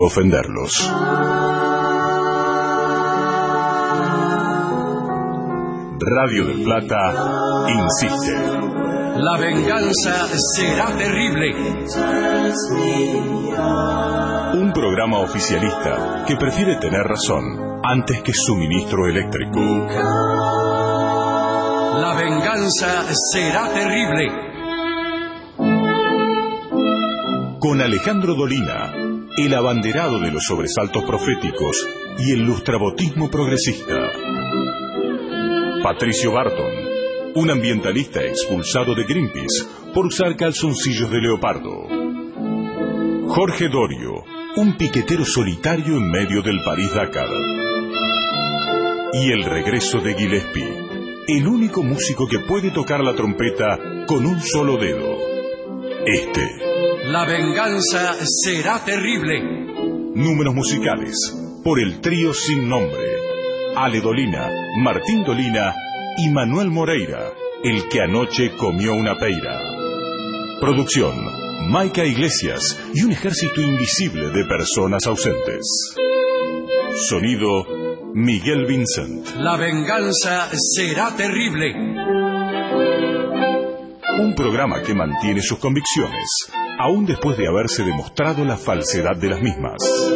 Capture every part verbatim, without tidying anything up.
ofenderlos. Radio del Plata insiste. La venganza será terrible. Un programa oficialista que prefiere tener razón antes que suministro eléctrico. La venganza será terrible. Con Alejandro Dolina, el abanderado de los sobresaltos proféticos y el lustrabotismo progresista. Patricio Barton, un ambientalista expulsado de Greenpeace por usar calzoncillos de leopardo. Jorge Dorio, un piquetero solitario en medio del París-Dakar. Y el regreso de Gillespie, el único músico que puede tocar la trompeta con un solo dedo. Este. La venganza será terrible. Números musicales por el trío sin nombre. Ale Dolina, Martín Dolina y Manuel Moreira, el que anoche comió una peira. Producción, Maica Iglesias y un ejército invisible de personas ausentes. Sonido, Miguel Vincent. La venganza será terrible. Un programa que mantiene sus convicciones, aún después de haberse demostrado la falsedad de las mismas.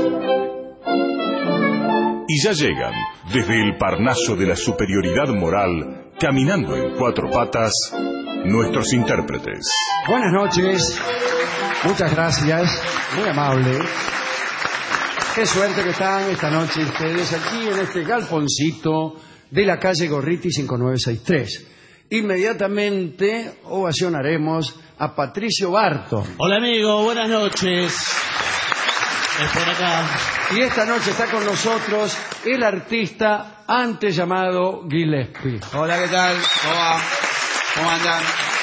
Y ya llegan, desde el Parnaso de la superioridad moral, caminando en cuatro patas, nuestros intérpretes. Buenas noches, muchas gracias, muy amable. Qué suerte que están esta noche ustedes aquí en este galponcito de la calle Gorriti cinco nueve seis tres. Inmediatamente ovacionaremos a Patricio Barton. Hola amigo, buenas noches. Es por acá. Y esta noche está con nosotros el artista antes llamado Gillespie. Hola, ¿qué tal? ¿Cómo va? ¿Cómo andan?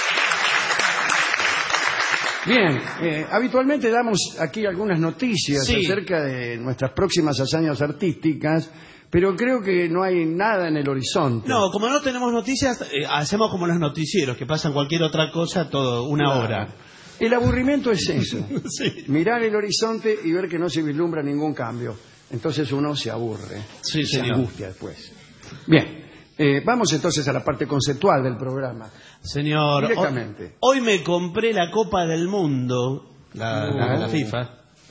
Bien, eh, habitualmente damos aquí algunas noticias Sí. acerca de nuestras próximas hazañas artísticas, pero creo que no hay nada en el horizonte. No, como no tenemos noticias, eh, hacemos como los noticieros, que pasan cualquier otra cosa, todo, una Claro. hora. El aburrimiento es eso. Sí. Mirar el horizonte y ver que no se vislumbra ningún cambio. Entonces uno se aburre, Sí, se señor. angustia después. Bien, eh, vamos entonces a la parte conceptual del programa. Señor, Directamente. Hoy, hoy me compré la Copa del Mundo, la, la, la FIFA.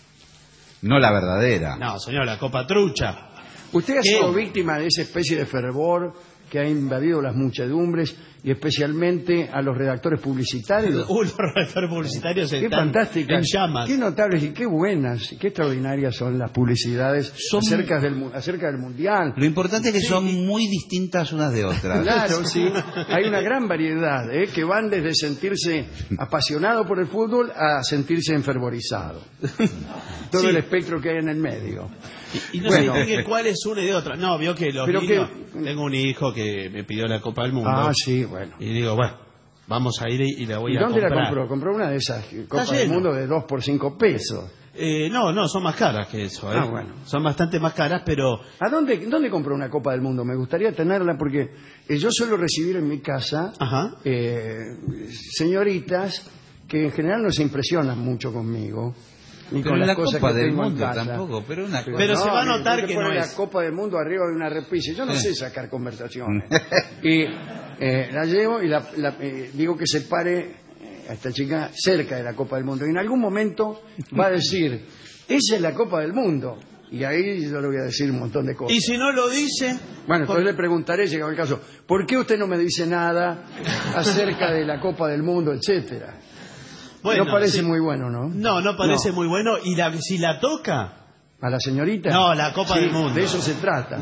No la verdadera. No, señor, la Copa Trucha. Usted ha ¿Qué? sido víctima de esa especie de fervor que ha invadido las muchedumbres y especialmente a los redactores publicitarios. Uh, los redactores publicitarios Qué están fantásticas, en llamas. qué notables y qué buenas y qué extraordinarias son las publicidades Son- acerca, del, mu- acerca del Mundial. Lo importante es que son muy distintas unas de otras. Claro, sí. Hay una gran variedad, ¿eh? Que van desde sentirse apasionado por el fútbol a sentirse enfervorizado. Todo Sí. el espectro que hay en el medio. Y no Bueno. se distingue cuál es una y de otra. No, vio que los Pero niños... que- Tengo un hijo que me pidió la Copa del Mundo. Ah, sí, bueno. Y digo, bueno, vamos a ir y y la voy ¿Y a dónde comprar. la compró? Compró una de esas copas del lleno. mundo de dos por cinco pesos. Eh, no, no, son más caras que eso. ¿eh? Ah, bueno. Son bastante más caras, pero... ¿A dónde, dónde compró una copa del mundo? Me gustaría tenerla porque eh, yo suelo recibir en mi casa Ajá. eh, señoritas que en general no se impresionan mucho conmigo. Ni Pero con en las la cosas Copa que del tengo en Mundo casa. tampoco, pero una cosa. Pero se va a mire, notar usted que pone no la es. Copa del Mundo arriba de una repisa. Yo no sé sacar conversaciones. Y eh, la llevo y la, la, eh, digo que se pare eh, a esta chica cerca de la Copa del Mundo. Y en algún momento va a decir, esa es la Copa del Mundo. Y ahí yo le voy a decir un montón de cosas. Y si no lo dice... Bueno, por- entonces le preguntaré, llegado el caso, ¿por qué usted no me dice nada acerca de la Copa del Mundo, etcétera? Bueno, no parece sí. muy bueno, ¿no? No, no parece No. muy bueno. Y la, si la toca... ¿A la señorita? No, la Copa Sí, del Mundo. De eso se trata.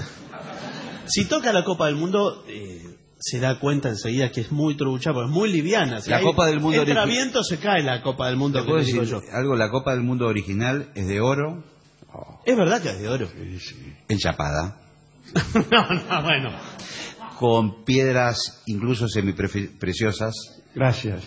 Si toca la Copa del Mundo... eh, se da cuenta enseguida que es muy trucha, porque es muy liviana. Si La hay- Copa del Mundo entra origi- viento, se cae la Copa del Mundo. ¿Te que puedo le digo decir yo. algo? La Copa del Mundo original es de oro, Es verdad que es de oro. enchapada, No, no, bueno. con piedras incluso semipreciosas, Gracias.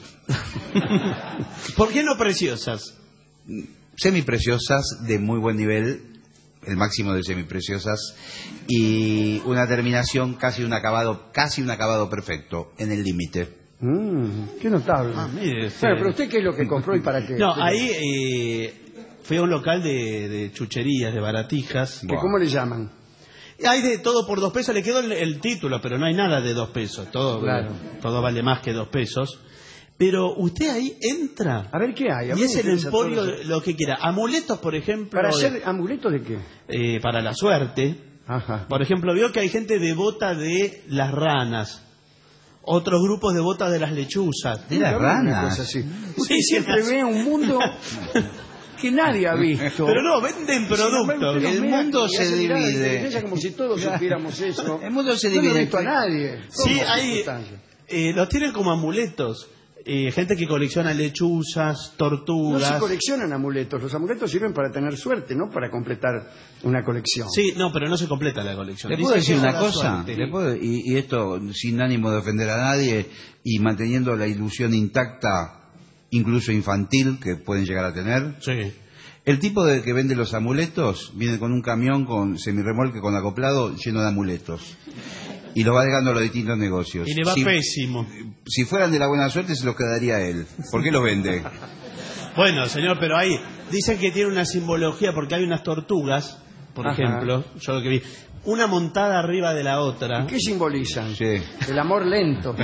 ¿Por qué no preciosas? semipreciosas de muy buen nivel, el máximo de semipreciosas, y una terminación casi un acabado, casi un acabado perfecto, en el límite. Mm, qué notable. Ah, mire, Bueno, pero usted qué es lo que compró y para qué. No, ahí eh, fui a un local de, de chucherías, de baratijas. ¿Que ¿Cómo le llaman? Hay de todo por dos pesos, le quedó el, el título, pero no hay nada de dos pesos. Todo, Claro. todo vale más que dos pesos. Pero usted ahí entra. A ver qué hay. A Y mí es me el interesa emporio, todo de eso. lo que quiera. Amuletos, por ejemplo. ¿Para de- hacer amuletos de qué? eh, para la suerte. Ajá. Por ejemplo, veo que hay gente devota de las ranas. Otros grupos devotas de las lechuzas. De las Una ranas. cosa así. Usted Sí, siempre sí. ve un mundo que nadie ha visto. Pero no, venden productos. Usted El nos mira mundo y se hace mirar de divide. inteligencia como si todos supiéramos eso. El mundo se Yo no divide he visto a entre- nadie. Sí, Todas hay. circunstancias. Eh, los tienen como amuletos. Eh, gente que colecciona lechuzas, No se tortugas. coleccionan amuletos. Los amuletos sirven para tener suerte, no para completar una colección. Sí, no, pero no se completa la colección. ¿Le Dicen puedo decir que una da cosa? suerte. ¿Le puedo- y, y esto sin ánimo de ofender a nadie y manteniendo la ilusión intacta, incluso infantil, que pueden llegar a tener. Sí. El tipo de que vende los amuletos viene con un camión con semirremolque con acoplado lleno de amuletos. Y los va dejando a los distintos negocios. Y le va si, pésimo. si fueran de la buena suerte se los quedaría él. ¿Por qué los vende? Bueno, señor, pero ahí dicen que tiene una simbología porque hay unas tortugas, por Ajá. ejemplo, yo lo que vi, una montada arriba de la otra. ¿Qué simbolizan? Sí. El amor lento.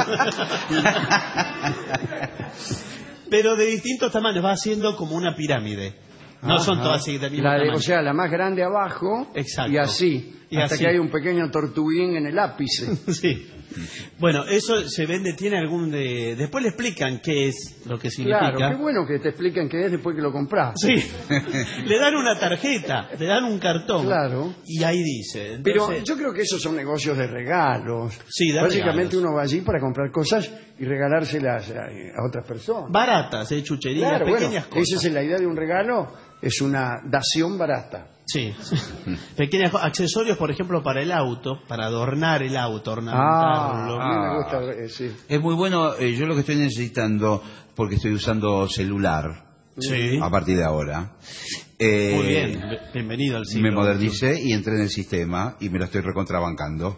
Pero de distintos tamaños, va haciendo como una pirámide. No son todas así del mismo La de- tamaño. o sea, la más grande abajo Exacto. y así. Y hasta así. que hay un pequeño tortuguín en el ápice. Sí. Bueno, eso se vende, tiene algún de... Después le explican qué es lo que significa. Claro, qué bueno que te expliquen qué es después que lo compras. Sí. Le dan una tarjeta, le dan un cartón. Claro. Y ahí dice. Pero Entonces, yo creo que esos son negocios de regalos. Sí, de Básicamente regalos. uno va allí para comprar cosas y regalárselas a, a otras personas. baratas, eh, chucherías, Claro, bueno, pequeñas cosas. esa es la idea de un regalo, es una dación barata. Sí, sí. Pequeñas co- accesorios, por ejemplo, para el auto, para adornar el auto, ornamentarlo. a mí me Ah. gusta, eh, sí. Es muy bueno, eh, yo lo que estoy necesitando, porque estoy usando celular Sí. a partir de ahora. eh, Muy bien, bienvenido al siglo Me modernicé y entré en el sistema y me lo estoy recontrabancando.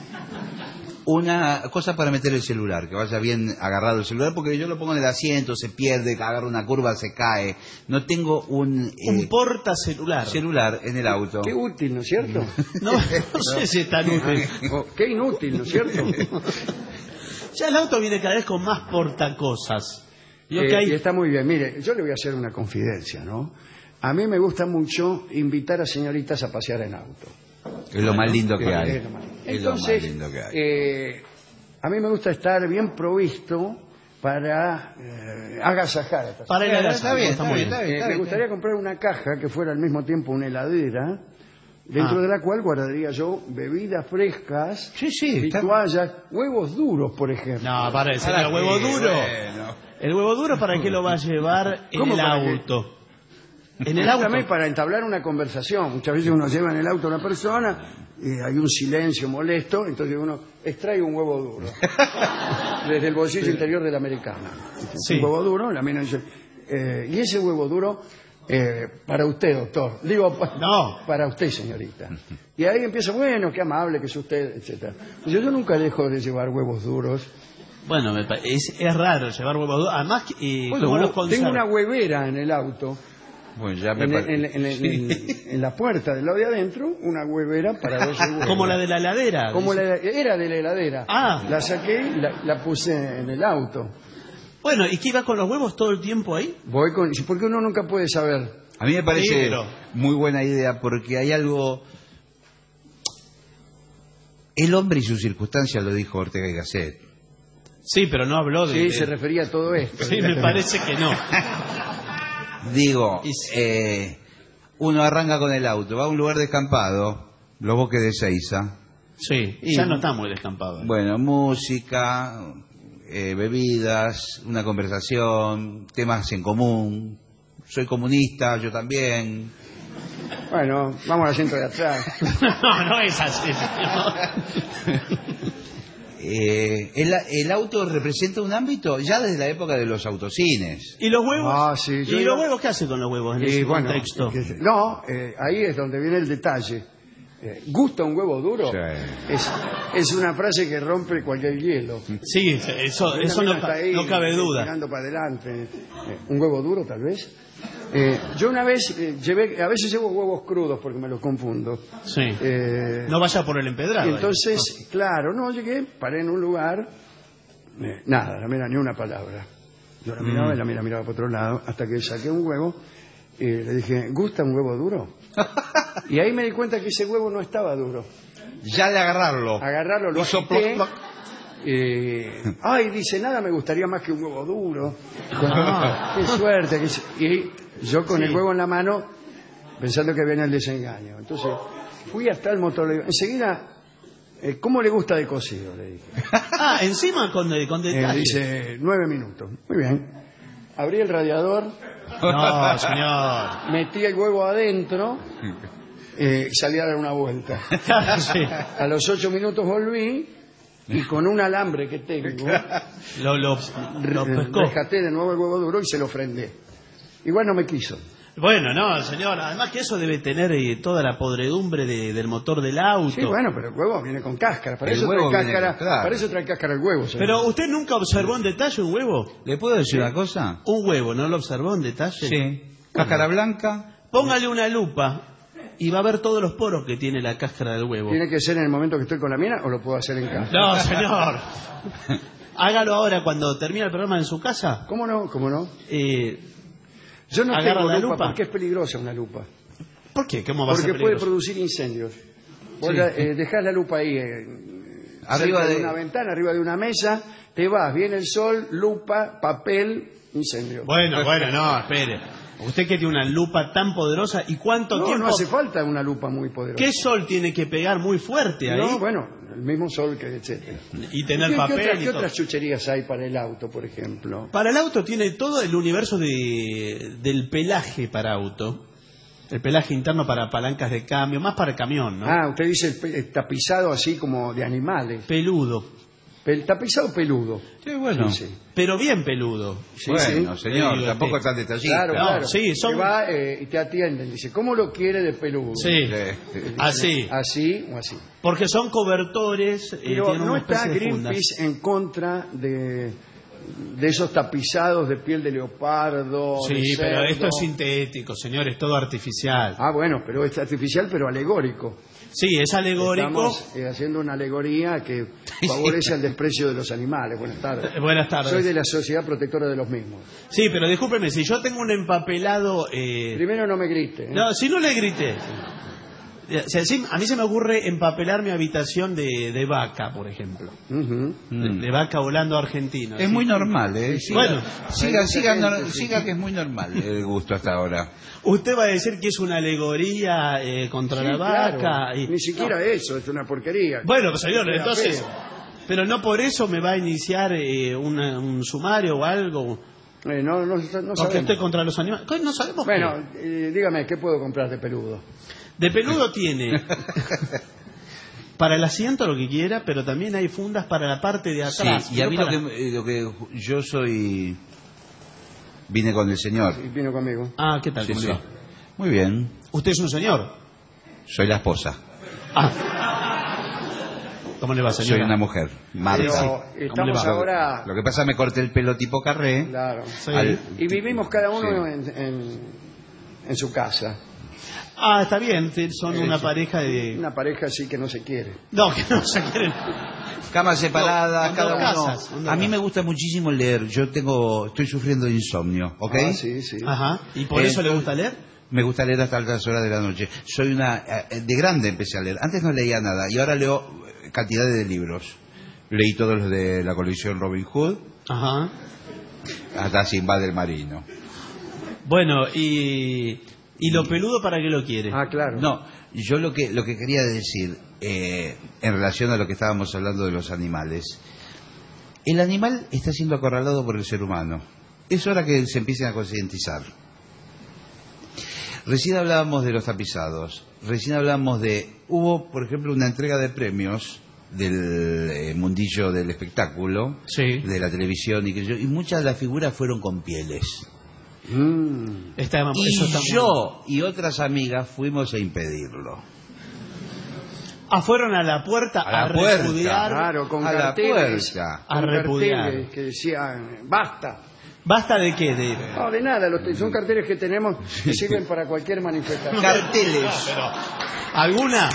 Una cosa para meter el celular, que vaya bien agarrado el celular, porque yo lo pongo en el asiento, se pierde, agarra una curva, se cae. No tengo un, Un eh, porta celular. celular en el auto. Qué útil, ¿no es cierto? No, no sé si es tan útil. O, qué inútil, ¿no es cierto? Ya el auto viene cada vez con más portacosas. Lo Eh, que hay... Y está muy bien. Mire, yo le voy a hacer una confidencia, ¿no? A mí me gusta mucho invitar a señoritas a pasear en auto. Es lo más lindo que Eh, hay. es lo más- Es lo más Entonces, lindo que hay. eh, a mí me gusta estar bien provisto para eh, agasajar a estas Para el Está agasajo, bien, está está muy bien, bien. está bien. Eh, me gustaría comprar una caja que fuera al mismo tiempo una heladera, dentro Ah. de la cual guardaría yo bebidas frescas, Sí, sí, está- vituallas, huevos duros, por ejemplo. No, para decir, ¿Para el huevo qué? duro. Bueno. El huevo duro, ¿para qué lo va a llevar en ¿Cómo el para qué? auto? En el auto. También para entablar una conversación. Muchas veces uno lleva en el auto a una persona y hay un silencio molesto, entonces uno extrae un huevo duro desde el bolsillo interior del americano. Sí. Un huevo duro, la mina dice, eh, y ese huevo duro eh, para usted, doctor. Digo, pa- No. para usted, señorita. Y ahí empieza, bueno, qué amable que es usted, etcétera. Yo, yo nunca dejo de llevar huevos duros. Bueno, me pa- es, es raro llevar huevos duros. Además, eh, Bueno, ¿cómo los tengo conserva? una huevera en el auto. Bueno, ya me En, pare- en- en- en- en la puerta del lado de adentro, una huevera para doce huevos. Como la de la heladera. Como dice. la, era de la heladera. Ah. La saqué y la, la puse en el auto. Bueno, ¿y qué iba con los huevos todo el tiempo ahí? Voy con, porque uno nunca puede saber. A mí me parece Sí, pero- muy buena idea porque hay algo... El hombre y sus circunstancias, lo dijo Ortega y Gasset. Sí, pero no habló de... Sí, de- se refería a todo esto. Sí, me parece que no. Digo, Y sí. eh, uno arranca con el auto, va a un lugar descampado, los bosques de Seiza. Sí, Y- ya no está muy descampado. Bueno, música, eh, bebidas, una conversación, temas en común. Soy comunista, yo también. Bueno, vamos al asiento de atrás. No, no es así, señor. Eh, el, el auto representa un ámbito ya desde la época de los autocines. ¿Y los huevos? Ah, sí, yo ¿Y iba- los huevos qué hace con los huevos en Y ese bueno, contexto? que- no, eh, ahí es donde viene el detalle. Eh, ¿Gusta un huevo duro? Sí. Es, es una frase que rompe cualquier hielo. Sí, eso, eso Una no, mina ca- está ahí, no cabe duda. Mirando para adelante. Eh, ¿Un huevo duro, tal vez? Eh, yo una vez eh, llevé, a veces llevo huevos crudos porque me los confundo. Sí. Eh, No vaya por el empedrado. y entonces, ahí. claro, no llegué, paré en un lugar, eh, nada, la mira ni una palabra. Yo la miraba Mm. y la mira, miraba para otro lado, hasta que saqué un huevo y le dije, ¿gusta un huevo duro? Y ahí me di cuenta que ese huevo no estaba duro. Ya de agarrarlo. Agarrarlo, lo Hizo agité. ploc, eh, ay, dice, nada me gustaría más que un huevo duro. Ah. Qué suerte. Que se- y yo con Sí. el huevo en la mano, pensando que viene el desengaño. Entonces, fui hasta el motor. le digo, enseguida, eh, ¿cómo le gusta de cocido? Le dije. Ah, encima con, con Eh, detalle. dice, nueve minutos. Muy bien. Abrí el radiador, No, señor. metí el huevo adentro, eh, salí a dar una vuelta. Sí. A los ocho minutos volví y con un alambre que tengo, Lo, lo, lo re- pescó. rescaté de nuevo el huevo duro y se lo ofrendé. Igual no me quiso. Bueno, no, señor. Además que eso debe tener eh, toda la podredumbre de- del motor del auto. Sí, bueno, pero el huevo viene con cáscara. Para El eso trae huevo viene cáscara, con- claro. para eso trae cáscara el huevo. señor. Pero usted nunca observó en detalle un huevo. ¿Le puedo decir una cosa? Un huevo, ¿no lo observó en detalle? Sí. Cáscara blanca. Póngale una lupa y va a ver todos los poros que tiene la cáscara del huevo. ¿Tiene que ser en el momento que estoy con la mina o lo puedo hacer en casa? No, señor. Hágalo ahora cuando termine el programa en su casa. ¿Cómo no? ¿Cómo no? Eh, Yo no Agarra tengo la lupa, lupa. porque es peligrosa una lupa. ¿Por qué? ¿Cómo va a Porque ser puede peligroso? producir incendios. Vos Sí. la- eh, dejás la lupa ahí, eh, Arriba cerca de... de- una ventana, arriba de una mesa, te vas, viene el sol, lupa, papel, incendio. Bueno, bueno, no, espere. Usted que tiene una lupa tan poderosa, ¿y cuánto no, tiempo? no hace falta una lupa muy poderosa. ¿Qué sol tiene que pegar muy fuerte ahí? No, bueno, el mismo sol que etcétera. Y tener ¿Qué, qué papel otras- y qué todo. otras chucherías hay para el auto, por ejemplo? Para el auto tiene todo el universo de, del pelaje para auto. El pelaje interno para palancas de cambio, más para camión, ¿no? Ah, usted dice el, pe- el tapizado así como de animales. Peludo. El tapizado peludo. Sí, bueno. Sí, sí. Pero bien peludo. Sí, bueno, sí. señor, Sí, tampoco sí. es tan detallista. Claro, No, claro. sí, son- Que va eh, y te atienden. Dice, ¿cómo lo quiere de peludo? Sí. Sí. Así. Así o así. Porque son cobertores, eh, Pero tienen no una está especie de fundas. Greenpeace en contra de, de esos tapizados de piel de leopardo. de Sí, pero cerdo. esto es sintético, señor, es todo artificial. Ah, bueno, pero es artificial, pero alegórico. Sí, es alegórico. Estamos eh, haciendo una alegoría que favorece el desprecio de los animales. Buenas tardes. Eh, Buenas tardes. Soy de la Sociedad Protectora de los Mismos. Sí, pero discúlpeme, si yo tengo un empapelado... eh, Primero no me grite. ¿eh? No, si no le grité. O sea, sí, a mí se me ocurre empapelar mi habitación de, de vaca, por ejemplo. Ujú. De, de vaca volando argentina. Es ¿sí? muy normal, ¿eh? Siga, Bueno, siga, hay siga, mucha no- gente, sí. siga que es muy normal el gusto hasta ahora. Usted va a decir que es una alegoría eh, contra Sí, la vaca. claro. y- Ni siquiera eso, es una porquería. Bueno, pues, señor, Queda entonces... feo. Pero no por eso me va a iniciar eh, una- un sumario o algo. Eh, no, no, no Porque sabemos. estoy contra los animales. ¿Qué? No sabemos qué. Bueno, eh, dígame, ¿qué puedo comprar de peludo? De peludo tiene para el asiento lo que quiera, pero también hay fundas para la parte de Sí, atrás. y a no mí para- lo, que, eh, lo que yo soy... Vine con el señor. Y vino conmigo. Ah, ¿qué tal? Sí, ¿Cómo sí. le va? Muy bien. ¿Usted es un señor? Soy la esposa. Ah. ¿Cómo le va, Soy señora? una mujer. Marta. Pero ¿Cómo le estamos va? ahora... Lo que pasa me corté el pelo tipo carré. Claro. Sí. Al- Y vivimos cada uno Sí. en, en, en su casa. Ah, está bien, te- son Sí, una sí. pareja de... Una pareja así que no se quiere. No, que no se quieren... Camas separadas, No, cada son uno. dos casas, son dos A mí casas. me gusta muchísimo leer. Yo tengo, estoy sufriendo de insomnio, ¿ok? Ah, sí, sí. Ajá. ¿Y por Eh, eso le gusta leer? Me gusta leer hasta altas horas de la noche. Soy una, eh, de grande empecé a leer. Antes no leía nada y ahora leo eh, cantidades de libros. Leí todos los de la colección Robin Hood, Ajá. hasta Sinbad el Marino. Bueno, y... ¿Y lo peludo para qué lo quiere? Ah, claro. No, yo lo que lo que quería decir eh, en relación a lo que estábamos hablando de los animales, el animal está siendo acorralado por el ser humano. Es hora que se empiecen a concientizar. Recién hablábamos de los tapizados, recién hablábamos de... Hubo, por ejemplo, una entrega de premios del eh, mundillo del espectáculo, Sí. de la televisión, y, que yo, y muchas de las figuras fueron con pieles. Mm. Está, eso Y está muy- yo y otras amigas fuimos a impedirlo. Ah, fueron a la puerta a, A la puerta. repudiar. Claro, con A la carteles, puerta. A con repudiar. carteles que decían, basta. ¿Basta de qué? De... No, de nada, los, son carteles que tenemos que sirven para cualquier manifestación. Carteles. ¿Alguna?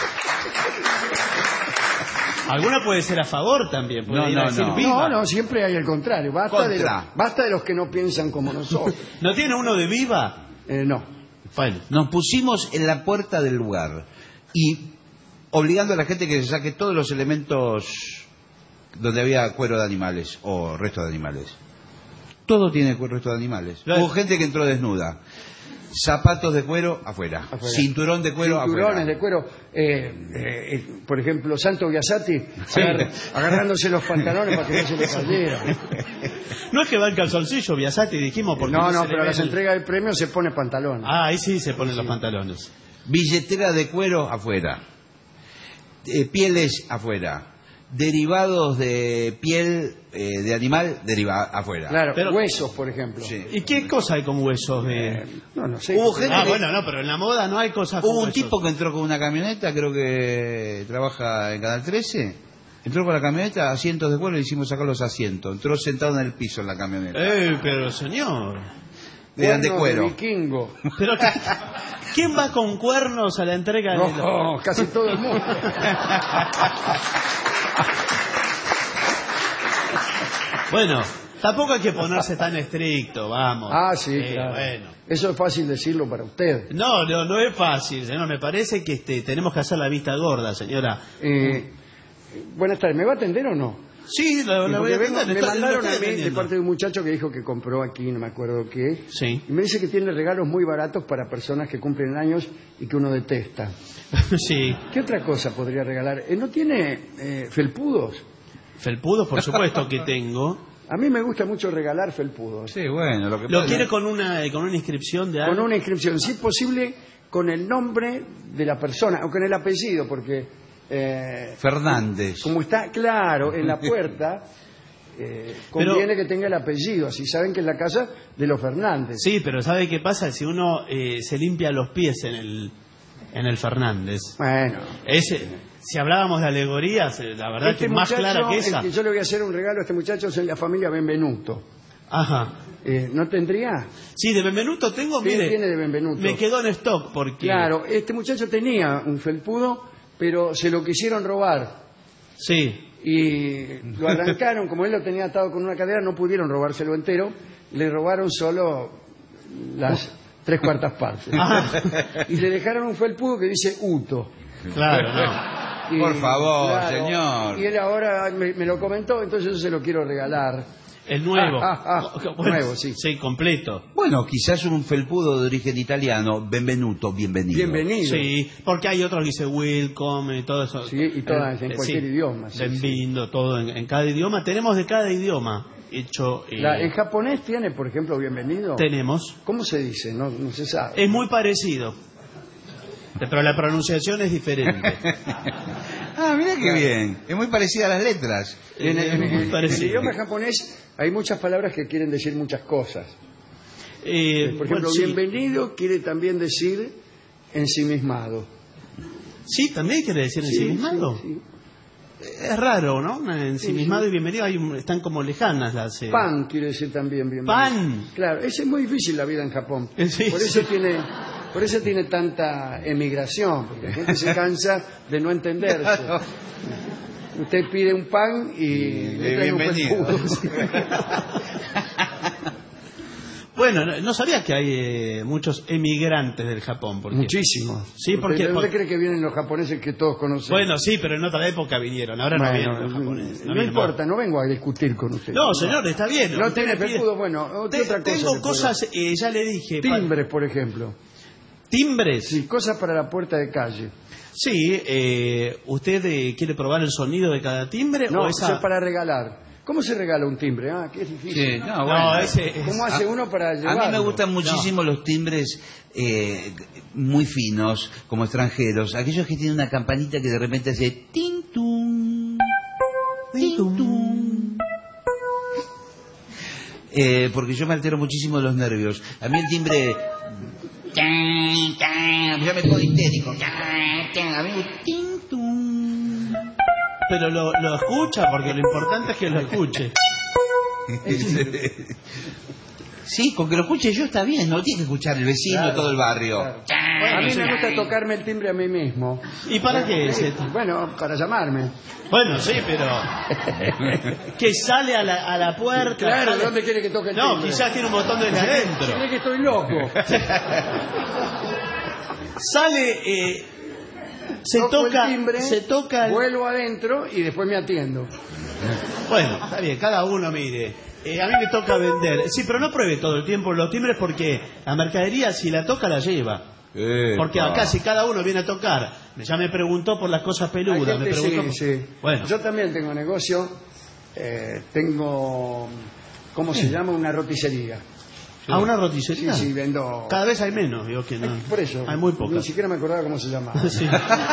Alguna puede ser a favor también. Puede No, ir a no, decir no. viva. No, no, siempre hay el contrario. Basta de, Contra. lo- basta de los que no piensan como nosotros. ¿No tiene uno de viva? Eh, no. Bueno. Nos pusimos en la puerta del lugar y obligando a la gente que se saque todos los elementos donde había cuero de animales o resto de animales. Todo tiene cu- resto de animales. Claro. Hubo gente que entró desnuda. Zapatos de cuero afuera. Afuera. Cinturón de cuero Cinturones afuera. de cuero. Eh, eh, eh, por ejemplo, Santo Biasati agar- agarrándose los pantalones para que no se le cayera. No es que va el calzoncillo, Biasati, dijimos. Porque No, se no, le pero a ve las el- entregas del premio se pone pantalón. Ah, ahí sí se ponen los pantalones. Billetera de cuero afuera. Eh, pieles afuera. Derivados de piel eh, de animal deriva afuera. Claro, Pero- huesos, por ejemplo. Sí. ¿Y qué cosa hay con huesos? De... No, no sé. Hubo gente Ah, que- bueno, no, pero en la moda no hay cosas con Hubo un huesos. tipo que entró con una camioneta, creo que trabaja en Canal trece. Entró con la camioneta, asientos de cuero, le hicimos sacar los asientos. Entró sentado en el piso en la camioneta. Eh, pero señor... Eran de Cuernos cuero. vikingo. Pero ¿qué- ¿quién va con cuernos a la entrega de los... No, casi todo el mundo. Bueno, tampoco hay que ponerse tan estricto, vamos. Ah, sí, Eh, claro. Bueno. Eso es fácil decirlo para usted. No, no, no es fácil, señor. Me parece que este, tenemos que hacer la vista gorda, señora. Eh, buenas tardes, ¿me va a atender o no? Sí, la, la voy Porque a vengo- atender. me Está- lo mandaron estoy a mí de atendiendo. parte de un muchacho que dijo que compró aquí, no me acuerdo qué. Sí, Y me dice que tiene regalos muy baratos para personas que cumplen años y que uno detesta. sí. ¿Qué otra cosa podría regalar? Eh, ¿No tiene eh, felpudos? Felpudos, por supuesto que tengo. A mí me gusta mucho regalar felpudos. Sí, bueno, lo que ¿Lo pasa- quiere con una, con una inscripción de algo? Con una inscripción, si es posible, con el nombre de la persona, o con el apellido, porque eh, Fernández. como está claro en la puerta, eh, conviene que tenga el apellido, así saben que es la casa de los Fernández. Sí, pero ¿sabe qué pasa? Si uno eh, se limpia los pies en el, en el Fernández. Bueno, Ese, si hablábamos de alegorías, eh, la verdad este que más muchacho, clara que el esa. que yo le voy a hacer un regalo a este muchacho es en la familia Benvenuto. Ajá. Eh, ¿No tendría? Sí, de Benvenuto tengo, ¿Qué mire. tiene de Benvenuto? Me quedó en stock porque... Claro, este muchacho tenía un felpudo, pero se lo quisieron robar. Sí. Y lo arrancaron, como él lo tenía atado con una cadera, no pudieron robárselo entero, le robaron solo las tres cuartas partes. Ah. Y le dejaron un felpudo que dice Uto. Claro, no. Y, Por favor, señor. Y él ahora me, me lo comentó, entonces yo se lo quiero regalar. El nuevo. Ah, ah, ah, nuevo, sí. Sí, completo. Bueno, quizás un felpudo de origen italiano, benvenuto, bienvenido. Bienvenido. Sí, porque hay otros que dice welcome y todo eso. Sí, y todas en Eh, cualquier sí. idioma, sí, Benvindo, todo en, en cada idioma. Tenemos de cada idioma hecho. eh, La- ¿En japonés tiene, por ejemplo, bienvenido? tenemos. ¿Cómo se dice? No, no se sabe. Es muy parecido. Pero la pronunciación es diferente. Ah, mira qué bien. Es muy parecida a las letras. En el, Es en muy el- en el parecido. idioma japonés hay muchas palabras que quieren decir muchas cosas. Eh, Por ejemplo, bueno, sí. bienvenido quiere también decir ensimismado. Sí, también quiere decir Sí, ensimismado. sí, sí. Es raro, ¿no? Ensimismado y bienvenido hay un- están como lejanas las. eh, Pan quiere decir también bienvenido. Pan. Claro, ese es muy difícil la vida en Japón. Eh, sí, por eso sí. tiene, por eso tiene tanta emigración, porque la gente se cansa de no entenderse. Usted pide un pan y le trae un bienvenido. felpudo. Bueno, no, no sabía que hay eh, muchos emigrantes del Japón. Porque... Muchísimo. Sí, porque- ¿De dónde porque- cree que vienen los japoneses que todos conocemos? Bueno, sí, pero en otra época vinieron. Ahora no Bueno, vienen los japoneses. no, vienen importa, no vengo a discutir con usted. más. No, señor, está bien. No Usted tiene me pide- felpudo, bueno, ¿qué Te- otra cosa Tengo le puedo- cosas, eh, ya le dije. pa- Timbres, por ejemplo. ¿Timbres? Sí, cosas para la puerta de calle. Sí, eh, ¿usted eh, quiere probar el sonido de cada timbre? No, o eso esa... es para regalar. ¿Cómo se regala un timbre? Ah, qué difícil. Sí, no, No, bueno. ese es- ¿Cómo hace uno para A llevarlo? mí me gustan muchísimo los timbres eh, muy finos, como extranjeros. Aquellos que tienen una campanita que de repente hace tin tum, tin tum. Eh, porque yo me altero muchísimo de los nervios. A mí el timbre tan, tan, ya me pongo histérico. Tan, tan. A mí me tin tum. Pero lo, lo escucha, porque lo importante es que lo escuche. Sí, con que lo escuche yo está bien, no tiene que escuchar el vecino Claro, de todo el barrio. claro. A mí me gusta tocarme el timbre a mí mismo. ¿Y para qué es Sí, esto? Bueno, para llamarme. Bueno, sí, pero... que sale a la, a la puerta... Claro, sale- ¿dónde quiere que toque el No, timbre? quizás tiene un botón desde adentro. ¿Cree que estoy loco? Sale... Eh, se Toco toca... el timbre, se toca... el- vuelvo adentro y después me atiendo. Bueno, está bien, cada uno mire. Eh, a mí me toca vender. Sí, pero no pruebe todo el tiempo los timbres porque la mercadería, si la toca, la lleva. Porque acá, si cada uno viene a tocar, ya me preguntó por las cosas Hay peludas, me gente, preguntó... sí, por- sí. Bueno, Yo también tengo negocio. eh, tengo, ¿cómo se llama? Una roticería. ¿a una Sí, roticería? sí, vendo... Cada vez hay menos, digo que no. Por eso. Hay muy Ni pocas. siquiera me acordaba cómo se llamaba. Sí.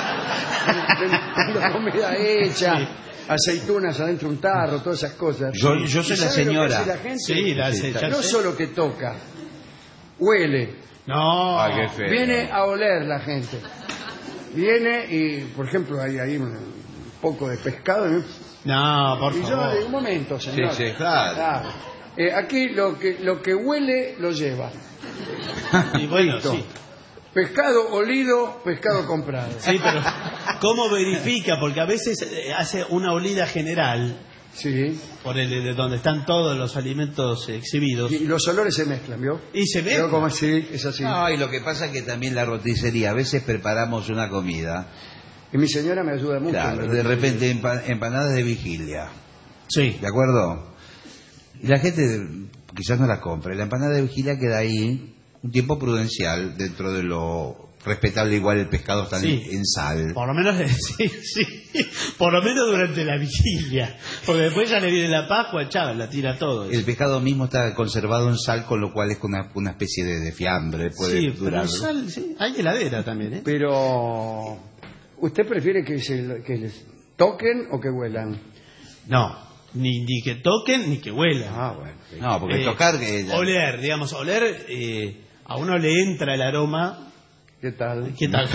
Vendo comida hecha, Sí. aceitunas adentro de un tarro, todas esas cosas. Yo- yo soy ¿Y la sabe lo que señora. hace la gente? Sí, la- Sí, ya No sé. solo que toca, huele. No. Ah, qué feo. Viene a oler la gente. Viene y, por ejemplo, hay ahí un poco de pescado. ¿no? No, por Y yo le digo, favor. un momento, señor. Sí, sí, claro. Eh, aquí lo que, lo que huele, lo lleva. Y bueno, Listo. sí. Pescado olido, pescado comprado. Sí, pero ¿cómo verifica? Porque a veces eh, hace una olida general Sí. por el de donde están todos los alimentos exhibidos Y los olores se mezclan, ¿vio? y se ve. Veo como así, es así. No, y lo que pasa es que también la roticería, a veces preparamos una comida, Y mi señora me ayuda mucho. claro, en de la- repente empa- empanadas de vigilia, Sí. ¿de acuerdo? Y la gente quizás no la compre, la empanada de vigilia queda ahí un tiempo prudencial dentro de lo respetable, igual el pescado está Sí. en, en sal. Por lo menos, sí, sí. Por lo menos durante la vigilia. Porque después ya le viene la Pascua, chaval, la tira todo. El pescado mismo está conservado en sal, con lo cual es una, una especie de, de fiambre, puede Sí, durar. pero sal, sí. Hay heladera también, ¿eh? Pero, ¿usted prefiere que, se, que les toquen o que huelan? No, ni, ni que toquen ni que huelan. Ah, bueno. sí. No, porque Eh, tocar... que Oler, digamos, oler, eh, a uno le entra el aroma. ¿Qué tal? ¿Qué tal?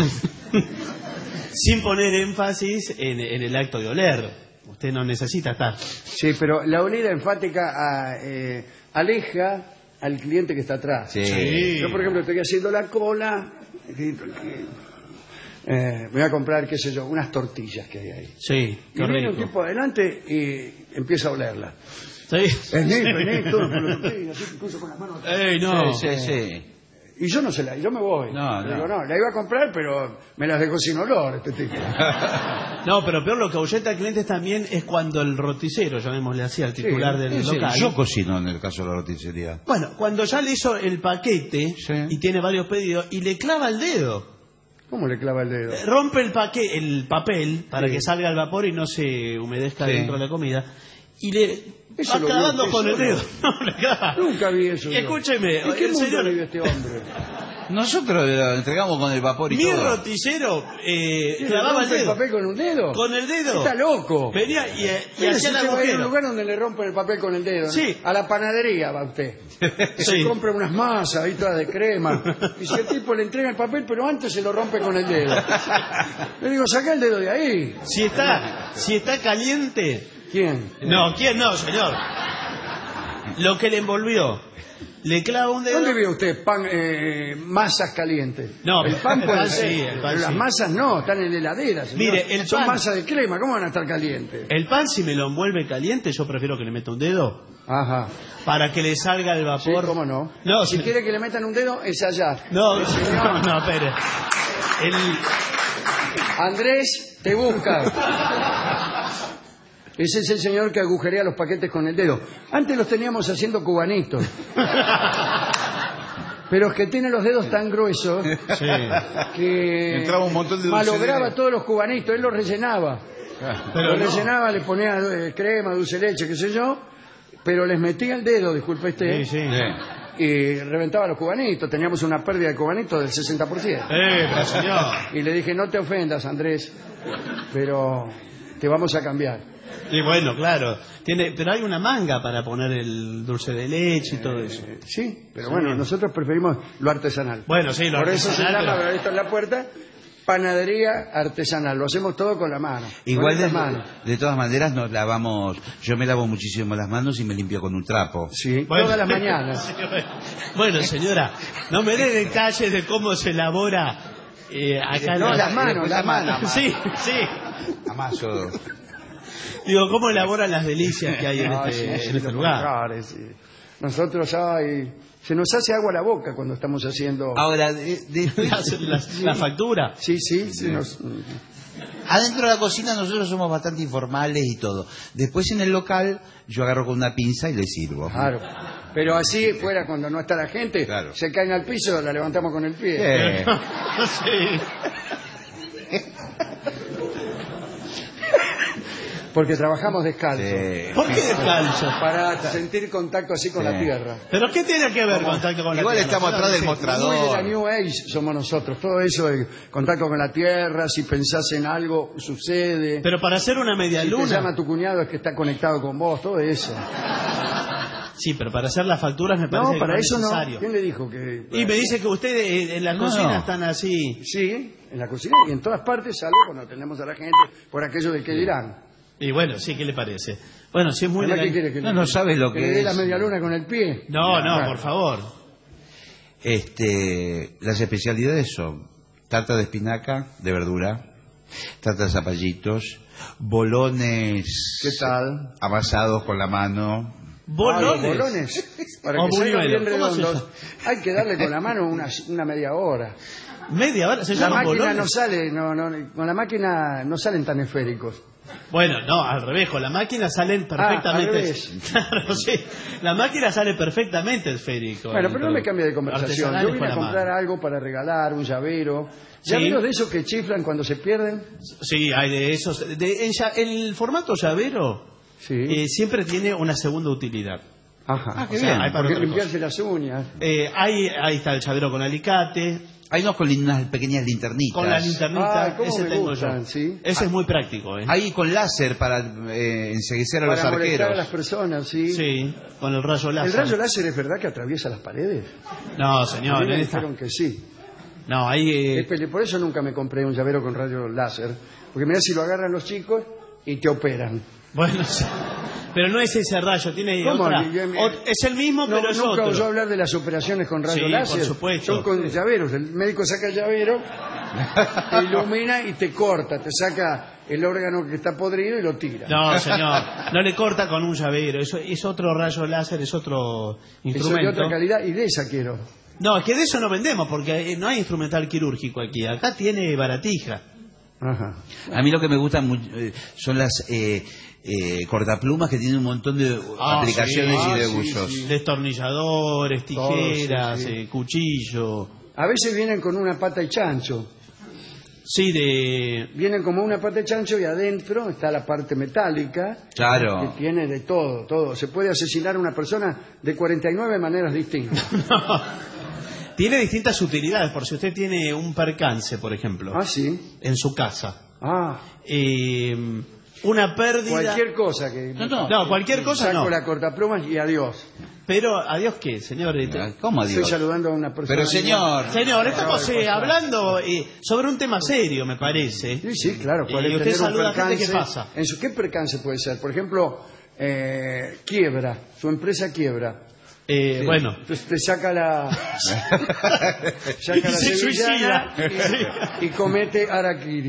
Sin poner énfasis en, en el acto de oler. Usted no necesita estar. Sí, pero la olida enfática ah, eh, aleja al cliente que está atrás. Sí. Sí. Yo, por ejemplo, estoy haciendo la cola. y, eh, me voy a comprar, qué sé yo, unas tortillas que hay ahí. Sí, Y qué viene un rico. tipo adelante y empieza a olerla. Sí. Vení, vení, todo con la tortilla, así, incluso con las manos. Ey, no. Sí, sí, sí. Y yo no se la, yo me voy. No, Le no. digo, no, la iba a comprar, pero me las dejó sin olor este tipo. No, pero peor lo que ahuyenta a clientes también es cuando el roticero, llamémosle así, al titular Sí, del Sí, local. yo cocino en el caso de la roticería. Bueno, cuando ya le hizo el paquete Sí. y tiene varios pedidos y le clava el dedo. ¿Cómo le clava el dedo? Eh, Rompe el paquete, el papel para Sí. que salga el vapor y no se humedezca Sí. dentro de la comida. Y le Eso va lo vio clavando usted con el solo. dedo. No, le clava. Nunca vi eso. yo. Escúcheme, ¿En qué el mundo señor- vive este hombre? Nosotros lo entregamos con el vapor y Mi todo. roticero eh, ¿Tiene clavaba el rompe el dedo. papel con un dedo? Con el dedo. Está loco. Venía y, eh, y Mire, hacía si el usted va a ir a un agujero. lugar donde le rompen el papel con el dedo. ¿no? Sí. A la panadería va usted. Sí. Se compra unas masas ahí todas de crema. Y si el tipo le entrega el papel, pero antes se lo rompe con el dedo. Le digo, saca el dedo de ahí. Si está, si está caliente. ¿Quién? No, ¿quién no, señor? Lo que le envolvió. Le clava un dedo. ¿Dónde vio usted pan, eh, masas calientes? No, el pan el puede pan ser, sí, el pan pero las sí. masas no, están en la heladera. señor. Mire, el Son pan- masas de crema, ¿cómo van a estar calientes? El pan, si me lo envuelve caliente, yo prefiero que le meta un dedo Ajá. para que le salga el Sí, vapor. cómo no. No, si sí. quiere que le metan un dedo, es allá. No, Sí, no, señor. no, espere. El, Andrés te busca. Ese es el señor que agujerea los paquetes con el dedo. Antes los teníamos haciendo cubanitos. Pero es que tiene los dedos tan gruesos sí. que Entraba un montón de dulce de malograba leche. todos los cubanitos. Él los rellenaba. Pero Los no. rellenaba, le ponía eh, crema, dulce de leche, qué sé yo. Pero les metía el dedo, disculpe usted, Sí, sí. y reventaba los cubanitos. Teníamos una pérdida de cubanitos del sesenta por ciento. Eh, pero señor. Y le dije, no te ofendas, Andrés, pero te vamos a cambiar. Y bueno, claro. Tiene, pero hay una manga para poner el dulce de leche y todo eso. Eh, sí, pero bueno, nosotros preferimos lo artesanal. Bueno, sí, lo Por eso se artesanal, llama, pero- esto en la puerta, panadería artesanal. Lo hacemos todo con la mano. Igual de, mano. de todas maneras nos lavamos, yo me lavo muchísimo las manos y me limpio con un trapo. Sí, Bueno. todas las mañanas. Bueno, señora, no me dé detalles de cómo se elabora eh, acá. No, en las manos, las manos. Sí, sí. Amaso. Digo, ¿cómo elaboran las delicias que hay en Ah, este, sí, sí, en este los lugar? manjares, sí. Nosotros, ay, se nos hace agua la boca cuando estamos haciendo... Ahora, de- de- La, la- la factura. Sí, sí, sí, nos- adentro de la cocina nosotros somos bastante informales y todo. Después en el local yo agarro con una pinza y le sirvo. claro. Pero así fuera, cuando no está la gente, Claro. se caen al piso, la levantamos con el pie. Eh, Sí. Porque trabajamos descalzo. eh, ¿Por qué descalzo? Para sentir contacto así con Sí. la tierra. ¿Pero qué tiene que ver contacto con la Igual tierra? estamos atrás del Muy de la mostrador. New Age somos nosotros. Todo eso, el contacto con la tierra, si pensás en algo, sucede. Pero para hacer una media Si te llama luna. tu cuñado es que está conectado con vos, todo eso. Sí, pero para hacer las facturas me parece No, que para no es eso no. necesario. ¿Quién le dijo que...? Y me dice que ustedes eh, en la No, cocina no. están así. Sí, en la cocina y en todas partes, salvo cuando tenemos a la gente por aquello de que dirán. Y bueno, sí, ¿qué le parece? Bueno, si es muy de Además, la- ¿qué quiere que No, le- no sabes lo que que le dé es. la media luna con el pie? No, no, Claro. por favor. Este, las especialidades son tarta de espinaca, de verdura, tarta de zapallitos, bolones ¿Qué tal? amasados con la mano. Bolones. Ah, los bolones. Para O que salgan buñuelos. bien ¿Cómo se redondos, hay que darle con la mano una, una media hora. Media hora, se La llaman máquina bolones. no sale, no, no, con la máquina no salen tan esféricos. Bueno, no, al revés, con la máquina salen perfectamente. Ah, al revés. Claro, sí. La máquina sale perfectamente esférico. Bueno, pero no me cambie de conversación. Yo Artesanales vine con a la comprar mano. algo para regalar, un llavero. Sí. ¿Llaveros de esos que chiflan cuando se pierden? Sí, hay de esos. De, en ya- el formato llavero Sí. eh, siempre tiene una segunda utilidad. Ajá. Ah, qué O sea, bien. hay para Porque otra limpiarse las uñas. Eh, hay, ahí está el llavero con alicate, Hay unos con lin- unas pequeñas linternitas. con la linternita, Ay, cómo ese me tengo gustan, yo. ¿sí? Ese es muy práctico, ¿eh? Hay con láser para eh, enseguecer a los Para molestar a las arqueros. personas, sí. Sí, con el rayo láser. ¿El rayo láser es verdad que atraviesa las paredes? No, A señor, mí me en esta- dijeron que sí. No, ahí... eh, Es pele- Por eso nunca me compré un llavero con rayo láser. Porque mirá si lo agarran los chicos y te operan. Bueno, sí. Pero no es ese rayo, tiene ¿Cómo? otra. Yo- yo- ot- es el mismo, No, pero es nunca otro. oyó hablar de las operaciones con rayo Sí, láser. por supuesto. Son con llaveros. El médico saca el llavero, te ilumina y te corta. Te saca el órgano que está podrido y lo tira. No, señor, no le corta con un llavero. Eso es otro rayo láser, es otro Eso de instrumento. otra calidad y de esa quiero. No, es que de eso no vendemos, porque eh, no hay instrumental quirúrgico aquí. Acá tiene baratija. Ajá. A mí lo que me gusta mu- eh, son las eh, eh, cortaplumas que tienen un montón de Ah, aplicaciones sí, y de ah, sí, usos. sí. Destornilladores, Todo, tijeras, sí, sí. eh, cuchillo. A veces vienen con una pata de chancho. Sí, de... Vienen como una pata de chancho y adentro está la parte metálica. Claro. Que tiene de todo, todo. Se puede asesinar a una persona de cuarenta y nueve maneras distintas. Tiene distintas utilidades, por si usted tiene un percance, por ejemplo, Ah, sí. en su casa. Ah, Eh, una pérdida... cualquier cosa que... No, no. No, cualquier cosa Saco no. la cortaplumas y adiós. Pero, ¿adiós qué, señor? ¿Cómo Estoy digo? saludando a una persona. Pero señor, Señor, estamos Acaba de eh, pasar. hablando eh, sobre un tema serio, me parece. Sí, sí, claro. Puede Y usted tener un saluda a gente, ¿qué percance. pasa? En su, ¿Qué percance puede ser? Por ejemplo, eh, quiebra. Su empresa quiebra. Eh, Bueno, Entonces te saca la... saca Y la se sevillana suicida. y, y comete harakiri.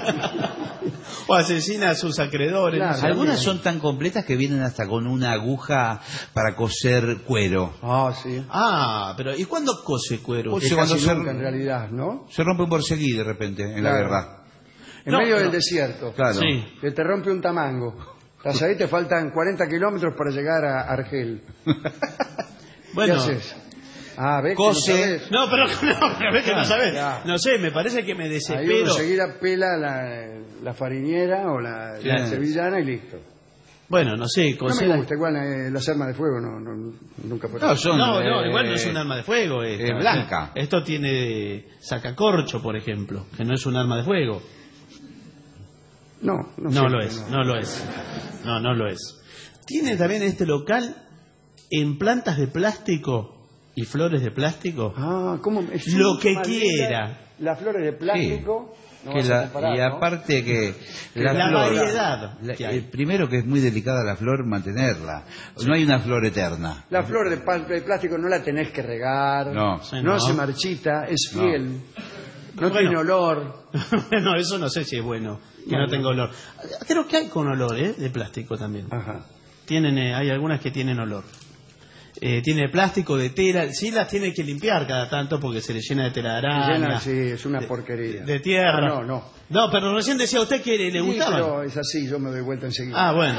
o asesina a sus acreedores. Claro. no sé. algunas son tan completas que vienen hasta con una aguja para coser cuero. Ah, sí. Ah, pero ¿y cuándo cose cuero? Pues- Es Sí, cuando casi se- nunca, en realidad, ¿no? Se rompe un borseguí de repente en la Claro. guerra. En No, medio pero- del desierto. Claro. Sí. Que te rompe un tamango. Estás ahí, te faltan cuarenta kilómetros para llegar a Argel. Bueno, ¿Qué haces? Ah, ¿ves? que Cose. no sabés? no, pero no, pero ves que no sabés. Ya. No sé, me parece que me Ahí uno desespero. enseguida pela la, la farinera o la, Sí. la sevillana y listo. Bueno, no sé, No coser- me gusta, igual eh, las armas de fuego no, no- nunca fue. No, son, No, no, eh, igual no es un arma de fuego. esta. eh, blanca. Esto tiene sacacorcho, por ejemplo, que no es un arma de fuego. No, No, no, siempre, lo es, no. lo es. No, no lo es. Tiene también este local en plantas de plástico ¿Y flores de plástico? Ah, ¿cómo? Es Lo que maldita, quiera. Las flores de plástico. no Que vas a la- comparar, y ¿no? aparte que la, La flor, variedad la- que hay. el primero que es muy delicada la flor, mantenerla. No hay una flor eterna. La flor de, pa- de plástico no la tenés que regar. No. Sí, no no. se marchita, es No. fiel. No, Bueno. tiene olor. No, eso no sé si es bueno, que Bueno. no tenga olor. Creo que hay con olor, ¿eh? De plástico también. Ajá. Tienen, eh, hay algunas que tienen olor. Eh, tiene plástico, de tela, sí las tiene que limpiar cada tanto porque se le llena de tela de araña, Llena, sí, es una porquería. de tierra. Ah, no, no. No, pero recién decía usted que le, le Sí, gustaban. pero es así, yo me doy vuelta enseguida. Ah, bueno.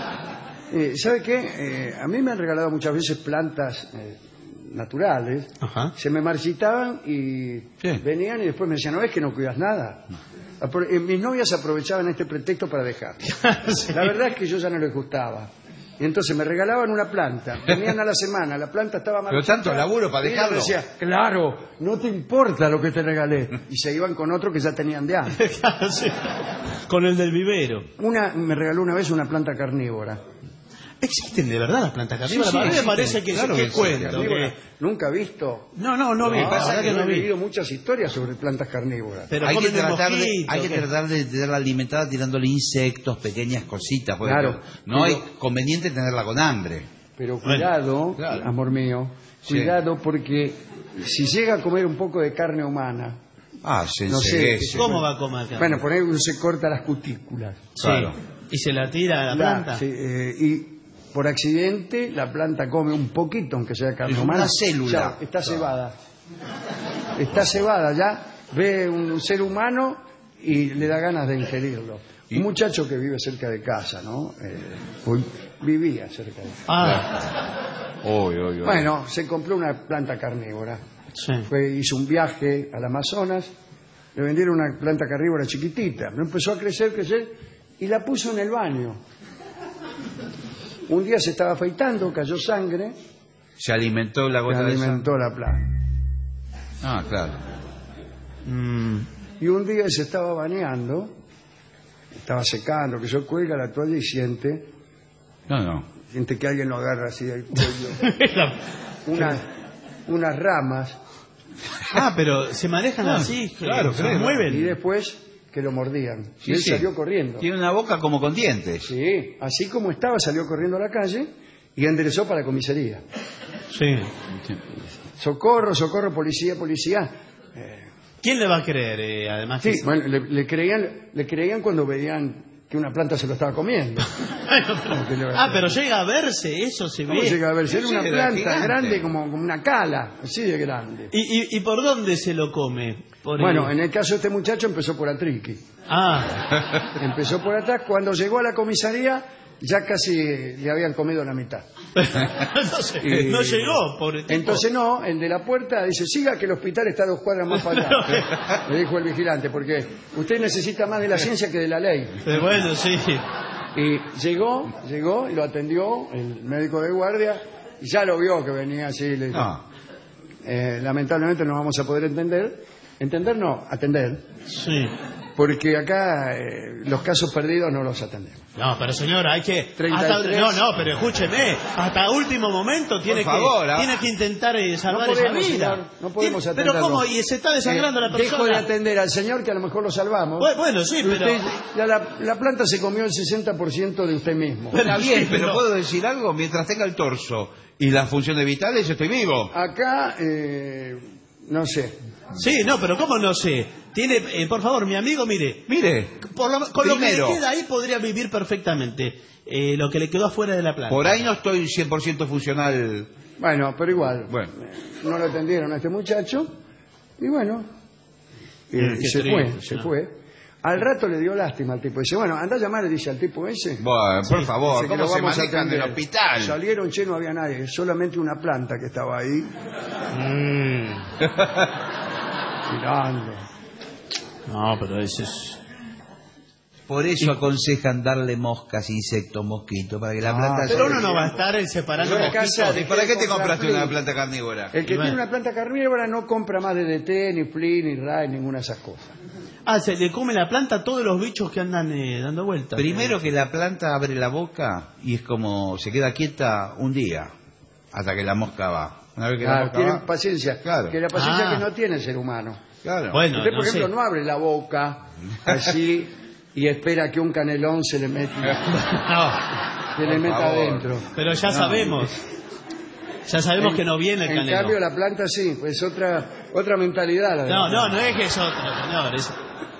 Eh, ¿Sabe qué? Eh, a mí me han regalado muchas veces plantas eh, naturales. Ajá. Se me marchitaban y Sí. venían y después me decían, ¿no ves que no cuidas nada? Apro- eh, mis novias aprovechaban este pretexto para dejar. Sí. La verdad es que yo ya no les gustaba. Y entonces me regalaban una planta. Venían a la semana, la planta estaba Pero marchita. tanto laburo para y ella dejarlo. decía, claro, no te importa lo que te regalé. Y se iban con otro que ya tenían de antes. Claro, sí. Con el del vivero. Una, me regaló una vez una planta carnívora. ¿Existen de verdad las plantas carnívoras? Sí, sí, a mí me existen. parece que, Claro que que sí, cuento. Carnívora. que- Nunca he visto. No, no, no vi. No, la pasa verdad que que no no he vi. leído muchas historias sobre plantas carnívoras. Pero hay que, comen tratar de, mosquitos, hay que ¿qué? tratar de tenerla alimentada tirándole insectos, pequeñas cositas. Porque Claro, no hay pero- conveniente tenerla con hambre. Pero Bueno, cuidado, claro. amor mío, Sí. cuidado porque si llega a comer un poco de carne humana, Ah, se No sé, enseguece. ¿Cómo va a comer carne? bueno, por ahí uno se corta las cutículas. Sí. Claro. Y se la tira a la Ya, planta. sí, eh, y por accidente la planta come un poquito, aunque sea carne Es humana. una célula. Ya, está Claro. cebada. Está cebada ya. Ve un ser humano y le da ganas de ingerirlo. ¿Y? Un muchacho que vive cerca de casa, ¿no? Eh, hoy vivía cerca de casa. Ah, Uy, uy, uy. Bueno, se compró una planta carnívora. sí. Fue, hizo un viaje al Amazonas, le vendieron una planta carnívora chiquitita, pero empezó a crecer, crecer, y la puso en el baño. Un día se estaba afeitando, cayó sangre, Se alimentó la se gota de sangre. alimentó la planta. Ah, claro. Mm, Y un día se estaba bañando, estaba secando, que yo cuelga la toalla y siente, No, no. siente que alguien lo agarra así del cuello, La- unas, unas ramas, Ah, pero se manejan así, que claro, se claro. mueven. y después que lo mordían. Sí, y él sí. salió corriendo. Tiene una boca como con dientes. Sí, así como estaba, salió corriendo a la calle y enderezó para la comisaría. Sí. Socorro, socorro, policía, policía. ¿Quién le va a creer? eh, además Sí, que... bueno, le, le creían, le creían cuando veían que una planta se lo estaba comiendo. Bueno, pero- que le va a Ah, pero llega a verse, eso se ¿Cómo ve. llega a ver? Si era Sí, una era planta gigante. grande como, como una cala, así de grande. ¿Y, y, y por dónde se lo come? Por Bueno, el- en el caso de este muchacho empezó por Atriqui. Ah, Empezó por atrás, cuando llegó a la comisaría ya casi le habían comido la mitad. entonces, Y- no llegó, pobre tipo. Entonces no, el de la puerta dice, siga que el hospital está a dos cuadras más para allá. Le dijo el vigilante, porque usted necesita más de la ciencia que de la ley. Eh, bueno, sí. Y llegó, llegó y lo atendió el médico de guardia y ya lo vio que venía así. Le dijo, No. "Eh, lamentablemente no vamos a poder entender. Entender no, atender. Sí. Porque acá eh, los casos perdidos no los atendemos. No, pero señora, hay que... treinta y hasta- tres. no, no, pero escúcheme, hasta último momento tiene, Por favor, que, ah. tiene que intentar eh, salvar No esa podemos, vida. señor, no podemos Tiene- Pero atenderlo. ¿cómo? Y se está desangrando Eh, la persona. Dejo de atender al señor que a lo mejor lo salvamos. Bu- Bueno, sí, Y pero... usted- ya la, la planta se comió el sesenta por ciento de usted mismo. Está bien, Sí, pero pero- puedo decir algo. Mientras tenga el torso y las funciones vitales, yo estoy vivo. Acá, eh, no sé. Sí, no, pero ¿cómo no sé? Tiene, eh, por favor, mi amigo, mire, Mire, por lo- con lo que Primero. le queda ahí podría vivir perfectamente. Eh, lo que le quedó afuera de la planta. por ahí no estoy cien por ciento funcional. Bueno, pero igual. Bueno. No lo atendieron a este muchacho. Y bueno, eh, Mm, qué se triste, fue, se ¿no? fue. Al rato le dio lástima al tipo. Dice, bueno, anda a llamar, le dice al tipo ese. Bueno, por favor, Dice que ¿cómo lo se vamos a manejan en el atender. hospital? Salieron, che, no había nadie, solamente una planta que estaba ahí Mm. mirando. No, pero ese es... Por eso aconsejan darle moscas, insectos, mosquitos, para que la Ah, planta... Pero se- uno no va a estar eh, separando Yo en mosquitos. casa ¿Y para qué te comprar compraste flea. una planta carnívora? El que Y bueno. tiene una planta carnívora no compra más de D T, ni Flea, ni Ray, ninguna de esas cosas. Ah, se le come la planta a todos los bichos que andan eh, dando vueltas. Primero que la planta abre la boca y es como se queda quieta un día hasta que la mosca va. Una vez que Claro, la boca tienen va- paciencia. Claro. Que la paciencia Ah. que no tiene el ser humano. Claro. Bueno, Usted, por no ejemplo, sé. no abre la boca así y espera que un canelón se le meta, No, se le Por meta favor. adentro. pero ya No. sabemos. Ya sabemos En- que no viene el En canelón. cambio, la planta sí, pues otra otra mentalidad. La de No, la no, planta. no es que es otro, señor. es-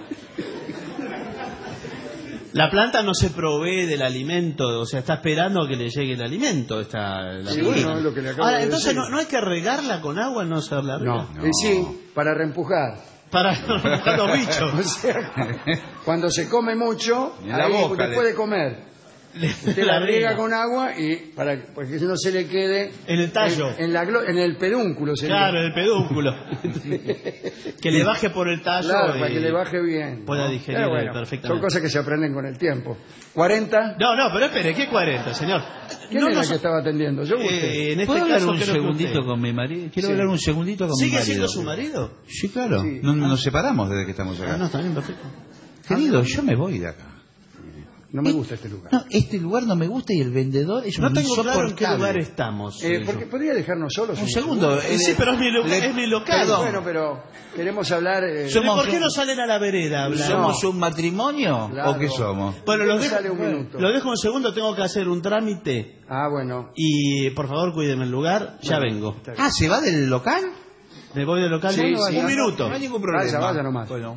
La planta no se provee del alimento, o sea, está esperando a que le llegue el alimento. Está la Sí, planta. bueno, es lo que le acabo Ahora, de entonces, decir. no, ¿no hay que regarla con agua, no hacerla No, regar? y sí, para reempujar. Para para los bichos. O sea, cuando se come mucho, En la ahí boca después le- de comer, Le- usted la riega con agua y para porque no se le quede En el tallo. en, en la glo- en el pedúnculo sería. Claro, el pedúnculo. Que le baje por el tallo. Claro, y para que le baje bien. pueda digerir Pero bueno, perfectamente. son cosas que se aprenden con el tiempo. ¿cuarenta? No, no, pero espere, ¿qué cuarenta, señor? ¿Quién no era nos- que estaba atendiendo? Yo o usted. Eh, en este ¿Puedo hablar caso un creo que segundito usted. con mi marido? Quiero Sí. hablar un segundito con mi ¿Sigue marido. siendo su marido? Sí, claro. Sí. No, no nos separamos desde que estamos acá. Ah, no, está bien, perfecto. Querido, yo me voy de acá. No me gusta este lugar. No, este lugar no me gusta y el vendedor es No un tengo claro en qué insoportable. lugar estamos. Eh, eh, porque yo. podría dejarnos solos. Un segundo. Eh, eh, sí, pero es mi, lu- le- es mi local. Perdón. Bueno, pero queremos hablar. eh, Yo- ¿Por somos qué un- no salen a la vereda a hablar? ¿Somos un matrimonio Claro. o qué somos? Bueno, los No dejo, sale un minuto. lo dejo un segundo, tengo que hacer un trámite Ah, bueno. y por favor cuídeme el lugar, ya vengo. Está bien. Ah, ¿se va del local? ¿Me voy del local? Sí, Bueno, sí. un minuto. No hay ningún problema. Vaya, vaya nomás. Bueno.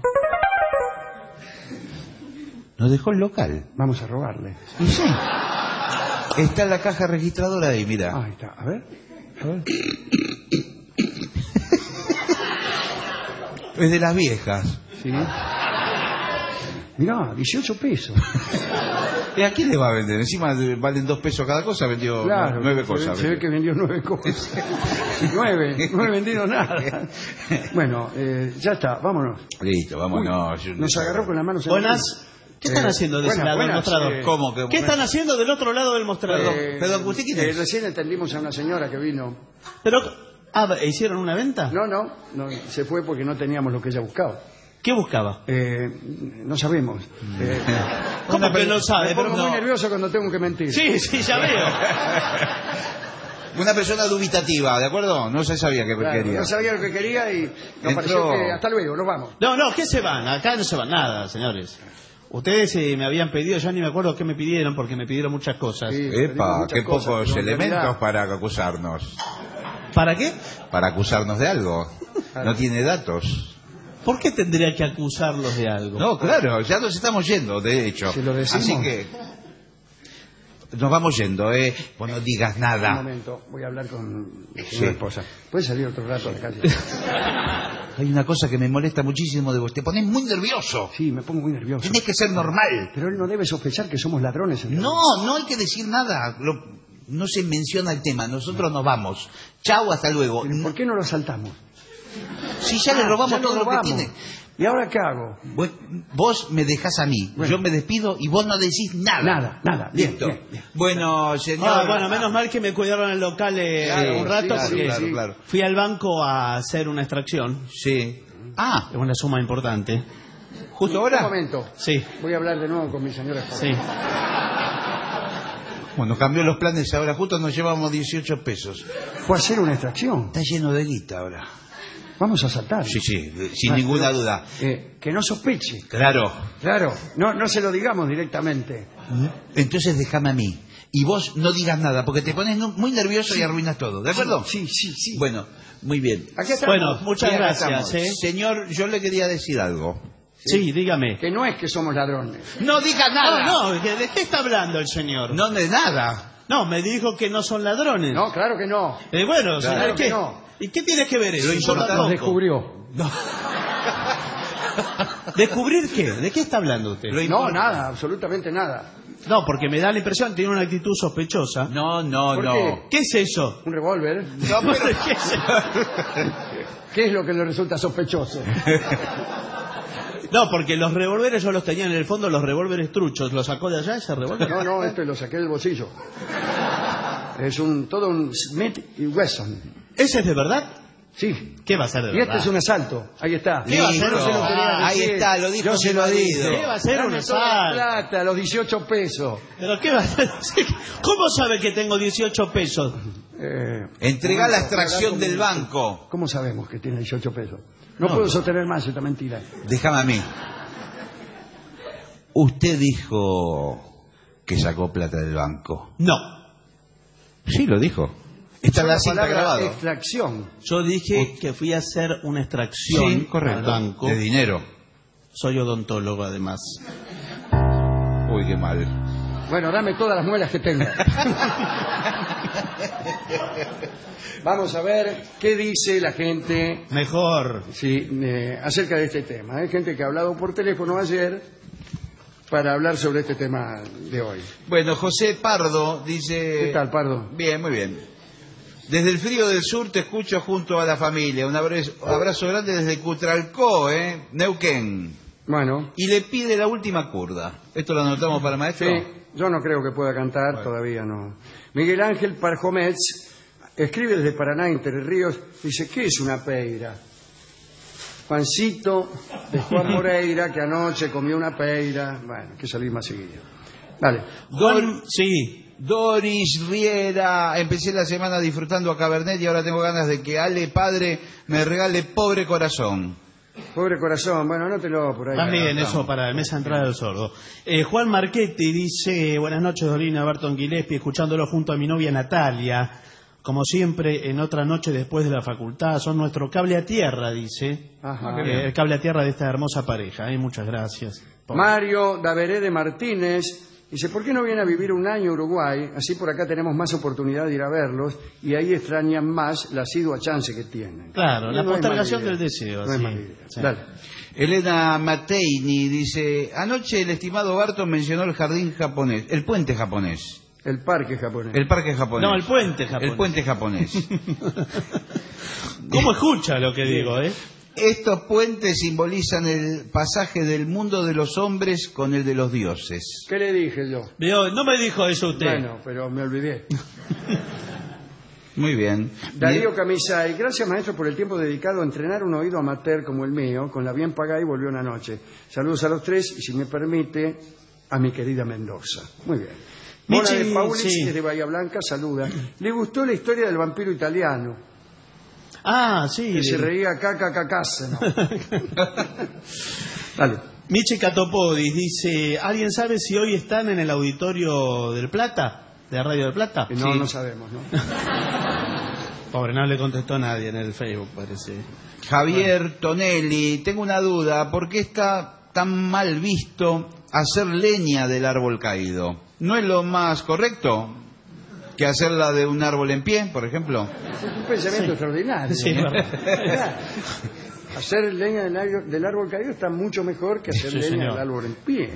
Nos dejó el local. Vamos a robarle. Y sí. Está la caja registradora ahí, mira. Ah, ahí está. A ver. A ver. Es de las viejas. Sí. Mirá, dieciocho pesos. ¿Y a quién le va a vender? Encima de- valen dos pesos cada cosa, vendió Claro. nueve se cosas. ve- Se ve que vendió nueve cosas. nueve. No he vendido nada. Bueno, eh, ya está. Vámonos. Listo, vámonos. Uy, nos agarró con las manos en Buenas. la- ¿Qué están Eh, haciendo de ese buenas, lado del buenas, mostrador? eh, ¿Cómo que- ¿Qué están haciendo del otro lado del mostrador? Eh, Perdón, ¿usted quién es? eh, recién entendimos a una señora que vino. Pero, ah, ¿hicieron una venta? No, no, no, se fue porque no teníamos lo que ella buscaba. ¿Qué buscaba? Eh, no sabemos. Eh, ¿Cómo que no sabe? me pongo Pero muy no. nervioso cuando tengo que mentir. Sí, sí, ya veo. Una persona dubitativa, ¿de acuerdo? No se sabía qué Claro, quería. no sabía lo que quería y nos Entró- pareció que hasta luego, nos vamos. No, no, ¿qué se van? Acá no se van nada, señores. Ustedes eh, me habían pedido, ya ni me acuerdo qué me pidieron, porque me pidieron muchas cosas. Sí, pedimos Epa, muchas qué cosas, pocos pero en elementos realidad- para acusarnos. ¿Para qué? Para acusarnos de algo. Claro. No tiene datos. ¿Por qué tendría que acusarlos de algo? No, claro, ya nos estamos yendo, de hecho. ¿Se lo decimos? Así que nos vamos yendo, ¿eh? Vos no digas Un nada. momento, voy a hablar con mi Sí. señora esposa. ¿Puede salir otro rato a la calle? Hay una cosa que me molesta muchísimo de vos. Te pones muy nervioso. Sí, me pongo muy nervioso. Tenés que ser normal. Pero él no debe sospechar que somos ladrones. en realidad. No, no hay que decir nada. Lo- no se menciona el tema. Nosotros nos vamos. Chau, hasta luego. Pero ¿por qué no lo asaltamos? Si ya le robamos Ya lo todo lo que robamos. tiene. ¿Y ahora qué hago? Vos, vos me dejás a mí. Bueno. Yo me despido y vos no decís nada. Nada, nada. Bien, Listo. bien, bien. Bueno, señor. Ah, bueno, menos mal que me cuidaron el local eh, Claro, un rato, sí, porque claro, sí. claro. fui al banco a hacer una extracción. Sí. Ah, Es una suma importante. justo Un ahora. momento. Sí, Voy a hablar de nuevo con mi señora esposa. sí. Bueno, cambió los planes ahora. Justo nos llevamos dieciocho pesos. Fue a hacer una extracción. Está lleno de guita ahora. Vamos a asaltar. Sí, sí, sin Ah, ninguna pero, duda. eh, que no sospeche. Claro. Claro, no, no se lo digamos directamente. Entonces déjame a mí. Y vos no digas nada, porque te pones nu- muy nervioso y arruinas todo. ¿De acuerdo? Sí, sí, sí. Bueno, muy bien. Aquí estamos. Bueno, muchas Bien, acá gracias. estamos. ¿eh? Señor, yo le quería decir algo. Sí, dígame. Que no es que somos ladrones. No diga nada. No, no, ¿de qué está hablando el señor? No de nada. No, me dijo que no son ladrones. No, claro que no. Eh, bueno, Claro señor, que ¿qué? no. ¿Y qué tiene que ver eso? Lo Yo importante- Nos tampoco. descubrió. ¿Descubrir qué? ¿De qué está hablando usted? Lo No, importa- nada, absolutamente nada. No, porque me da la impresión, tiene una actitud sospechosa. No, no, ¿Por no. qué? ¿Qué es eso? Un revólver. No, pero- ¿Qué es eso? ¿Qué es lo que le resulta sospechoso? No, porque los revólveres yo los tenía en el fondo, los revólveres truchos. ¿Lo sacó de allá ese revólver? No, no, este lo saqué del bolsillo. Es un todo un Smith y Wesson. ¿Ese es de verdad? Sí. ¿Qué va a ser de Y verdad? este es un asalto. Ahí está. ¿Qué va a Yo ser? no se lo quería Ahí decir. está, lo dijo Yo mi se lo marido. dije. ¿Qué va a ser Dame un toda la asalto? plata, los dieciocho pesos. ¿Pero qué va a ser? ¿Cómo sabe que tengo dieciocho pesos? Eh, Entrega la momento, extracción hablar del con- banco. ¿Cómo sabemos que tiene dieciocho pesos? No, No. puedo sostener más esta mentira. Déjame a mí. Usted dijo que sacó plata del banco. No. Sí, lo dijo. Está en la La cinta palabra grabado. extracción. Yo dije que fui a hacer una extracción Sí, correcto. al banco. De dinero. Soy odontólogo, además. Uy, qué mal. Bueno, dame todas las muelas que tenga. Vamos a ver qué dice la gente Mejor. sí, eh, acerca de este tema. Hay gente que ha hablado por teléfono ayer para hablar sobre este tema de hoy. Bueno, José Pardo dice... ¿Qué tal, Pardo? Bien, muy bien. Desde el frío del sur te escucho junto a la familia. Un abrazo, abrazo grande desde Cutralcó, ¿eh? Neuquén. Bueno, Y le pide la última curda. ¿Esto lo anotamos para maestro? sí, yo no creo que pueda cantar, todavía no. Miguel Ángel Parjomets escribe desde Paraná, Entre Ríos, dice, ¿qué es una peira? Juancito de Juan Moreira, que anoche comió una peira. Bueno, hay que salir más seguido. Dale. Juan, sí. Doris Riera, empecé la semana disfrutando a Cabernet y ahora tengo ganas de que Ale Padre me regale Pobre Corazón. Pobre corazón, bueno, anótelo por ahí. También eso para el Mesa Entrada del Sordo. Eh, Juan Marchetti dice, buenas noches, Dolina, Barton Gillespie, escuchándolo junto a mi novia Natalia. Como siempre, en otra noche después de la facultad, son nuestro cable a tierra, dice. Ajá. Eh, el cable a tierra de esta hermosa pareja. Eh, muchas gracias. Mario Daveré de Martínez dice, ¿por qué no viene a vivir un año a Uruguay? Así por acá tenemos más oportunidad de ir a verlos y ahí extrañan más la asidua chance que tienen. Claro, la No hay postergación mala idea. del deseo. No hay sí. mala idea. Sí. Dale. Elena Mateini dice, anoche el estimado Barton mencionó el jardín japonés, el puente japonés, El parque japonés. el parque japonés. No, el puente japonés. El puente japonés. ¿Cómo escucha lo que digo, eh? Estos puentes simbolizan el pasaje del mundo de los hombres con el de los dioses. ¿Qué le dije yo? Veo, no me dijo eso usted. Bueno, pero me olvidé. Muy bien. Darío Camisay, gracias maestro por el tiempo dedicado a entrenar un oído amateur como el mío, con la bien pagada y volvió una noche. Saludos a los tres y si me permite, a mi querida Mendoza. Muy bien. Mona Michi, de Paulis, sí. desde Bahía Blanca, saluda. Le gustó la historia del vampiro italiano, Ah, sí. que se reía caca cacasa, ¿no? Dale. Michi Catopodis dice, ¿alguien sabe si hoy están en el auditorio del Plata? ¿De Radio del Plata? No, Sí. no sabemos, ¿no? Pobre, no le contestó nadie en el Facebook, parece. Javier Tonelli, tengo una duda, ¿por qué está tan mal visto hacer leña del árbol caído? ¿No es lo más correcto que hacerla de un árbol en pie, por ejemplo? Es un pensamiento extraordinario. Sí, ¿no? verdad. Hacer leña del árbol, del árbol caído está mucho mejor que hacer Sí, leña señor. del árbol en pie.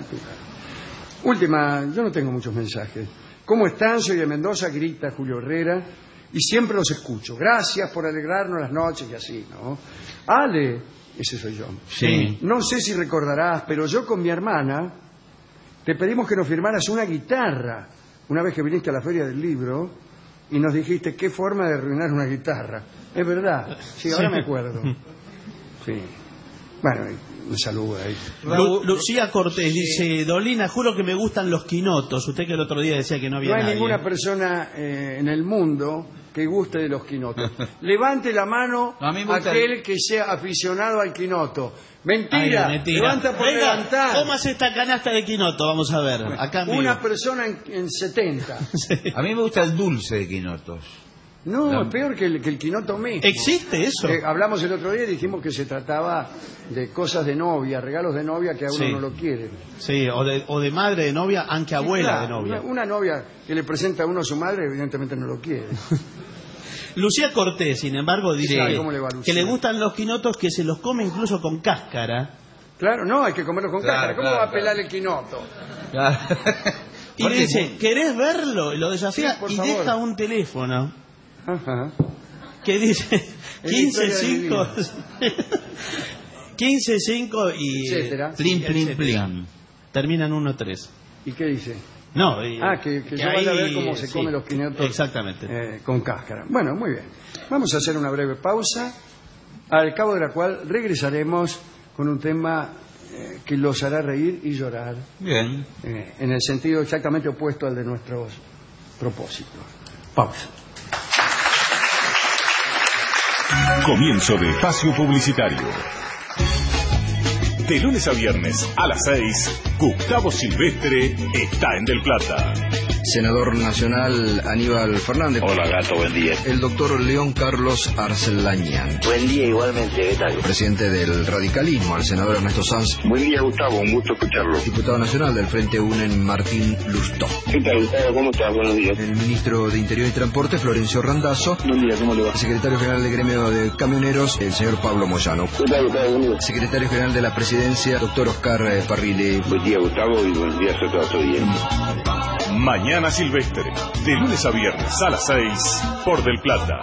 Última, yo no tengo muchos mensajes. ¿Cómo están? Soy de Mendoza, grita Julio Herrera, y siempre los escucho. Gracias por alegrarnos las noches y así, ¿no? Ale, ese soy yo. Sí. No sé si recordarás, pero yo con mi hermana te pedimos que nos firmaras una guitarra una vez que viniste a la Feria del Libro y nos dijiste qué forma de arruinar una guitarra. Es verdad. Sí, ahora Sí. me acuerdo. Sí. Bueno, un saludo ahí. Lu- Lucía Cortés dice, Dolina, juro que me gustan los quinotos. Usted que el otro día decía que no había No hay nadie. ninguna persona eh, en el mundo que guste de los quinotos. Levante la mano A mí me gusta aquel el- que sea aficionado al quinoto. Mentira, Ay, mentira. levanta por Venga, levantar. cómase esta canasta de quinoto, vamos a ver. Acá en vivo. Una persona en, en setenta. A mí me gusta el dulce de quinotos. No, La- es peor que el, que el quinoto mismo. ¿Existe eso? Eh, hablamos el otro día y dijimos que se trataba de cosas de novia, regalos de novia que a uno Sí. no lo quiere. Sí, o de, o de madre de novia, aunque abuela de Claro, novia. Una, una novia que le presenta a uno a su madre, evidentemente no lo quiere. Lucía Cortés, sin embargo, dice Sí, ¿cómo le va, Lucía? que le gustan los quinotos que se los come incluso con cáscara. Claro, no, hay que comerlo con Claro, cáscara. ¿Cómo claro, va a pelar claro. el quinoto? Y Aparte, le dice, ¿querés verlo? Y lo desafía Sí, por y favor. deja un teléfono Ajá. que dice Es quince la historia de cinco quince cinco y Etcétera. Plin, plin, etcétera. plin. Terminan uno tres. ¿Y qué dice? No, y, Ah, que, que que yo vaya a ver ahí, cómo se sí, comen los quinotos exactamente. eh, con cáscara. Bueno, muy bien. Vamos a hacer una breve pausa, al cabo de la cual regresaremos con un tema eh, que los hará reír y llorar. Bien. Eh, en el sentido exactamente opuesto al de nuestros propósitos. Pausa. Comienzo de espacio publicitario. De lunes a viernes a las seis, Gustavo Silvestre está en Del Plata. Senador nacional Aníbal Fernández. Hola, gato, buen día. El doctor León Carlos Arcelañán. Buen día igualmente, ¿qué tal? Presidente del radicalismo, el senador Ernesto Sanz. Buen día, Gustavo, un gusto escucharlo. Diputado nacional del Frente UNEN, Martín Lustó. ¿Qué tal, Gustavo? ¿Cómo estás? Buenos días. El ministro de Interior y Transporte, Florencio Randazzo. Buen día, ¿cómo le va? El secretario general del gremio de camioneros, el señor Pablo Moyano. ¿Qué tal, Gustavo? Buen día. Secretario general de la presidencia, doctor Oscar eh, Parrilli. Buen día, Gustavo, y buenos días a toda su audiencia. Mañana Silvestre, de lunes a viernes a las seis, por Del Plata.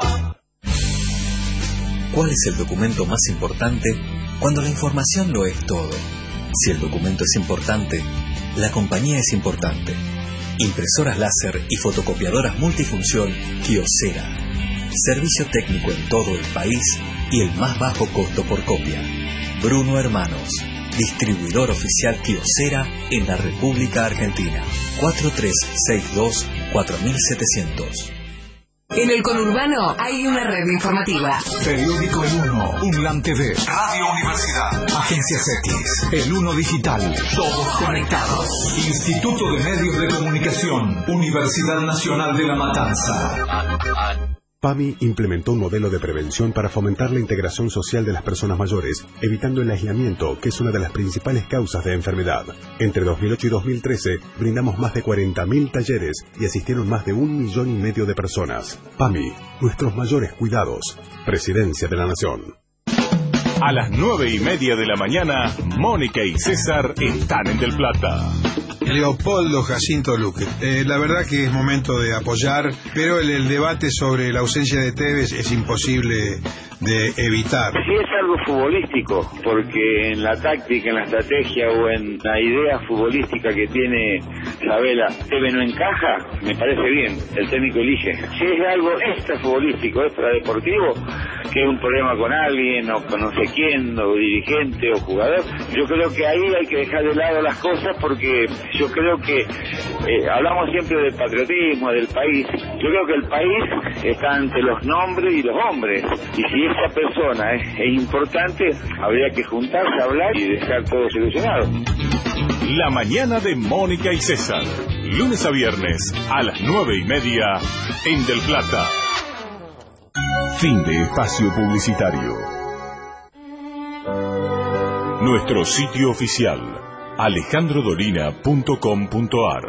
¿Cuál es el documento más importante cuando la información lo es todo? Si el documento es importante, la compañía es importante. Impresoras láser y fotocopiadoras multifunción Kyocera. Servicio técnico en todo el país y el más bajo costo por copia. Bruno Hermanos, distribuidor oficial Kyocera en la República Argentina. cuatro tres seis dos cuatro siete cero cero. En el conurbano hay una red informativa. Periódico El Uno, UNLAM T V, Radio Universidad, Agencias X, El Uno Digital, todos conectados. Instituto de Medios de Comunicación, Universidad Nacional de La Matanza. PAMI implementó un modelo de prevención para fomentar la integración social de las personas mayores, evitando el aislamiento, que es una de las principales causas de enfermedad. Entre dos mil ocho y dos mil trece, brindamos más de cuarenta mil talleres y asistieron más de un millón y medio de personas. PAMI, nuestros mayores cuidados. Presidencia de la Nación. A las nueve y media de la mañana, Mónica y César están en Del Plata. Leopoldo Jacinto Luque. Eh, la verdad que es momento de apoyar, pero el, el debate sobre la ausencia de Tevez es imposible de evitar. Sí, es algo futbolístico, porque en la táctica, en la estrategia o en la idea futbolística que tiene Sabela, Tevez no encaja, me parece bien, el técnico elige. Si es algo extra futbolístico, extra deportivo, que es un problema con alguien o con no sé quién, o dirigente o jugador, yo creo que ahí hay que dejar de lado las cosas, porque yo creo que eh, hablamos siempre del patriotismo, del país. Yo creo que el país está ante los nombres y los hombres, y si esa persona es, es importante, habría que juntarse, hablar y dejar todo solucionado. La mañana de Mónica y César, lunes a viernes a las nueve y media en Del Plata. Fin de espacio publicitario. Nuestro sitio oficial, alejandro dolina punto com punto ar.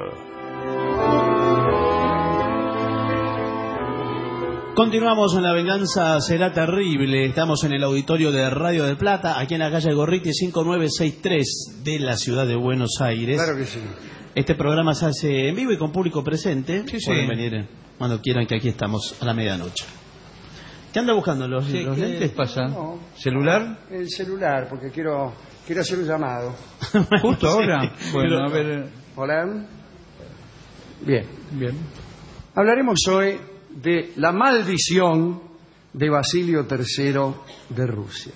Continuamos en La Venganza Será Terrible. Estamos en el auditorio de Radio del Plata, aquí en la calle Gorriti cinco nueve seis tres de la ciudad de Buenos Aires. Claro que sí. Este programa se hace en vivo y con público presente. Sí, sí. Pueden venir cuando quieran, que aquí estamos a la medianoche. ¿Qué anda buscando los, Sí, los ¿qué lentes? les pasa? No. ¿Celular? El celular, porque quiero quiero hacer un llamado. ¿Justo Sí. ahora? Bueno, Pero- a ver... Hola. Bien. Bien. Hablaremos hoy de la maldición de Basilio tercero de Rusia.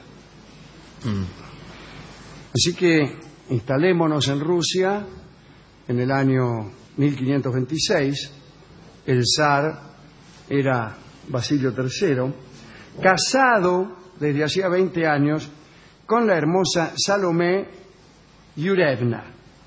Así que instalémonos en Rusia en el año mil quinientos veintiséis. El zar era Basilio tercero, casado desde hacía veinte años con la hermosa Salomé Yurevna.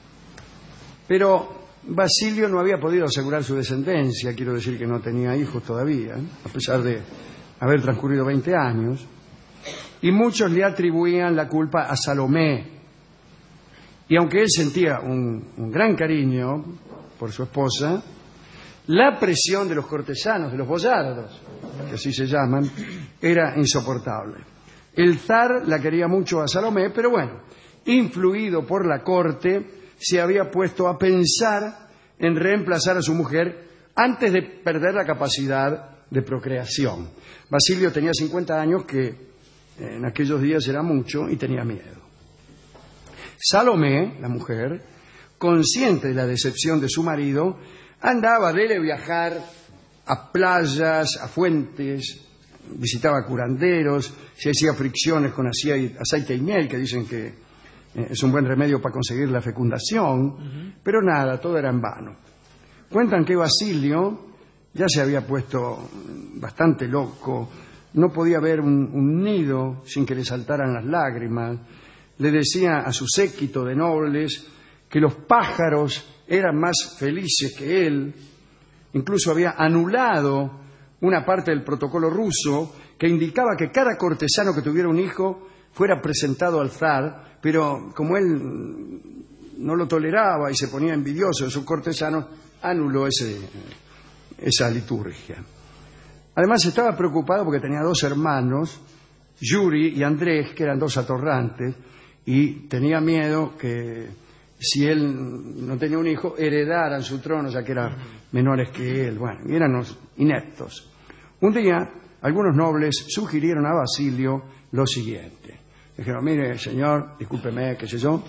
Pero Basilio no había podido asegurar su descendencia, quiero decir que no tenía hijos todavía, ¿eh? a pesar de haber transcurrido veinte años, y muchos le atribuían la culpa a Salomé. Y aunque él sentía un, un gran cariño por su esposa, la presión de los cortesanos, de los boyardos, que así se llaman, era insoportable. El zar la quería mucho a Salomé, pero bueno, influido por la corte, se había puesto a pensar en reemplazar a su mujer antes de perder la capacidad de procreación. Basilio tenía cincuenta años, que en aquellos días era mucho, y tenía miedo. Salomé, la mujer, consciente de la decepción de su marido, andaba a verle viajar a playas, a fuentes, visitaba curanderos, se hacía fricciones con aceite y miel, que dicen que eh, es un buen remedio para conseguir la fecundación, uh-huh. pero nada, todo era en vano. Cuentan que Basilio ya se había puesto bastante loco, no podía ver un, un nido sin que le saltaran las lágrimas, le decía a su séquito de nobles que los pájaros eran más felices que él, incluso había anulado una parte del protocolo ruso que indicaba que cada cortesano que tuviera un hijo fuera presentado al zar, pero como él no lo toleraba y se ponía envidioso de sus cortesanos, anuló ese, esa liturgia. Además estaba preocupado porque tenía dos hermanos, Yuri y Andrés, que eran dos atorrantes, y tenía miedo que si él no tenía un hijo, heredaran su trono, ya que eran menores que él. Bueno, y eran unos ineptos. Un día, algunos nobles sugirieron a Basilio lo siguiente. Dijeron, mire, señor, discúlpeme, qué sé yo,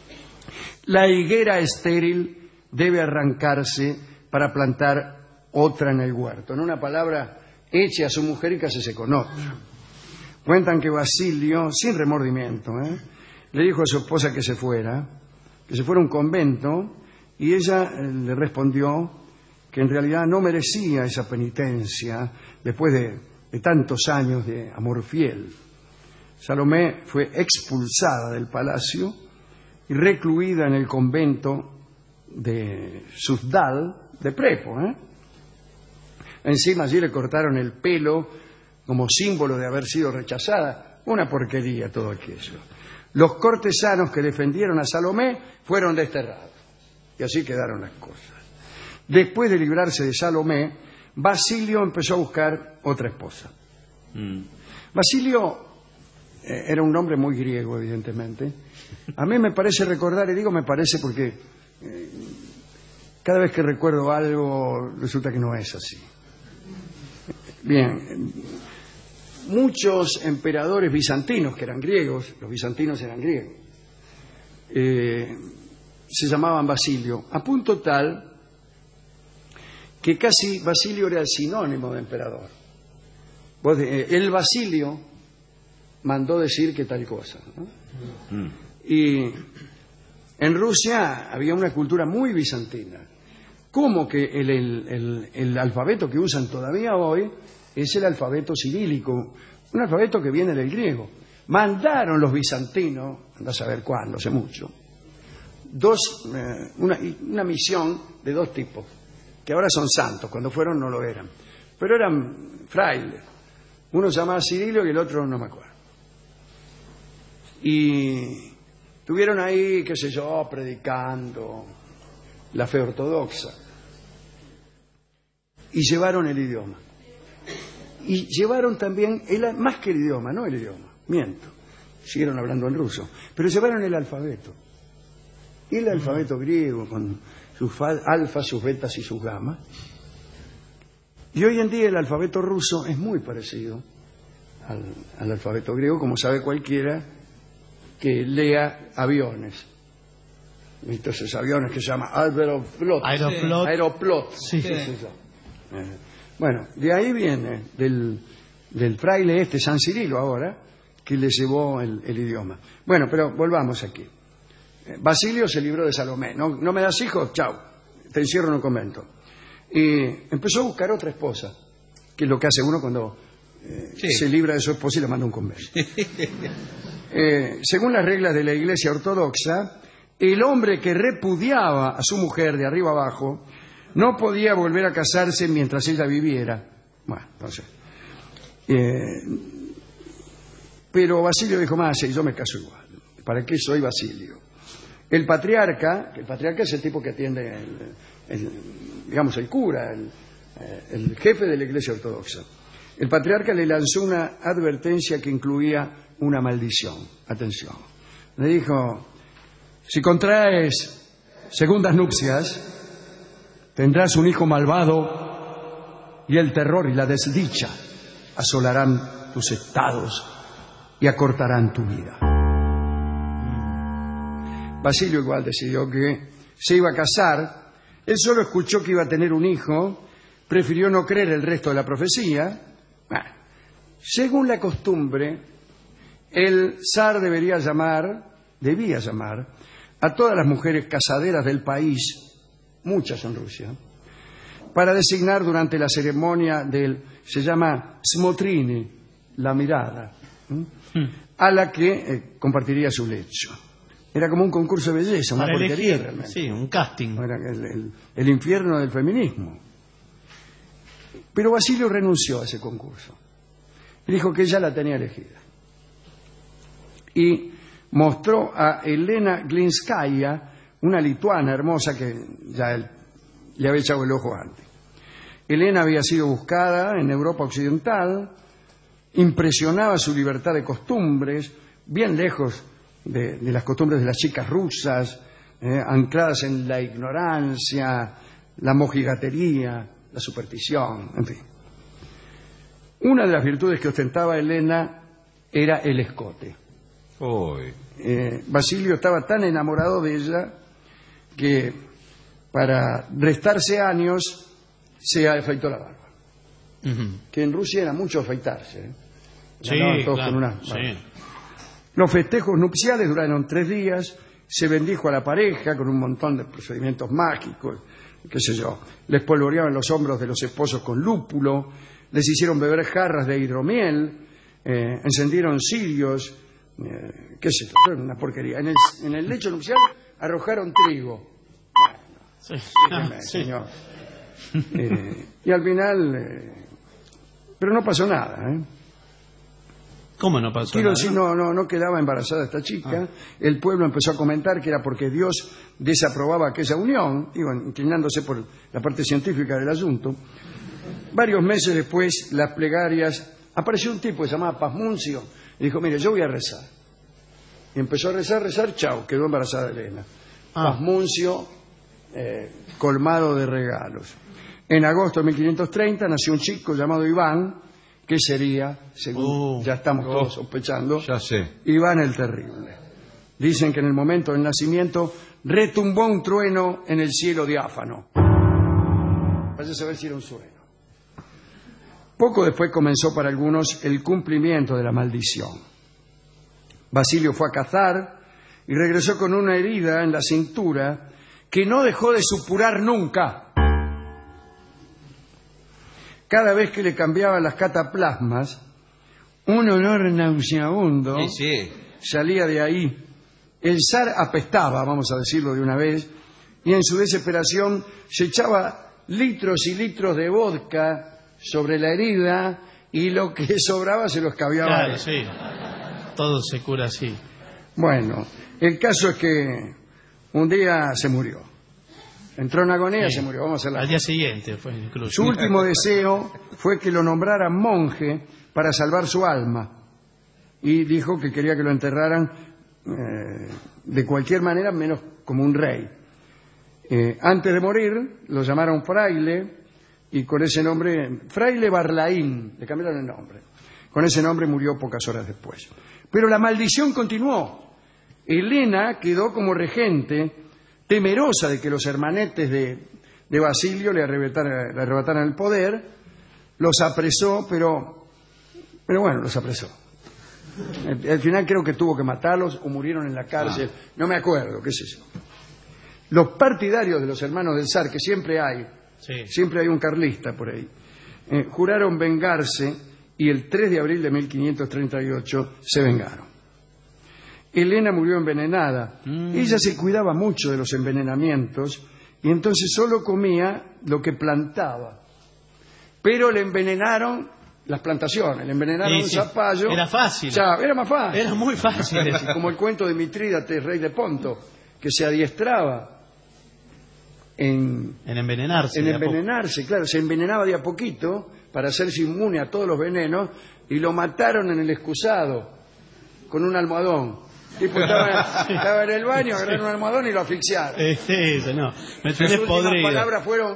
la higuera estéril debe arrancarse para plantar otra en el huerto. En una palabra, eche a su mujer y cásese con otra. Cuentan que Basilio, sin remordimiento, ¿eh? le dijo a su esposa que se fuera, que se fuera a un convento, y ella le respondió que en realidad no merecía esa penitencia después de, de tantos años de amor fiel. Salomé fue expulsada del palacio y recluida en el convento de Suzdal, de Prepo. ¿eh? Encima allí le cortaron el pelo como símbolo de haber sido rechazada. Una porquería todo aquello. Los cortesanos que defendieron a Salomé fueron desterrados. Y así quedaron las cosas. Después de librarse de Salomé, Basilio empezó a buscar otra esposa. Mm. Basilio eh, era un nombre muy griego, evidentemente. A mí me parece recordar, y digo me parece porque eh, cada vez que recuerdo algo resulta que no es así. Bien, muchos emperadores bizantinos, que eran griegos, los bizantinos eran griegos, eh, se llamaban Basilio, a punto tal que casi Basilio era el sinónimo de emperador. Vos, eh, el Basilio mandó decir que tal cosa, ¿no? Mm. Y en Rusia había una cultura muy bizantina. ¿Cómo que el, el, el, el alfabeto que usan todavía hoy es el alfabeto cirílico? Un alfabeto que viene del griego. Mandaron los bizantinos, andás a saber cuándo, hace mucho, dos, eh, una, una misión de dos tipos, que ahora son santos, cuando fueron no lo eran, pero eran frailes. Uno se llamaba Cirilio y el otro no me acuerdo. Y estuvieron ahí, qué sé yo, predicando la fe ortodoxa. Y llevaron el idioma. Y llevaron también, el, más que el idioma, no el idioma, miento, siguieron hablando en ruso, pero llevaron el alfabeto. Y el alfabeto griego, con sus alfas, sus betas y sus gamas. Y hoy en día el alfabeto ruso es muy parecido al, al alfabeto griego, como sabe cualquiera que lea aviones. ¿Viste esos aviones que se llaman Aeroplot? Aeroplot. Aeroplot. Sí, sí, sí. Eh, bueno, de ahí viene, del, del fraile este, San Cirilo ahora, que le llevó el, el idioma. Bueno, pero volvamos aquí. Eh, Basilio se libró de Salomé. ¿No, no me das hijos? Chao, te encierro en un convento. Y empezó a buscar otra esposa, que es lo que hace uno cuando eh, sí. se libra de su esposa y le manda a un convento. eh, según las reglas de la Iglesia Ortodoxa, el hombre que repudiaba a su mujer de arriba abajo no podía volver a casarse mientras ella viviera. Bueno, entonces. Eh, pero Basilio dijo, más, sí, yo me caso igual. ¿Para qué soy Basilio? El patriarca, el patriarca es el tipo que atiende, el, el, digamos, el cura, el, el jefe de la Iglesia Ortodoxa. El patriarca le lanzó una advertencia que incluía una maldición. Atención. Le dijo, si contraes segundas nupcias, tendrás un hijo malvado y el terror y la desdicha asolarán tus estados y acortarán tu vida. Basilio igual decidió que se iba a casar. Él solo escuchó que iba a tener un hijo, prefirió no creer el resto de la profecía. Bueno, según la costumbre, el zar debería llamar, debía llamar, a todas las mujeres casaderas del país, muchas en Rusia, para designar durante la ceremonia del, se llama smotrini, la mirada, ¿eh? a la que eh, compartiría su lecho. Era como un concurso de belleza, una Para porquería elegir, realmente. sí, un casting. Era el, el- el infierno del feminismo. Pero Basilio renunció a ese concurso. Y dijo que ya la tenía elegida. Y mostró a Elena Glinskaya, una lituana hermosa que ya él le había echado el ojo antes. Elena había sido buscada en Europa Occidental, impresionaba su libertad de costumbres, bien lejos de, de las costumbres de las chicas rusas, eh, ancladas en la ignorancia, la mojigatería, la superstición, en fin. Una de las virtudes que ostentaba Elena era el escote. Uy. Eh, Basilio estaba tan enamorado de ella que para restarse años se afeitó la barba. Ujú. Que en Rusia era mucho afeitarse. ¿eh? Sí, Andaban todos claro, con una sí. barba. Los festejos nupciales duraron tres días, se bendijo a la pareja con un montón de procedimientos mágicos, qué sé yo. Les polvoreaban los hombros de los esposos con lúpulo, les hicieron beber jarras de hidromiel, eh, encendieron cirios, eh, qué sé yo, fue una porquería. En el, en el lecho nupcial arrojaron trigo. Sí. Dígame, Ah, sí. señor. Eh, y al final, eh, pero no pasó nada, ¿eh? ¿Cómo no pasó Quiero nada? decir, no, no, no quedaba embarazada esta chica. El pueblo empezó a comentar que era porque Dios desaprobaba aquella unión, iban inclinándose por la parte científica del asunto. Varios meses después, las plegarias, apareció un tipo que se llamaba Pasmuncio y dijo, mire, yo voy a rezar. Y empezó a rezar, rezar, chao, quedó embarazada Elena. Ah. Pasmuncio, eh, colmado de regalos. En agosto de mil quinientos treinta nació un chico llamado Iván, que sería, según Oh. ya estamos Oh. todos sospechando, Ya sé. Iván el Terrible. Dicen que en el momento del nacimiento retumbó un trueno en el cielo diáfano. Vaya a saber si era un sueño. Poco después comenzó para algunos el cumplimiento de la maldición. Basilio fue a cazar y regresó con una herida en la cintura que no dejó de supurar nunca. Cada vez que le cambiaban las cataplasmas, un olor nauseabundo Sí, sí. salía de ahí. El zar apestaba, vamos a decirlo de una vez, y en su desesperación se echaba litros y litros de vodka sobre la herida y lo que sobraba se lo escabiaba. a Claro, él. sí. Todo se cura así. Bueno, el caso es que un día se murió. Entró en agonía y Sí. se murió. Vamos a hacer la Al día siguiente fue incluso. Su último deseo fue que lo nombraran monje para salvar su alma. Y dijo que quería que lo enterraran eh, de cualquier manera, menos como un rey. Eh, antes de morir, lo llamaron fraile, y con ese nombre, fraile Barlaín, le cambiaron el nombre. Con ese nombre murió pocas horas después. Pero la maldición continuó. Elena quedó como regente, temerosa de que los hermanetes de, de Basilio le arrebataran, le arrebataran el poder, los apresó, pero, pero bueno, los apresó. Al, al final creo que tuvo que matarlos o murieron en la cárcel, no me acuerdo, qué sé yo. Los partidarios de los hermanos del zar, que siempre hay, Sí. siempre hay un carlista por ahí, eh, juraron vengarse y el tres de abril de mil quinientos treinta y ocho se vengaron. Elena murió envenenada. Mm. Ella se cuidaba mucho de los envenenamientos y entonces solo comía lo que plantaba. Pero le envenenaron las plantaciones, le envenenaron Sí, un sí. zapallo. Era fácil. Ya, era más fácil. Era muy fácil eso. Como el cuento de Mitrídates, rey de Ponto, que se adiestraba en, En envenenarse. en de a poco. envenenarse, claro, se envenenaba de a poquito para hacerse inmune a todos los venenos y lo mataron en el excusado con un almohadón. El tipo estaba, estaba en el baño, agarraron un almohadón y lo asfixiaron. Eh, sí, eso no. Me Las tenés últimas podrido. palabras fueron...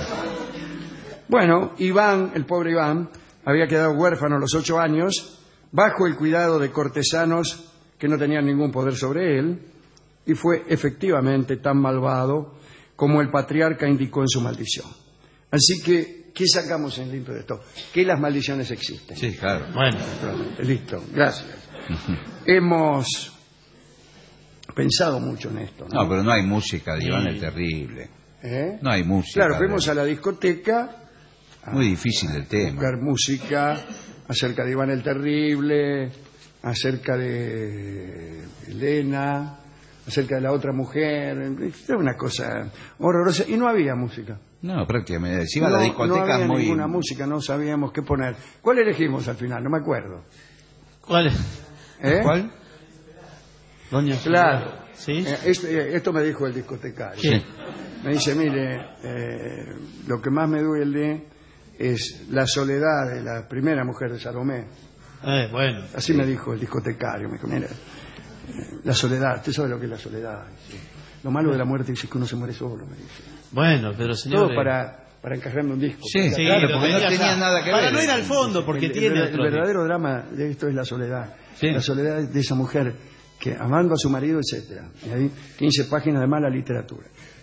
Bueno, Iván, el pobre Iván, había quedado huérfano a los ocho años bajo el cuidado de cortesanos que no tenían ningún poder sobre él, y fue efectivamente tan malvado como el patriarca indicó en su maldición. Así que, ¿qué sacamos en limpio de esto? Que las maldiciones existen. Sí, claro. Bueno, listo, gracias. Hemos pensado mucho en esto, ¿no? No, pero no hay música de Iván el Terrible. ¿Eh? No hay música. Claro, de... fuimos a la discoteca. Muy difícil el tema. Buscar música acerca de Iván el Terrible, acerca de Elena, acerca de la otra mujer. Era una cosa horrorosa. Y no había música. No, prácticamente. Si iba no, a la discoteca no había muy... ninguna música, no sabíamos qué poner. ¿Cuál elegimos al final? No me acuerdo. ¿Cuál? ¿Eh? ¿Cuál? Doña Claro. ¿Sí? Eh, esto, eh, esto me dijo el discotecario. Sí. Me dice, mire, eh, lo que más me duele es la soledad de la primera mujer de Salomé. Eh, bueno. Así me dijo el discotecario. Me dijo, mire, eh, la soledad, usted sabe lo que es la soledad. Dice. Lo malo de la muerte es que uno se muere solo, me dice. Bueno, pero señor... Todo para, para encajarme un disco. Sí, sí, claro, porque no tenía nada que ver. Para no ir al fondo, porque el, tiene el, otro... el verdadero drama de esto es la soledad. Sí. La soledad de esa mujer que amando a su marido, etcétera. Y ahí quince páginas de mala literatura.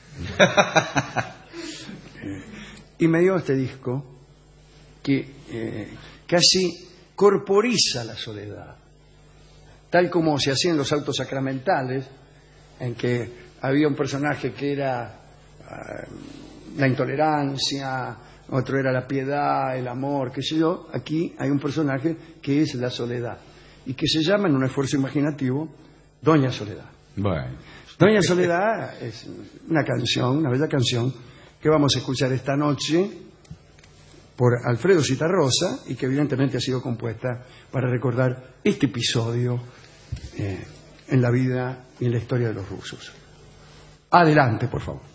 eh, y me dio este disco que eh, casi corporiza la soledad, tal como se hacía en los autos sacramentales, en que había un personaje que era uh, la intolerancia, otro era la piedad, el amor, qué sé yo. Aquí hay un personaje que es la soledad y que se llama, en un esfuerzo imaginativo, Doña Soledad. Bueno. Doña Soledad es una canción, una bella canción que vamos a escuchar esta noche por Alfredo Zitarrosa y que evidentemente ha sido compuesta para recordar este episodio eh, en la vida y en la historia de los rusos. Adelante, por favor.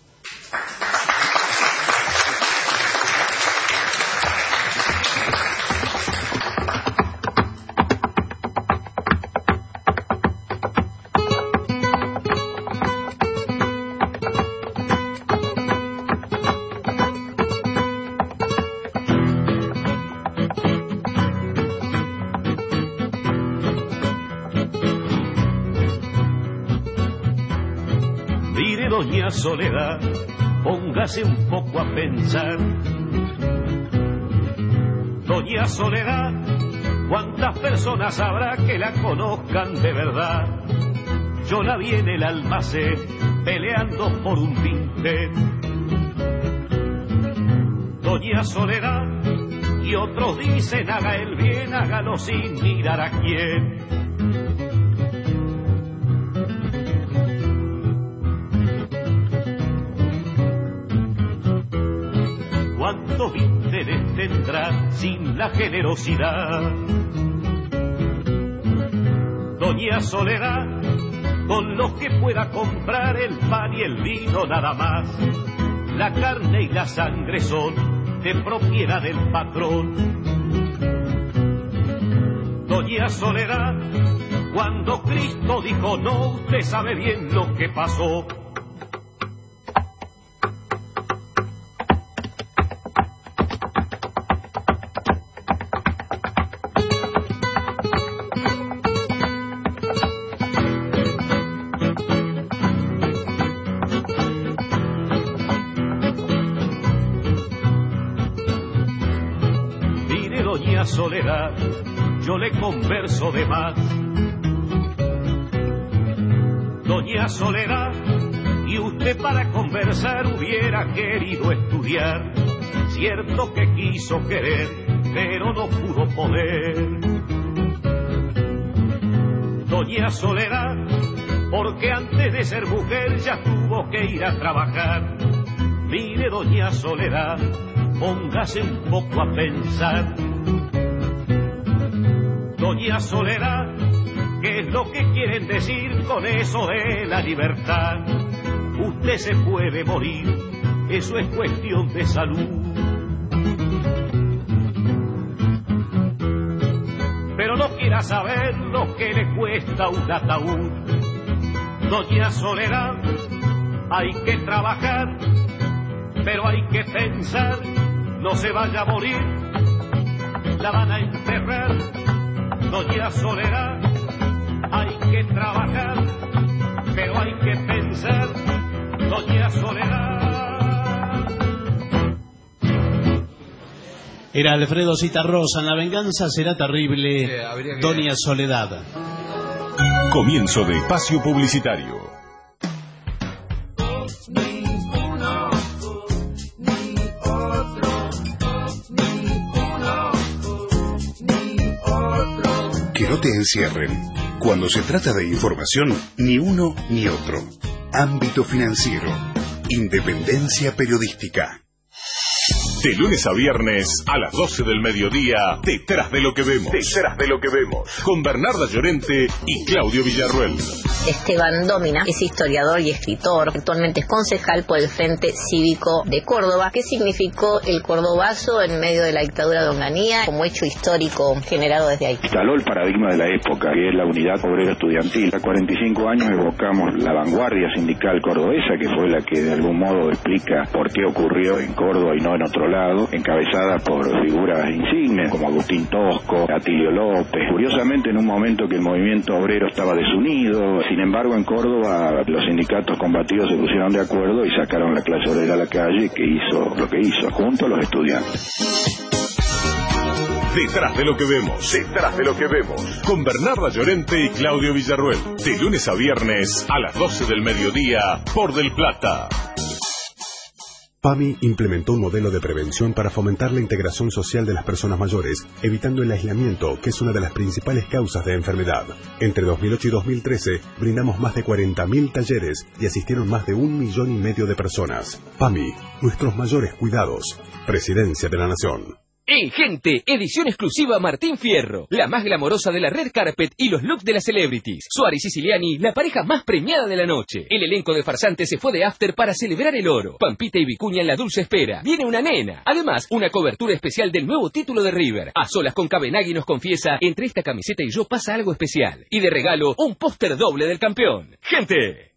Doña Soledad, póngase un poco a pensar. Doña Soledad, ¿cuántas personas habrá que la conozcan de verdad? Yo la vi en el almacén peleando por un tinte. Doña Soledad, y otros dicen haga el bien, hágalo sin mirar a quién. ¿Cuántos vínteres tendrá sin la generosidad? Doña Soledad, con los que pueda comprar el pan y el vino nada más. La carne y la sangre son de propiedad del patrón. Doña Soledad, cuando Cristo dijo no, usted sabe bien lo que pasó. Soledad, yo le converso de más. Doña Soledad, y usted para conversar hubiera querido estudiar. Cierto que quiso querer, pero no pudo poder. Doña Soledad, porque antes de ser mujer ya tuvo que ir a trabajar. Mire, Doña Soledad, póngase un poco a pensar. Doña Soledad, ¿qué es lo que quieren decir con eso de la libertad? Usted se puede morir, eso es cuestión de salud. Pero no quiera saber lo que le cuesta un ataúd. Doña Soledad, hay que trabajar, pero hay que pensar, no se vaya a morir, la van a enterrar. doña Soledad. Hay que trabajar, pero hay que pensar, doña Soledad. Era Alfredo Citarrosa, en La venganza será terrible, Sí, habría que- doña Soledad. Comienzo de espacio publicitario. Que no te encierren. Cuando se trata de información, ni uno ni otro. Ámbito financiero. Independencia periodística. De lunes a viernes a las doce del mediodía, Detrás de lo que vemos. Detrás de lo que vemos. Con Bernarda Llorente y Claudio Villarruel. Esteban Dómina es historiador y escritor. Actualmente es concejal por el Frente Cívico de Córdoba. ¿Qué significó el cordobazo en medio de la dictadura de Onganía como hecho histórico generado desde ahí? Instaló el paradigma de la época, que es la unidad obrera estudiantil. A cuarenta y cinco años evocamos la vanguardia sindical cordobesa, que fue la que de algún modo explica por qué ocurrió en Córdoba y no en otro lado, encabezada por figuras insignes como Agustín Tosco, Atilio López. Curiosamente, en un momento que el movimiento obrero estaba desunido, sin embargo en Córdoba los sindicatos combativos se pusieron de acuerdo y sacaron la clase obrera a la calle, que hizo lo que hizo, junto a los estudiantes. Detrás de lo que vemos. Detrás de lo que vemos. Con Bernarda Llorente y Claudio Villarruel. De lunes a viernes a las doce del mediodía por Del Plata. PAMI implementó un modelo de prevención para fomentar la integración social de las personas mayores, evitando el aislamiento, que es una de las principales causas de enfermedad. Entre dos mil ocho y dos mil trece, brindamos más de cuarenta mil talleres y asistieron más de un millón y medio de personas. PAMI, nuestros mayores cuidados. Presidencia de la Nación. En Gente, edición exclusiva Martín Fierro, la más glamorosa de la red carpet y los looks de las celebrities. Suárez y Siciliani, la pareja más premiada de la noche. El elenco de farsantes se fue de after para celebrar el oro. Pampita y Vicuña en la dulce espera. Viene una nena. Además, una cobertura especial del nuevo título de River. A solas con Cabenagui nos confiesa, entre esta camiseta y yo pasa algo especial. Y de regalo, un póster doble del campeón. ¡Gente!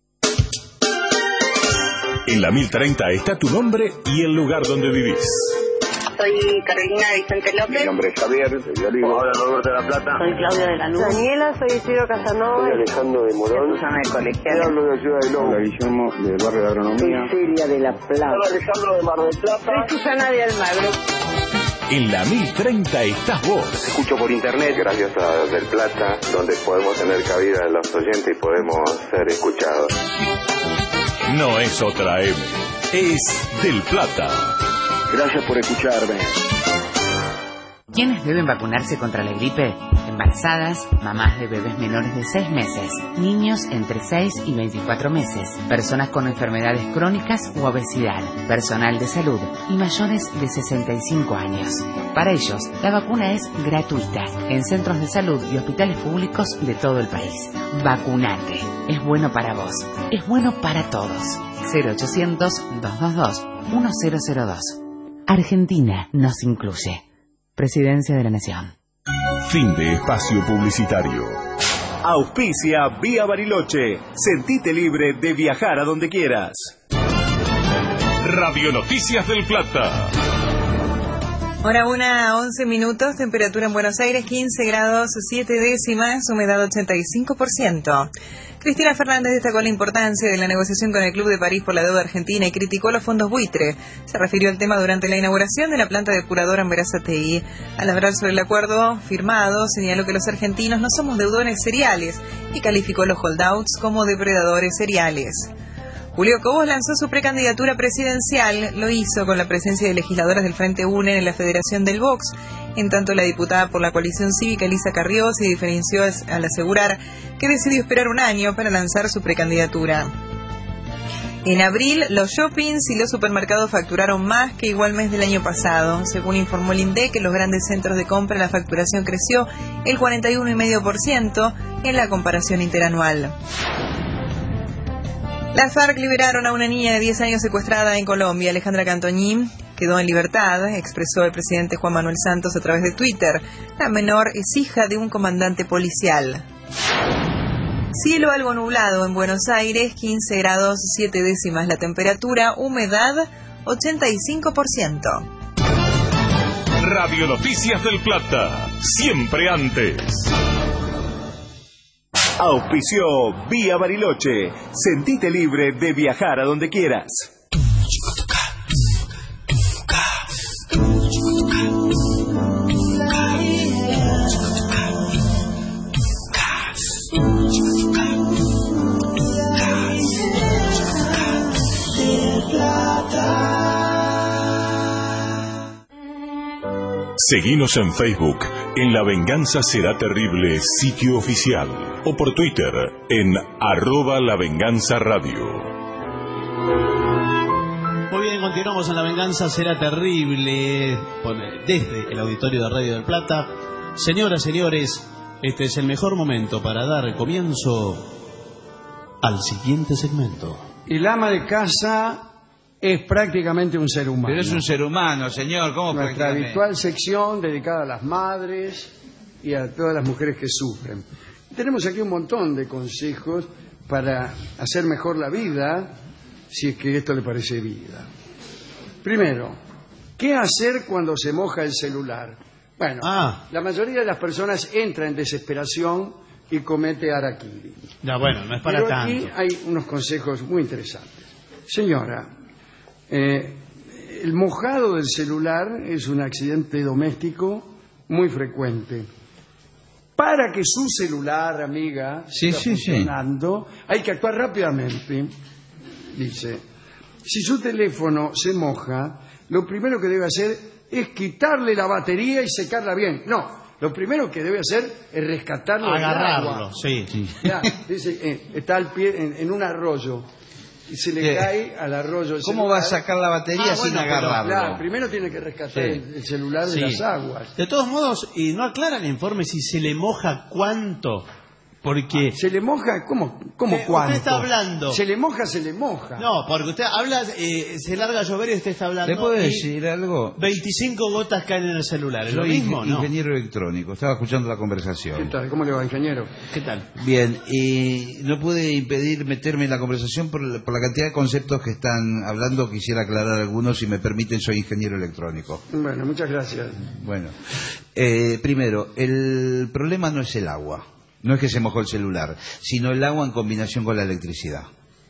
En la mil treinta está tu nombre y el lugar donde vivís. Soy Carolina Vicente López. Mi nombre es Javier de Olivo. Hola, Roberto de la Plata. Soy Claudia de Lanús. Daniela, soy Isidro Casanova. Soy Alejandro de Morón. Susana de Colegial. Yo hablo de Ciudad de Lobo. Hola, Guillermo, del barrio de Agronomía. Soy Celia de La Plata. Hola, Alejandro de Mar del Plata. Soy Susana de Almagro. En la mil treinta estás vos. Escucho por internet, gracias a Del Plata, donde podemos tener cabida en los oyentes y podemos ser escuchados. No es otra M, es Del Plata. Gracias por escucharme. ¿Quiénes deben vacunarse contra la gripe? Embarazadas, mamás de bebés menores de seis meses, niños entre seis y veinticuatro meses, personas con enfermedades crónicas u obesidad, personal de salud y mayores de sesenta y cinco años. Para ellos, la vacuna es gratuita en centros de salud y hospitales públicos de todo el país. Vacunate. Es bueno para vos. Es bueno para todos. cero ochocientos, doscientos veintidós, mil dos. Argentina nos incluye. Presidencia de la Nación. Fin de espacio publicitario. Auspicia Vía Bariloche. Sentite libre de viajar a donde quieras. Radio Noticias del Plata. Hora una, once minutos, temperatura en Buenos Aires quince grados siete décimas, humedad ochenta y cinco por ciento. Cristina Fernández destacó la importancia de la negociación con el Club de París por la deuda argentina y criticó los fondos buitre. Se refirió al tema durante la inauguración de la planta depuradora en Berazategui. Al hablar sobre el acuerdo firmado, señaló que los argentinos no somos deudores seriales y calificó los holdouts como depredadores seriales. Julio Cobos lanzó su precandidatura presidencial, lo hizo con la presencia de legisladoras del Frente UNE en la Federación del Box. En tanto, la diputada por la coalición cívica, Elisa Carrió, se diferenció al asegurar que decidió esperar un año para lanzar su precandidatura. En abril, los shoppings y los supermercados facturaron más que igual mes del año pasado. Según informó el INDEC, en los grandes centros de compra la facturación creció el cuarenta y uno coma cinco por ciento en la comparación interanual. Las FARC liberaron a una niña de diez años secuestrada en Colombia. Alejandra Cantoñín quedó en libertad, expresó el presidente Juan Manuel Santos a través de Twitter. La menor es hija de un comandante policial. Cielo algo nublado en Buenos Aires, quince grados siete décimas la temperatura, humedad ochenta y cinco por ciento. Radio Noticias del Plata, siempre antes. Auspició Vía Bariloche. Sentite libre de viajar a donde quieras. Seguinos en Facebook, en La Venganza Será Terrible, sitio oficial, o por Twitter, en arroba La Venganza Radio. Muy bien, continuamos en La Venganza Será Terrible, desde el auditorio de Radio del Plata. Señoras, señores, este es el mejor momento para dar comienzo al siguiente segmento. El ama de casa es prácticamente un ser humano. Pero es un ser humano, señor. ¿Cómo Nuestra habitual sección dedicada a las madres y a todas las mujeres que sufren. Tenemos aquí un montón de consejos para hacer mejor la vida, si es que esto le parece vida. Primero, ¿qué hacer cuando se moja el celular? Bueno, ah. la mayoría de las personas entra en desesperación y comete harakiri. No, bueno, no es para Pero tanto. aquí hay unos consejos muy interesantes. Señora, Eh, el mojado del celular es un accidente doméstico muy frecuente. Para que su celular, amiga, sí, siga sí, funcionando, sí. hay que actuar rápidamente. Dice, si su teléfono se moja, lo primero que debe hacer es quitarle la batería y secarla bien. No, lo primero que debe hacer es rescatarlo del agua. Agarrarlo, sí. Ya, dice, eh, está al pie en, en un arroyo. Y se le cae al arroyo el ¿Cómo celular. va a sacar la batería ah, sin bueno, agarrarlo? Claro, primero tiene que rescatar sí. el, el celular de sí. las aguas. De todos modos, y no aclara el informe si se le moja cuánto. Porque... Ah, ¿se le moja? ¿Cómo, cómo eh, cuánto? Usted está hablando... Se le moja, se le moja. No, porque usted habla, eh, se larga a llover y usted está hablando... ¿Le puedo decir algo? veinticinco gotas caen en el celular, ¿es Soy lo mismo, no? ingeniero electrónico, estaba escuchando la conversación. ¿Qué tal? ¿Cómo le va, ingeniero? ¿Qué tal? Bien, y no pude impedir meterme en la conversación por la, por la cantidad de conceptos que están hablando. Quisiera aclarar algunos, si me permiten, soy ingeniero electrónico. Bueno, muchas gracias. Bueno, eh, primero, el problema no es el agua. No es que se mojó el celular, sino el agua en combinación con la electricidad.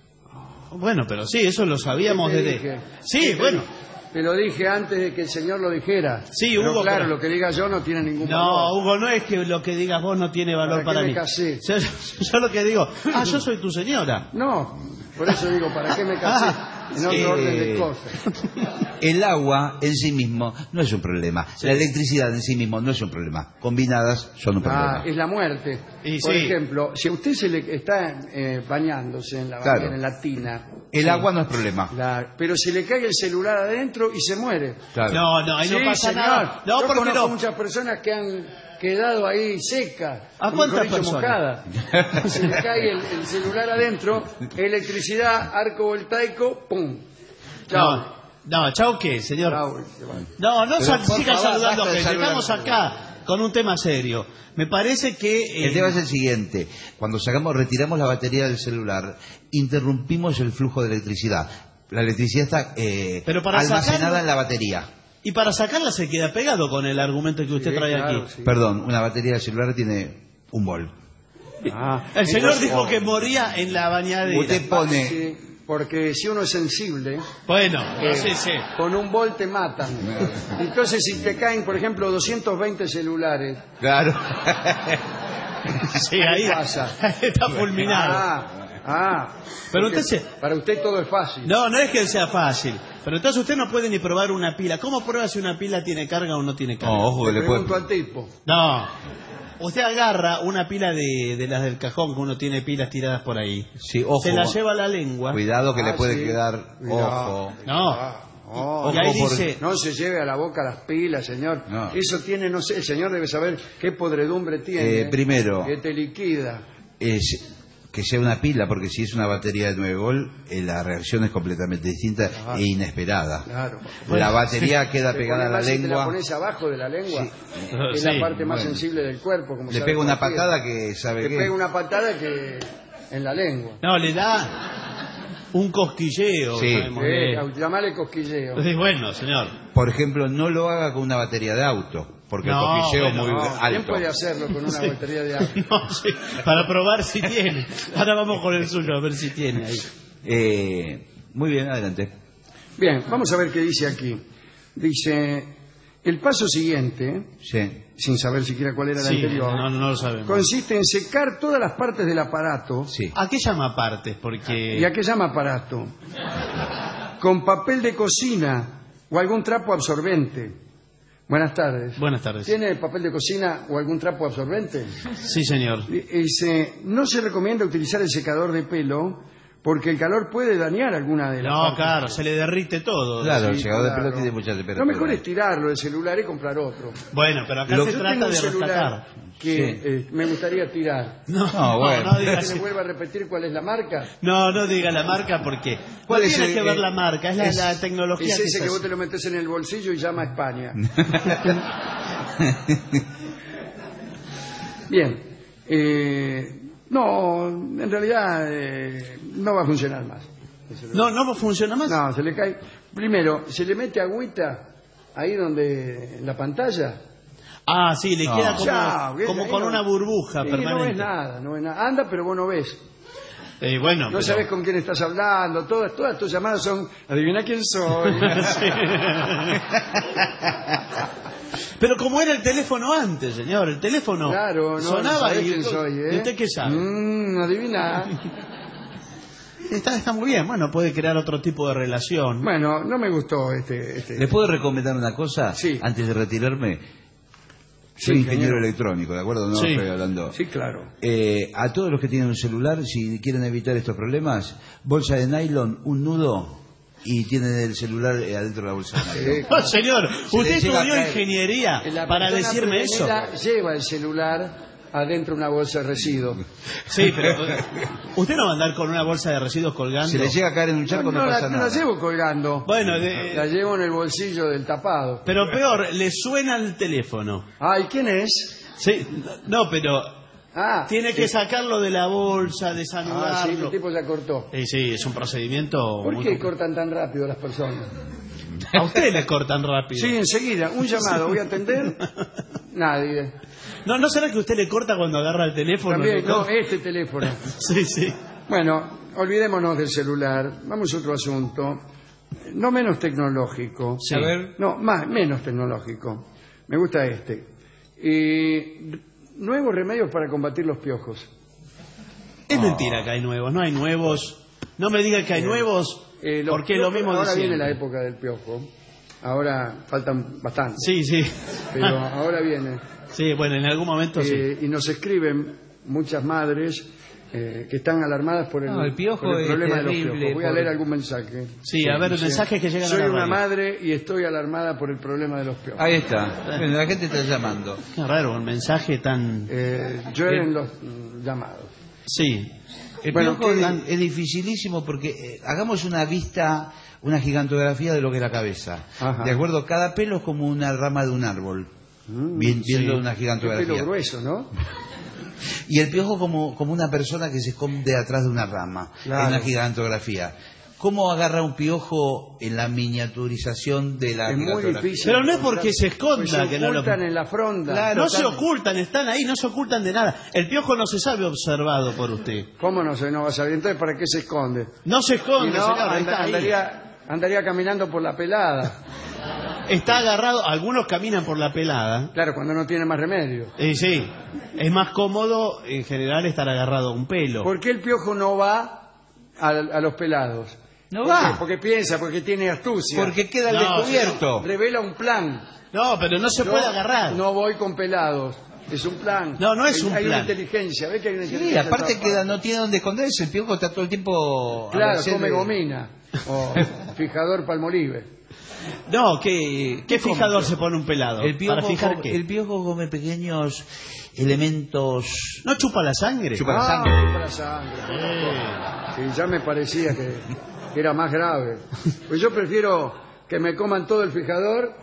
Bueno, pero sí, eso lo sabíamos desde... Dije? Sí, ¿Qué bueno. Te lo dije antes de que el señor lo dijera. Sí, pero Hugo. claro, pero... lo que diga yo no tiene ningún no, valor. No, Hugo, no es que lo que digas vos no tiene valor ¿Para, para qué mí. me casé? Yo, yo, yo lo que digo, ah, yo soy tu señora. No, por eso digo, ¿para qué me casé? Ah, en otro eh... orden de cosas. El agua en sí mismo no es un problema. Sí. La electricidad en sí mismo no es un problema. Combinadas son un problema. Ah, es la muerte. Y Por sí. ejemplo, si a usted se le está eh, bañándose en la Claro. bañera, en la tina... El sí. agua no es problema. La, pero se le cae el celular adentro y se muere. Claro. No, no, ahí Sí, no pasa señor. nada. No, Yo porque conozco no. muchas personas que han quedado ahí secas. ¿A o cuántas mejor dicho, personas? mojadas. Se le cae el, el celular adentro, electricidad, arco voltaico, ¡pum! Chao. No, no, chao qué, señor. Chao, se va. No, no Pero, sal- por siga favor, saludando basta de gente. saludar. Estamos acá con un tema serio. Me parece que... eh, El tema es el siguiente. Cuando sacamos, retiramos la batería del celular, interrumpimos el flujo de electricidad. La electricidad está eh, Pero para almacenada sacarlo- en la batería. Y para sacarla se queda pegado con el argumento que usted Sí, trae claro, aquí. sí. Perdón, una batería del celular tiene un volt. Ah, El señor entonces- dijo que moría en la bañadera. Usted pone... Sí, porque si uno es sensible, Bueno, eh, sí, sí. con un volt te matan. Entonces, si te caen, por ejemplo, doscientos veinte celulares, Claro. Sí, ahí ¿qué pasa? está fulminado. Ah, ah. Pero Porque usted se- para usted todo es fácil. No, no es que sea fácil. Pero entonces usted no puede ni probar una pila. ¿Cómo prueba si una pila tiene carga o no tiene carga? No, ojo que Le le puede... pregunto al tipo. No. Usted agarra una pila de, de las del cajón, que uno tiene pilas tiradas por ahí. Sí, ojo. Se la lleva a la lengua. Cuidado que Ah, le puede sí. quedar... Cuidado. Ojo. No. Ah, oh, Y ahí por- dice... no se lleve a la boca las pilas, señor. No. Eso tiene, no sé, el señor debe saber qué podredumbre tiene. Eh, primero- Que te liquida. Es que sea una pila, porque si es una batería de nueve volt, eh, la reacción es completamente distinta Claro. e inesperada. Claro. La batería queda Te pegada a pone la más si te la lengua. pones abajo de la lengua. Sí. Es Sí, la parte más bueno. sensible del cuerpo. Como Le sabe pega una cualquiera. patada que sabe Le qué. pega una patada que en la lengua. No, le da... Un cosquilleo. Sí. sabemos Eh, que- llamale cosquilleo. Sí, bueno, señor. Por ejemplo, no lo haga con una batería de auto, porque No, el cosquilleo bueno, es muy No, alto. ¿quién puede hacerlo con una Sí. batería de auto? No, sí, para probar si tiene. Ahora vamos con el suyo, a ver si tiene ahí. Eh, muy bien, adelante. Bien, vamos a ver qué dice aquí. Dice, el paso siguiente, Sí. sin saber siquiera cuál era el Sí, anterior, no, no lo sabemos. consiste en secar todas las partes del aparato. Sí. ¿A qué llama partes? Porque... ¿Y a qué llama aparato? Con papel de cocina o algún trapo absorbente. Buenas tardes. Buenas tardes. ¿Tiene papel de cocina o algún trapo absorbente? Sí, señor. Dice, no se recomienda utilizar el secador de pelo porque el calor puede dañar alguna de las No, partes. claro, se le derrite todo. Claro, el Sí, secador de claro. pelo tiene mucha Lo temperatura. mejor es tirarlo del celular y comprar otro. Bueno, pero acá Lo- se Yo trata tengo un de celular rescatar. que Sí. eh, me gustaría tirar. No, No, bueno. no ¿Que digas le vuelva a repetir cuál es la marca? no, no diga la marca porque ¿Cuál no es tiene el- que ver el- la marca, es la, Es- la tecnología Es que ese se que vos hace. te lo metes en el bolsillo y llama a España. Bien. Eh, no, en realidad eh, no va a funcionar más. No, no funciona más. No, se le cae. Primero, se le mete agüita ahí donde en la pantalla. Ah, sí, le No. queda como, Chao, que como ahí con no- una burbuja Sí, no ves permanente. nada, no ves nada. Anda, pero vos no ves. Eh, bueno, No pero- sabes con quién estás hablando. Todas, todas tus llamadas son, adivina quién soy. Pero como era el teléfono antes, señor, el teléfono Claro, no, sonaba no sabés y quién soy, ¿eh? ¿Y usted qué sabe? Mm, adivina. Está, está muy bien, bueno, puede crear otro tipo de relación. Bueno, no me gustó este... este. ¿Le puedo recomendar una cosa? Sí. Antes de retirarme. Soy Sí, ingeniero ingeniero. electrónico, ¿de acuerdo? No Sí. estoy hablando. Sí, claro. Eh, a todos los que tienen un celular, si quieren evitar estos problemas, bolsa de nylon, un nudo y tienen el celular eh, adentro de la bolsa de nylon. Sí. No, señor, Se usted le llega estudió a caer. ingeniería La para persona decirme eso. prevenida lleva el celular adentro de una bolsa de residuos. Sí, pero usted no va a andar con una bolsa de residuos colgando. Si le llega a caer en un charco, no, no, la, pasa no nada. la llevo colgando. Bueno, de- La llevo en el bolsillo del tapado. pero peor, le suena el teléfono. Ay, ¿quién es? Sí, no, pero Ah, tiene que sacarlo de la bolsa, ah, sí, desanudarlo. el tipo ya cortó. Sí, sí, es un procedimiento ¿Por muy qué complicado. cortan tan rápido las personas? A usted le cortan rápido. Sí, enseguida. Un llamado. ¿Voy a atender? Nadie. No, ¿no será que usted le corta cuando agarra el teléfono? También, Le no, corta? este teléfono. Sí, sí. Bueno, olvidémonos del celular. Vamos a otro asunto. No menos tecnológico. Sí. A ver. No, más, menos tecnológico. Me gusta este. Eh, nuevos remedios para combatir los piojos. Es mentira que hay nuevos, no hay nuevos. No me diga que hay Eh, nuevos, Eh, los porque es lo piojos- mismo de Ahora viene siempre. la época del piojo. Ahora faltan bastante. Sí, sí. Pero ahora viene. Sí, bueno, en algún momento sí. Eh, y nos escriben muchas madres eh, que están alarmadas por el, No, el piojo por el es problema de los terrible, piojos. Voy a por- leer algún mensaje. Sí, a ver, Dice, mensajes que llegan a Soy la una radio. madre y estoy alarmada por el problema de los piojos. Ahí está. Bueno, la gente está llamando. Qué raro, un mensaje tan... Eh, llueven los mm, llamados. Sí. El Bueno, piojo ¿qué- es, es dificilísimo porque eh, hagamos una vista, una gigantografía de lo que es la cabeza. Ajá. De acuerdo, cada pelo es como una rama de un árbol. Bien- viendo Sí. una Qué gigantografía. pelo grueso, ¿no? Y el piojo como, como una persona que se esconde atrás de una rama, Claro. en una gigantografía. ¿Cómo agarra un piojo en la miniaturización de la Es muy gigantografía? difícil. Pero no es porque se esconda Pues se que no lo... ocultan en la fronda. Claro. No se claro. ocultan, están ahí, no se ocultan de nada. El piojo no se sabe observado por usted. ¿Cómo no se no va a saber? Entonces, ¿para qué se esconde? No se Y esconde, no, señor, anda- está ahí. andaría, andaría caminando por la pelada. Está agarrado, algunos caminan por la pelada. Claro, cuando no tiene más remedio. Y sí, es más cómodo en general estar agarrado a un pelo. ¿Por qué el piojo no va a, a los pelados? No ¿Por va. qué? Porque piensa, porque tiene astucia. Porque queda al No, descubierto. Revela un plan. No, pero no se No, puede agarrar. No voy con pelados. Es un plan. No, no es Hay- un Hay una plan. inteligencia. ¿Ves que hay una Sí, inteligencia? aparte en todas queda, no tiene dónde esconderse. El piojo está todo el tiempo... a Claro, merced come de- gomina. O fijador palmolive. No, ¿qué, qué ¿Cómo? fijador se pone un pelado? El piojo, ¿Para fijar come, qué? el piojo come pequeños elementos... ¿No chupa la sangre? Chupa la Ah, sangre. chupa la sangre. Sí, ya me parecía que, que era más grave. Pues yo prefiero que me coman todo el fijador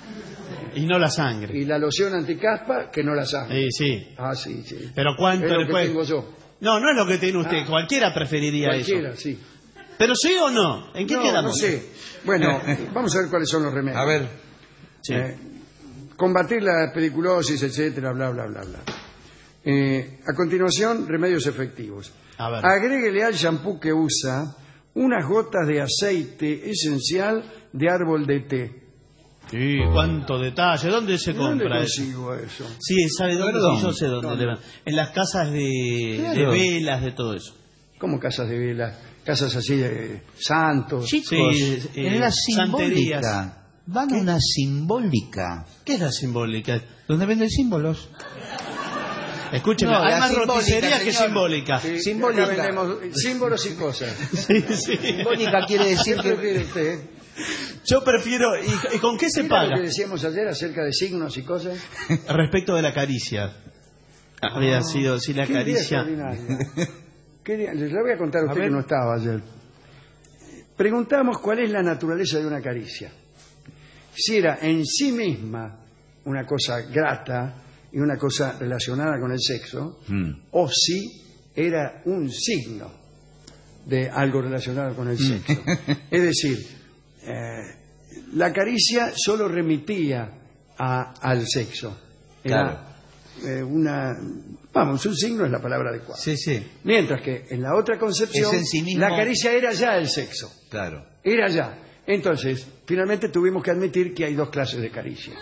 Y no la sangre. y la loción anticaspa que no la sangre. Sí, sí. Ah, sí, sí. Pero ¿cuánto Es lo le que puede...? tengo yo. No, no es lo que tiene usted. Ah. Cualquiera preferiría Cualquiera, eso. sí. ¿Pero sí o no? ¿En qué no, quedamos? No sé. Bueno, vamos a ver cuáles son los remedios. A ver. Sí. Eh, combatir la pediculosis, etcétera, bla, bla, bla, bla. Eh, a continuación, remedios efectivos. A ver. Agréguele al shampoo que usa unas gotas de aceite esencial de árbol de té. Sí, cuánto detalle. ¿Dónde se compra ¿Dónde eso? consigo eso? Sí, ¿sabe dónde? Perdón. Sí, yo sé dónde. ¿Dónde? Le van. En las casas de, Claro. de velas, de todo eso. ¿Cómo casas de velas? Casas así de santos. Chicos, Sí, eh, en la santerías. simbólica. Van a una simbólica. ¿Qué es la simbólica? Donde venden símbolos. Escúcheme, No, hay la más simbólica, roticería que señor. simbólica. Sí, Simbólica. acá vendemos símbolos y cosas. Sí, sí. Simbólica quiere decir ¿Qué que... prefiere usted? Yo prefiero... ¿Y, y con qué se ¿Mira paga? lo que decíamos ayer acerca de signos y cosas? Respecto de la caricia. Había sido, si la Qué idea caricia... extraordinaria. Qué idea- Les la voy a contar a A usted ver. que no estaba ayer. Preguntamos cuál es la naturaleza de una caricia. Si era en sí misma una cosa grata y una cosa relacionada con el sexo, Mm. o si era un signo de algo relacionado con el sexo. Es decir, eh, la caricia solo remitía a- al sexo. Era eh, una... Vamos, un signo es la palabra adecuada. Sí, sí. Mientras que en la otra concepción, Es en sí mismo- la caricia era ya el sexo. Claro. Era ya. Entonces, finalmente tuvimos que admitir que hay dos clases de caricia.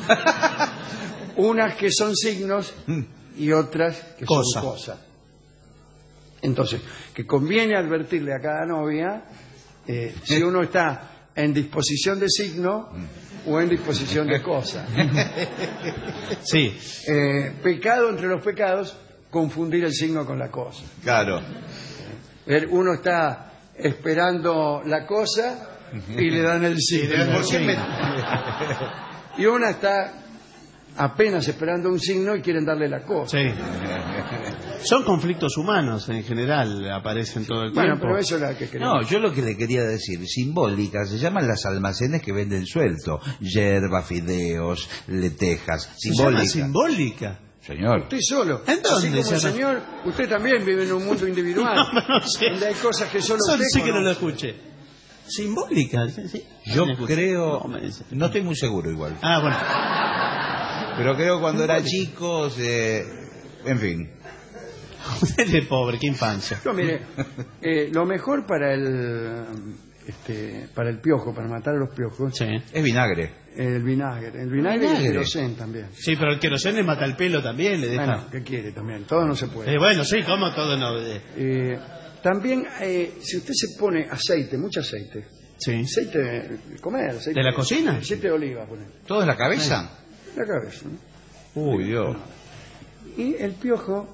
Unas que son signos y otras que Cosa. son cosas. Entonces, que conviene advertirle a cada novia eh, si uno está en disposición de signo o en disposición de cosa. Sí. Eh, pecado entre los pecados, confundir el signo con la cosa. Claro. Ver, uno está esperando la cosa y le dan el signo. ¿Por qué me- Y una está apenas esperando un signo y quieren darle la cosa. Sí. Son conflictos humanos en general, aparecen todo el Bueno, tiempo. pero eso es la que queremos. No, yo lo que le quería decir, simbólica, se llaman las almacenes que venden suelto. Yerba, fideos, lentejas. Se llama Simbólica. simbólica. Señor. Usted solo. ¿En dónde Así como se el llama? señor, usted también vive en un mundo individual. No, pero no sé. Donde hay cosas que solo Eso usted sí que no lo conoce. escuché. Simbólica. sí, sí. Yo Me escuché. creo, No, me dice. no estoy muy seguro igual, Ah, bueno. pero creo que cuando era chico, se- en fin. Usted es pobre, qué infancia. No, mire, eh, lo mejor para el este, para el piojo, para matar a los piojos, Sí. Es vinagre. el vinagre. El vinagre, y Vinagre. el querosén también. Sí, pero el querosén le mata el pelo también, le deja. Bueno, ¿qué quiere también? Todo no se puede. Eh, bueno, sí, como todo no. eh. Eh, también, eh, si usted se pone aceite, mucho aceite, Sí. aceite de comer, aceite ¿De la cocina? aceite de oliva, poner, ¿Todo en la cabeza? la cabeza. ¿no? Uy, Dios. Y el piojo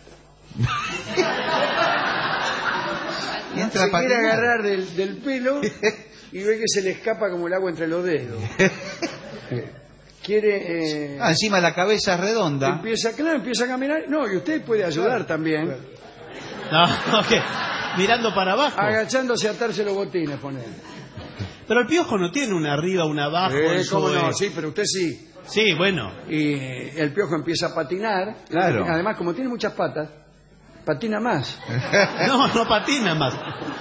Y entra se a quiere patinar. agarrar del, del pelo y ve que se le escapa como el agua entre los dedos. Eh, quiere... eh, Ah, encima la cabeza es redonda. empieza, claro, empieza a caminar. No, y usted puede ayudar también. No, ¿qué? Mirando para abajo. Agachándose a atarse los botines, poner. Pero el piojo no tiene una arriba, una abajo. Eh, eso ¿Cómo no? es- Sí, pero usted sí. Sí, bueno. Y eh, el piojo empieza a patinar. Claro. Además, como tiene muchas patas, patina más. No, no patina más.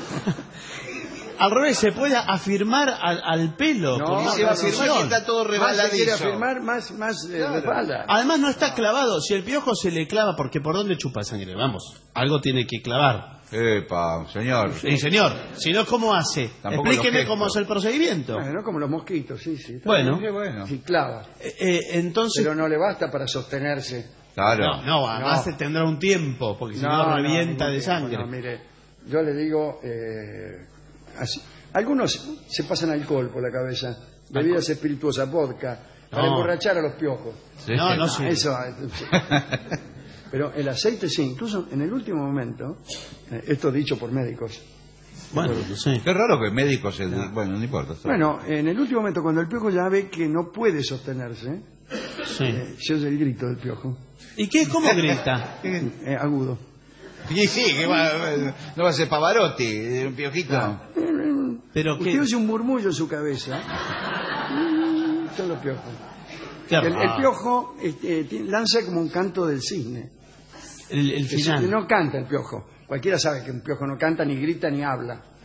Al revés, se puede afirmar al, al pelo. No, con no, esa no, afirmación. no, está todo Más se rebaladizo. quiere afirmar, más, más eh, resbala. Además no está clavado. Si el piojo se le clava, porque ¿por dónde chupa sangre? Vamos, algo tiene que clavar. Epa, señor. Sí, señor. Si no, ¿cómo hace? Tampoco Explíqueme los cómo gestos. hace el procedimiento. Bueno, como los mosquitos, sí, sí. está Bueno. bien. Qué bueno. Sí, clava. Eh, eh, entonces... Pero no le basta para sostenerse. Claro. No, no, además No. se tendrá un tiempo, porque si no, revienta ningún de tiempo, sangre. no, mire, yo le digo, eh, así. Algunos se pasan alcohol por la cabeza, bebidas espirituosas, vodka, para No. emborrachar a los piojos. Sí. No, no, sí. Eso. eh, sí. Pero el aceite sí, incluso en el último momento, eh, esto dicho por médicos. Bueno, sí. Qué raro que médicos... se- Bueno, no importa. está bien. Bueno, en el último momento, cuando el piojo ya ve que no puede sostenerse, Sí. eh, se oye el grito del piojo, ¿Y qué? ¿Cómo grita? eh, agudo. Y sí, que va, no va a ser Pavarotti, un piojito. Pero Usted qué... oye un murmullo en su cabeza. Mm, Son los piojos. qué El, el raro. piojo este, ti- lanza como un canto del cisne. El, el Es- final. No canta el piojo. Cualquiera sabe que un piojo no canta, ni grita, ni habla.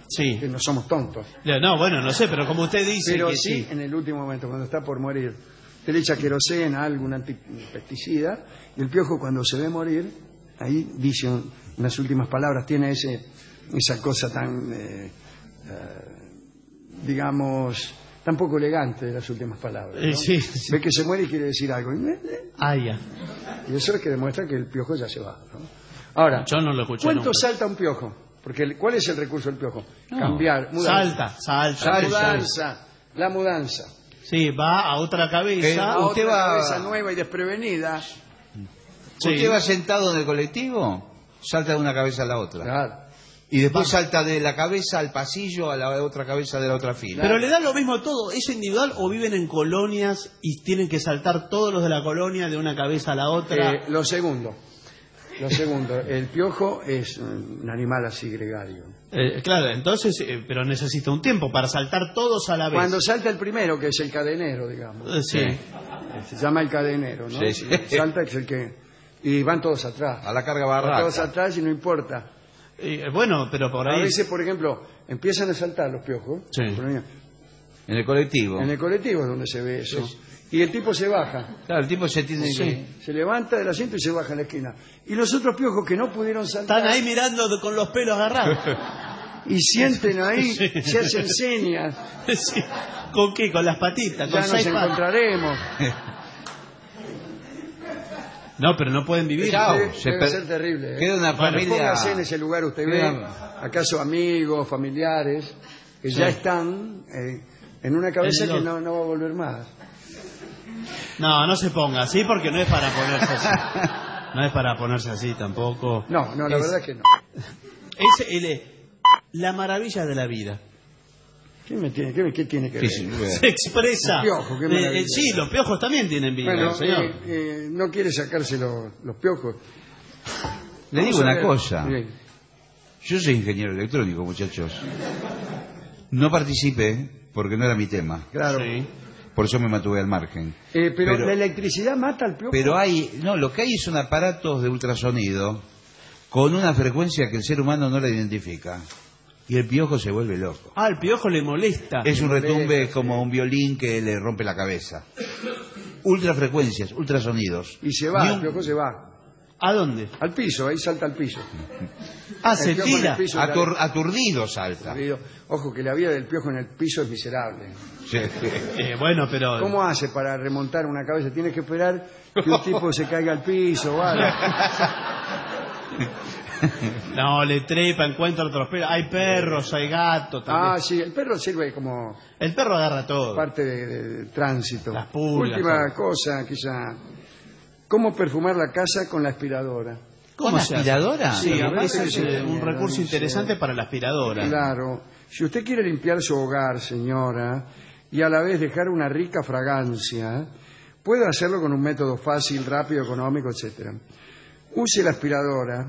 Sí. Que no somos tontos. No, bueno, no sé, pero como usted dice Pero que sí, sí. en el último momento, cuando está por morir, usted le echa queroseno, algún antipesticida, y el piojo cuando se ve morir, ahí dice unas últimas palabras, tiene ese esa cosa tan, eh, eh, digamos, tan poco elegante de las últimas palabras, ¿no? Eh, sí, sí. Ve que se muere y quiere decir algo. Ah, ya. Y eso es que demuestra que el piojo ya se va, ¿no? Ahora, yo no lo escuché ¿cuánto nunca. salta un piojo? Porque el- ¿cuál es el recurso del piojo? No. Cambiar, mudanza. Salta, salta. La Salta. mudanza, la mudanza. Sí, va a otra cabeza. A usted otra va- cabeza nueva y desprevenida. Sí. ¿Usted va sentado en el colectivo? Salta de una cabeza a la otra. Claro. Y después salta de la cabeza al pasillo a la otra cabeza de la otra fila. Pero le da lo mismo todo, ¿es individual o viven en colonias y tienen que saltar todos los de la colonia de una cabeza a la otra? Eh, lo segundo. Lo segundo, el piojo es un animal así gregario. Eh, claro, entonces, eh, pero necesita un tiempo para saltar todos a la vez. Cuando salta el primero, que es el cadenero, digamos. Eh, sí. Eh, Se llama el cadenero, ¿no? Sí, sí. Salta es el que... Y van todos atrás. A la carga Van barraca. todos atrás y no importa. Eh, bueno, pero por A ahí... veces, por ejemplo, empiezan a saltar los piojos. Sí. Por ejemplo, En el colectivo. en el colectivo es donde se ve eso. Y el tipo se baja. Claro, el tipo se tiene Sí, que... se levanta del asiento y se baja en la esquina. Y los otros piojos que no pudieron saltar... Están ahí mirando de- con los pelos agarrados. Y sienten ahí, Sí. se hacen señas. Sí. ¿Con qué? Con las patitas, Ya con nos seis patas. encontraremos. No, pero no pueden vivir. Chao. Debe, se debe per- ser terrible. ¿eh? queda una Bueno, familia- póngase en ese lugar, usted ve, Queda- acaso amigos, familiares, que Sí. ya están eh, en una cabeza En que los- no, no va a volver más. No, no se ponga así porque no es para ponerse así. No es para ponerse así tampoco. No, no, la Es- verdad es que no. Es el- la maravilla de la vida. ¿Qué, me tiene, qué, me- qué tiene que ver? Sí, sí, Se expresa. Un piojo, qué Eh, maravilla. eh, sí, los piojos también tienen vida, Bueno, señor. eh, eh, no quiere sacarse los, los piojos. Le Vamos digo a una ver. cosa. Bien. Yo soy ingeniero electrónico, muchachos. No participé porque no era mi tema. Claro. Sí. Por eso me mantuve al margen. Eh, pero, Pero- la electricidad mata al piojo. Pero hay... No, lo que hay son aparatos de ultrasonido con una frecuencia que el ser humano no la identifica. Y el piojo se vuelve loco. Ah, el piojo le molesta. Es un molesta, retumbe sí. como un violín que le rompe la cabeza. Ultrafrecuencias, ultrasonidos. Y se va, Ni el un- piojo se va. ¿A dónde? Al piso, ahí salta al piso. Ah, El se piojo en el tira. piso de la- Atur- aturdido salta. Oído. Ojo, que la vida del piojo en el piso es miserable. Sí. Eh, bueno, pero... ¿Cómo hace para remontar una cabeza? Tienes que esperar que un tipo se caiga al piso, ¿vale? No, le trepa, encuentra otros perros. Hay perros, hay gatos también. Ah, sí, el perro sirve como El perro agarra todo. parte de, de- de tránsito. Las pulgas, Última todo. cosa, quizá. ¿Cómo perfumar la casa con la aspiradora? ¿Cómo se hace? aspiradora? Sí, Sí, ese es sí, eh, un sí, recurso sí. interesante para la aspiradora. Claro. Si usted quiere limpiar su hogar, señora, y a la vez dejar una rica fragancia, puede hacerlo con un método fácil, rápido, económico, etcétera. Use la aspiradora.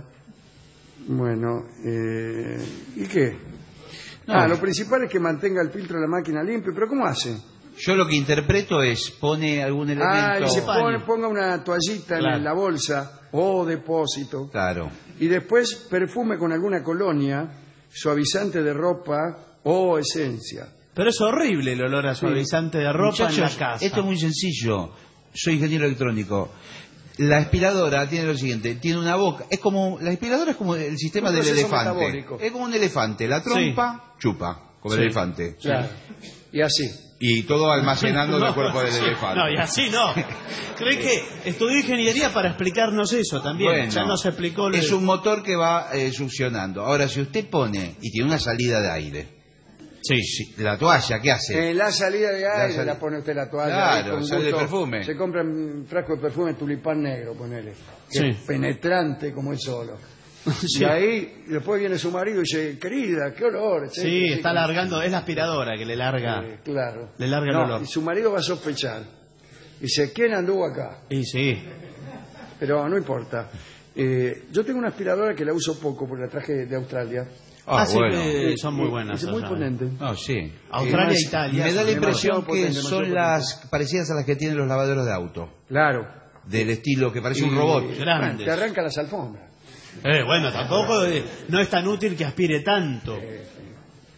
Bueno, eh, ¿y qué? No. Ah, lo principal es que mantenga el filtro de la máquina limpio, pero ¿cómo hace? Yo lo que interpreto es, pone algún Ah, elemento... y se pone- ponga una toallita Claro. en la bolsa o depósito Claro. y después perfume con alguna colonia, suavizante de ropa o esencia. Pero es horrible el olor a suavizante de ropa Muchachos, en la casa. esto es muy sencillo. Soy ingeniero electrónico. La aspiradora tiene lo siguiente, tiene una boca, es como, la aspiradora es como el sistema Un del proceso elefante. metabólico. Es como un elefante, la trompa chupa, como Sí. el elefante. Claro. Y así. Y todo almacenando en el No, cuerpo del elefante. No, y así no. ¿Cree que estudió ingeniería para explicarnos eso también? Bueno, Ya nos explicó... lo es de- un motor que va eh, succionando. Ahora, si usted pone, y tiene una salida de aire, Sí. si- la toalla, ¿qué hace? En la salida de aire sali- la pone usted la toalla. Claro, ahí con sale gusto. el perfume. Se compra un frasco de perfume tulipán negro, ponele. Que Sí. es penetrante como el solo. Sí. Y ahí después viene su marido y dice, querida, qué olor. etcétera. Sí, Así está como- largando, es la aspiradora que le larga. Eh, claro. Le larga el No, olor. y su marido va a sospechar. Dice, ¿quién anduvo acá? Y sí. Pero no importa. Eh, yo tengo una aspiradora que la uso poco porque la traje de Australia. Ah, Ah, sí, bueno. eh, son muy Eh, buenas. Es muy allá. potente. No, sí. Australia Eh, e Italia. Me da la Demasiado impresión que potente, demasiado son potente. las parecidas a las que tienen los lavaderos de auto. Claro. Del estilo que parece un Y- robot. bueno, Grandes. te arranca las alfombras. Eh, bueno, tampoco eh, no es tan útil que aspire tanto.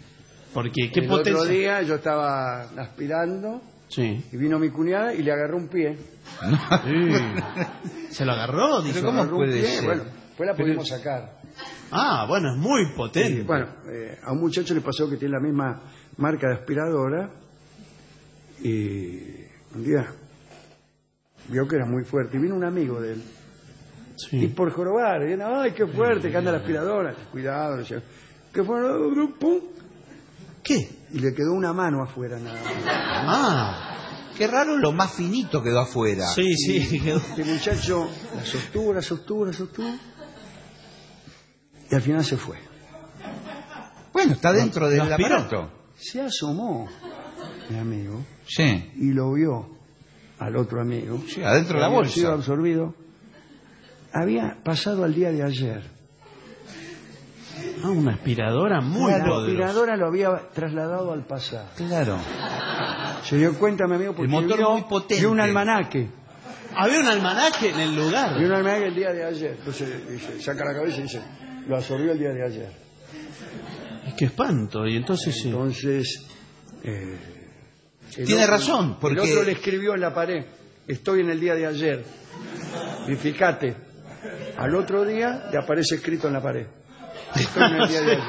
Porque qué El potencia. otro día yo estaba aspirando Sí. y vino mi cuñada y le agarró un pie. Sí. ¿Se lo agarró? Dijo. Le agarró un pie, bueno, después la pudimos sacar. Ah, bueno, es muy potente. Sí, bueno, eh, a un muchacho le pasó que tiene la misma marca de aspiradora y un día vio que era muy fuerte y vino un amigo de él. Sí. Y por jorobar, viene, ay, qué fuerte que anda la aspiradora. Cuidado, le decía, ¿qué fue? ¡Pum! ¿Qué? Y le quedó una mano afuera nada más. Ah, qué raro, lo más finito quedó afuera. Sí, sí. Y este muchacho la sostuvo, la sostuvo, la sostuvo y al final se fue. Bueno, está dentro ¿Lo del aspiró? aparato. Se asomó mi amigo Sí. y lo vio al otro amigo. Sí, adentro de la Había bolsa. sido absorbido. Había pasado al día de ayer. Ah, una aspiradora muy La poderosa. aspiradora lo había trasladado al pasado. Claro. Se dio cuenta, mi amigo, porque El motor vio, muy potente. vio un almanaque. Había un almanaque en el lugar. Vio un almanaque el día de ayer. Entonces dice, saca la cabeza y dice, lo absorbió el día de ayer. Qué espanto. Y entonces sí. Entonces, eh, el Tiene otro- razón, porque- El otro le escribió en la pared, estoy en el día de ayer. Y fíjate, al otro día le aparece escrito en la pared, estoy en el día de ayer.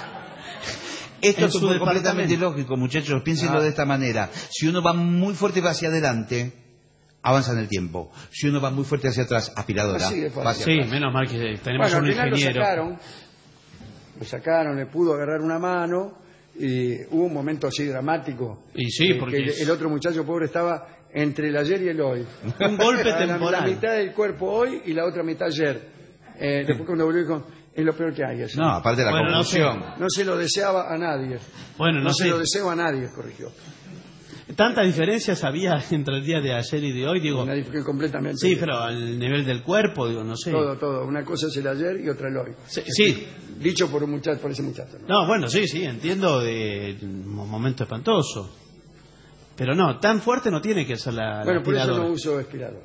Esto En es su completamente departamento. lógico, muchachos. Piénsenlo Ah. de esta manera. Si uno va muy fuerte hacia adelante, avanza en el tiempo. Si uno va muy fuerte hacia atrás, aspiradora. Así de fácil. va hacia Sí, atrás. menos mal que tenemos Bueno, al un final lo ingeniero. sacaron, lo sacaron, le pudo agarrar una mano y hubo un momento así dramático. Y sí, eh, porque que el, es- el otro muchacho pobre estaba entre el ayer y el hoy. Un golpe La- la- temporal. La mitad del cuerpo hoy y la otra mitad ayer. Eh, después cuando volvió dijo, es lo peor que hay. Eso. No, aparte de la Bueno, no confusión. No se lo deseaba a nadie. Bueno, no, No se sé. lo deseo a nadie, corrigió. ¿Tantas diferencias había entre el día de ayer y de hoy? Digo, Una dif- completamente. sí, pero al nivel del cuerpo, digo, no sé. Todo, todo. Una cosa es el ayer y otra el hoy. Sí, sí. Dicho por un muchacho, por ese muchacho. ¿no? No, bueno, sí, sí, entiendo de un momento espantoso. Pero no, tan fuerte no tiene que ser la, la Bueno, por eso aspiradora. no uso aspirador.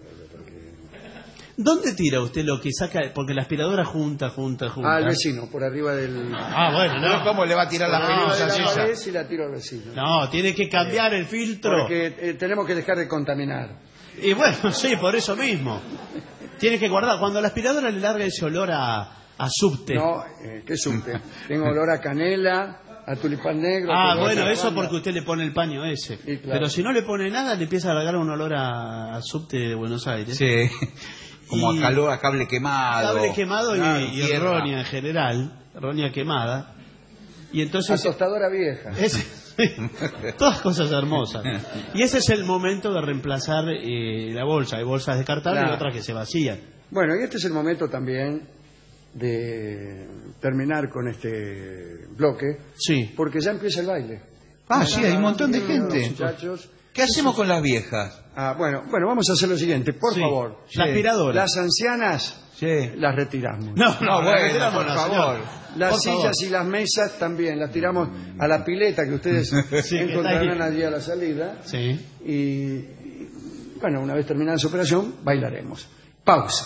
¿Dónde tira usted lo que saca? Porque la aspiradora junta, junta, junta. Ah, al vecino, por arriba del... Ah, bueno, no. ¿Cómo le va a tirar las por arriba pelusas de la esa? pared y la tiro al vecino. No, tiene que cambiar el filtro. Porque eh, tenemos que dejar de contaminar. Y bueno, sí, por eso mismo. Tiene que guardar. Cuando la aspiradora le larga ese olor a, a subte. No, eh, ¿qué subte? Tengo olor a canela, a tulipán negro. Ah, a bueno, lavanda. eso porque usted le pone el paño ese. claro. Pero si no le pone nada, le empieza a largar un olor a, a subte de Buenos Aires. Sí. Como Y- a calor, a cable quemado. Cable quemado y, Claro, y tierra. roña en general. Roña quemada. Y A entonces... tostadora vieja. Es- todas cosas hermosas. Y ese es el momento de reemplazar eh, la bolsa. Hay bolsas descartables Claro. y otras que se vacían. Bueno, y este es el momento también de terminar con este bloque. Sí. Porque ya empieza el baile. Ah, sí, hay un montón de Los gente. muchachos. ¿Qué hacemos con las viejas? Ah, bueno, bueno, vamos a hacer lo siguiente, por Sí. favor. La aspiradora. Las ancianas Sí. las retiramos. No, No, no, bueno, retiramos, por no, favor. señor. Las Por sillas favor. y las mesas también las tiramos a la pileta que ustedes Sí, que está encontrarán ahí. allí a la salida. Sí. Y, y, bueno, una vez terminada su operación, bailaremos. Pausa.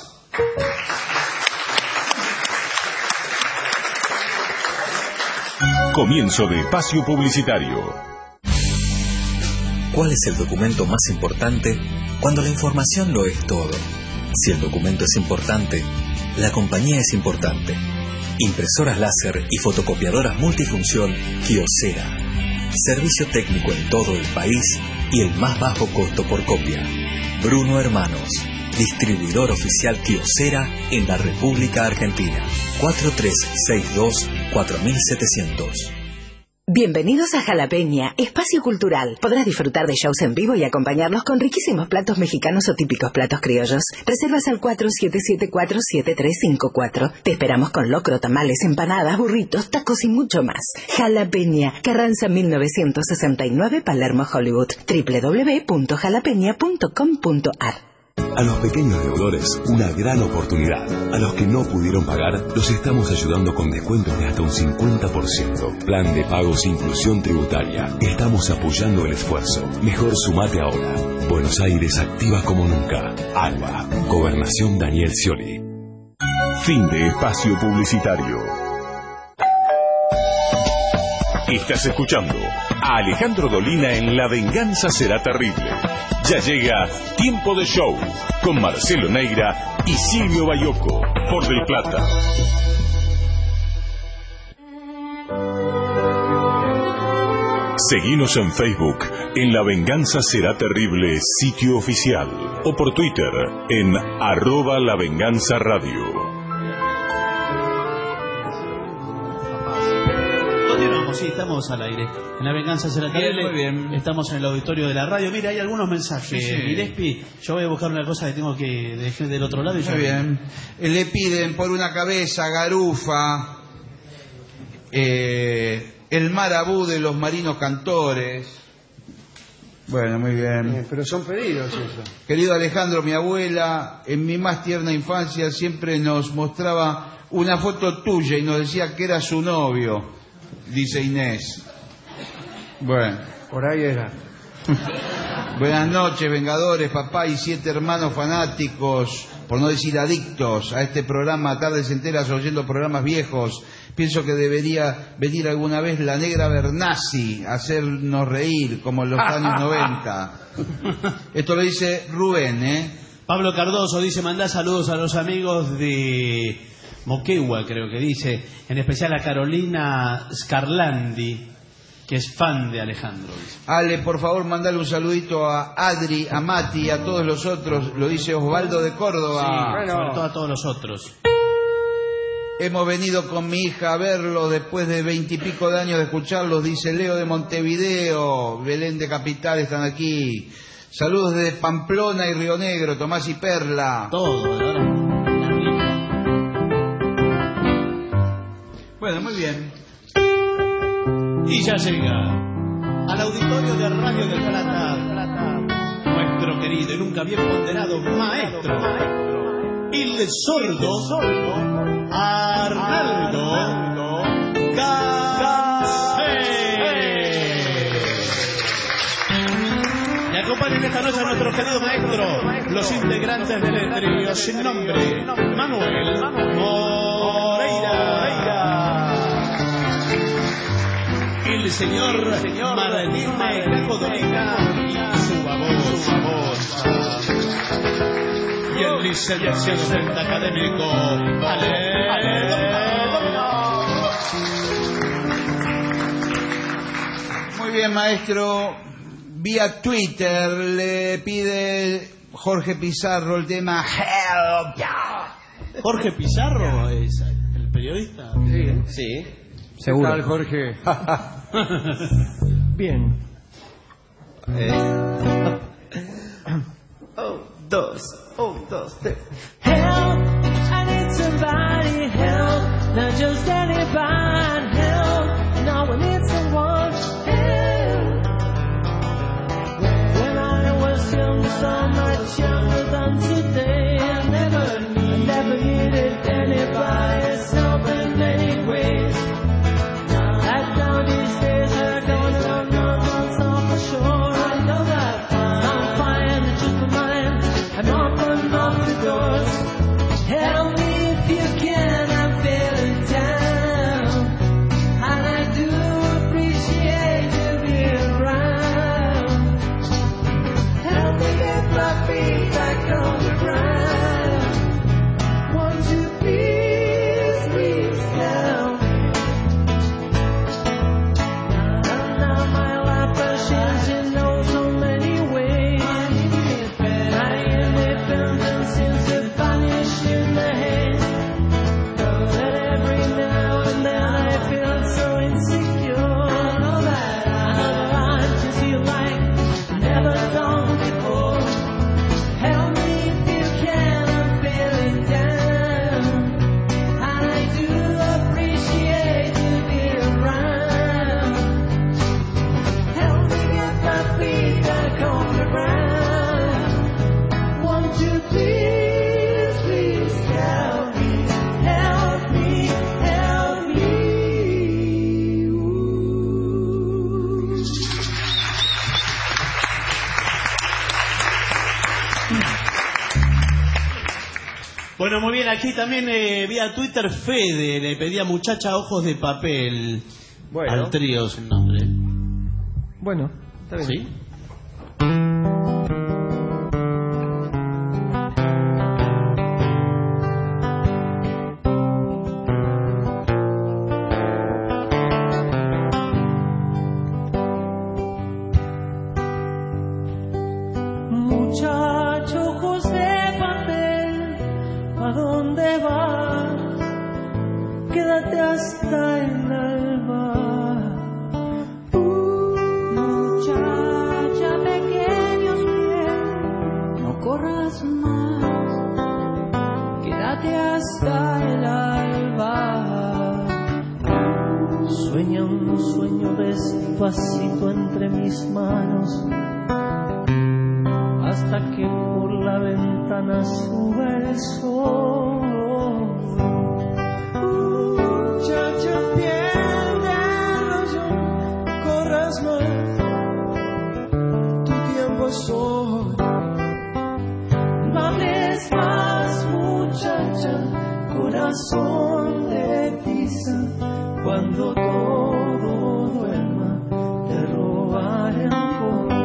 Comienzo de espacio publicitario. ¿Cuál es el documento más importante cuando la información lo es todo? Si el documento es importante, la compañía es importante. Impresoras láser y fotocopiadoras multifunción Kyocera. Servicio técnico en todo el país y el más bajo costo por copia. Bruno Hermanos, distribuidor oficial Kyocera en la República Argentina. cuatro tres seis dos cuatro siete cero cero. Bienvenidos a Jalapeña, espacio cultural. Podrás disfrutar de shows en vivo y acompañarlos con riquísimos platos mexicanos o típicos platos criollos. Reservas al cuatro siete siete cuatro siete tres cinco cuatro. Te esperamos con locro, tamales, empanadas, burritos, tacos y mucho más. Jalapeña, Carranza mil novecientos sesenta y nueve, Palermo, Hollywood. doble u doble u doble u punto jalapeña punto com punto ar. A los pequeños deudores, una gran oportunidad. A los que no pudieron pagar, los estamos ayudando con descuentos de hasta un cincuenta por ciento. Plan de pagos e inclusión tributaria. Estamos apoyando el esfuerzo. Mejor sumate ahora. Buenos Aires activa como nunca. ALBA. Gobernación Daniel Scioli. Fin de espacio publicitario. Estás escuchando a Alejandro Dolina en La Venganza Será Terrible. Ya llega Tiempo de Show con Marcelo Neira y Silvio Bayoco por Del Plata. Seguinos en Facebook en La Venganza Será Terrible sitio oficial o por Twitter en arroba La Venganza Radio. Sí, estamos al aire. En La Venganza Será Terrible. Muy bien. Estamos en el auditorio de la radio. Mira, hay algunos mensajes. Sí, sí. Gillespie, yo voy a buscar una cosa que tengo que dejar del otro lado. Y Muy ya bien. Le piden por una cabeza garufa, eh, el marabú de los marinos cantores. Bueno, muy bien. Eh, pero son pedidos eso. Querido Alejandro, mi abuela, en mi más tierna infancia, siempre nos mostraba una foto tuya y nos decía que era su novio. Dice Inés. Bueno. Por ahí era. Buenas noches, Vengadores, papá y siete hermanos fanáticos, por no decir adictos, a este programa tardes enteras oyendo programas viejos. Pienso que debería venir alguna vez la negra Bernasi a hacernos reír, como en los años noventa. Esto lo dice Rubén, ¿eh? Pablo Cardoso dice, mandá saludos a los amigos de Moquegua, creo que dice, en especial a Carolina Scarlandi, que es fan de Alejandro. Dice. Ale, por favor, mandale un saludito a Adri, a Mati y a todos los otros, lo dice Osvaldo de Córdoba. Sí, bueno. Sobre todo a todos los otros. Hemos venido con mi hija a verlo después de veintipico de años de escucharlos, dice Leo de Montevideo, Belén de Capital están aquí. Saludos de Pamplona y Río Negro, Tomás y Perla. Todo, ¿verdad? Bueno, muy bien. Y ya llega al auditorio de Radio del Plata nuestro querido y nunca bien ponderado maestro, el sordo Arnaldo Gansé. Y acompañan esta noche a nuestro querido maestro, los integrantes del trío sin nombre, Manuel Moreira. El señor, señor Martín Dolina y su babosa. Y el licenciado académico Ale. Muy bien, maestro. Vía Twitter le pide Jorge Pizarro el tema Help. Jorge Pizarro es el periodista. Sí. Sí. Seguro. ¿Qué tal, Jorge? Bien. Eh. Oh, dos. Oh, dos, tres. Help, I need somebody help. Not just anybody help. No, I need someone help. When I was young, so much younger than today, I never, I never needed anybody's help in any ways. Bueno, muy bien, aquí también eh, vía Twitter Fede le pedía muchacha ojos de papel. Bueno. Al trío sin nombre. Bueno, está bien. ¿Sí? Muchacho ojos de papel, ¿a dónde vas? Quédate hasta el alba. Uh, muchacha, pequeños pies, no corras más. Quédate hasta el alba. Sueña un sueño despacito entre mis manos, hasta que por la ventana sube el sol. Muchacha, piérdelo ya, corras más, tu tiempo es hoy. No hables más, muchacha, corazón de tiza, cuando todo duerma, te robaré un poco.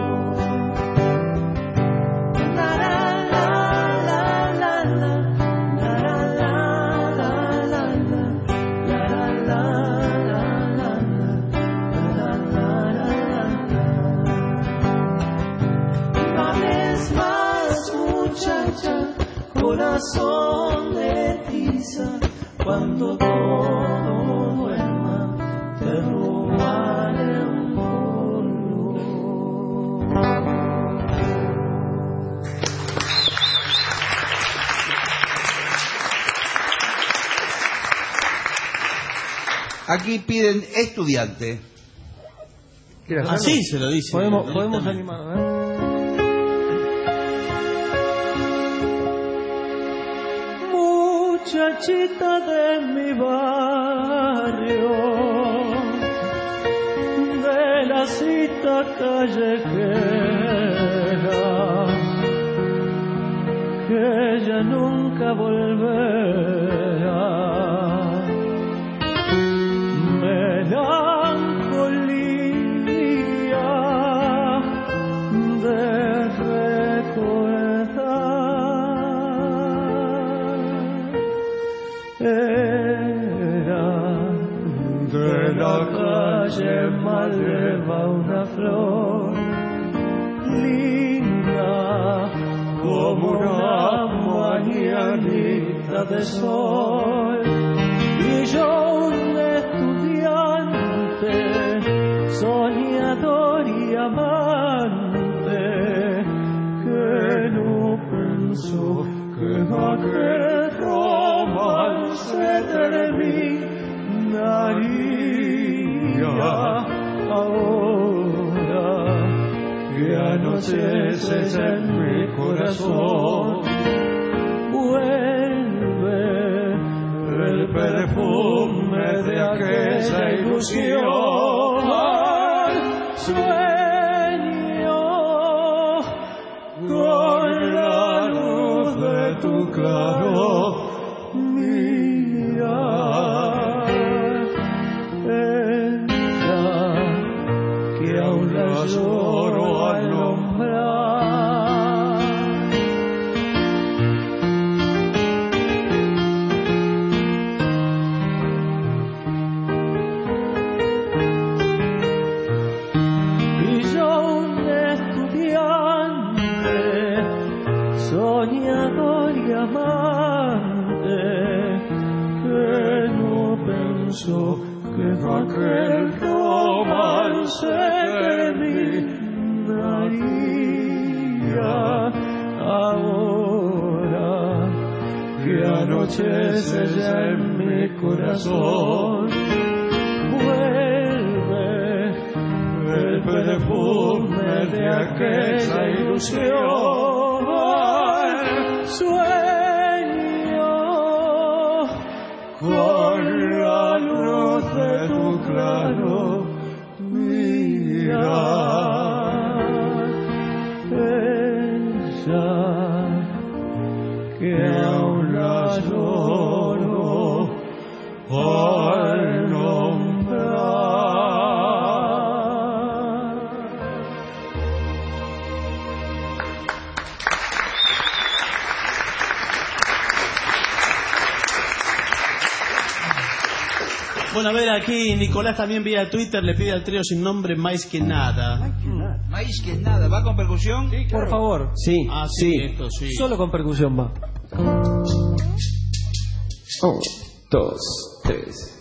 Corazón de tiza, cuando todo duerma, te robaré un polvo. Aquí piden estudiante. Así se lo dice. Podemos, podemos animar, ¿eh? Muchachita de mi barrio, de la cita callejera, que ya nunca volverá. Melancolía de recordar. Era de la calle Maleva una flor linda como una mañanita de sol, y yo un estudiante soñador y amante que no pensó que aquel romance terminaría. Ahora que anocheces en mi corazón, vuelve el perfume de aquella ilusión. Sueño con la luz de tu claro mirar. Ella que aún la lloro al nombrar. Y yo un estudiante soñador y amante que no pensó que aquel romance terminaría. Ahora que anochece ya en mi corazón, vuelve el perfume de aquella ilusión. Sueño con la luz de tu claro mirar. Ella que aún la lloro al nombrar. Bueno, a ver, aquí Nicolás también vía Twitter le pide al trío sin nombre Más que Nada. Maíz que nada, ¿va con percusión? Sí, por favor. Sí, Ah, sí, sí. esto sí. Solo con percusión va. Un, dos, tres.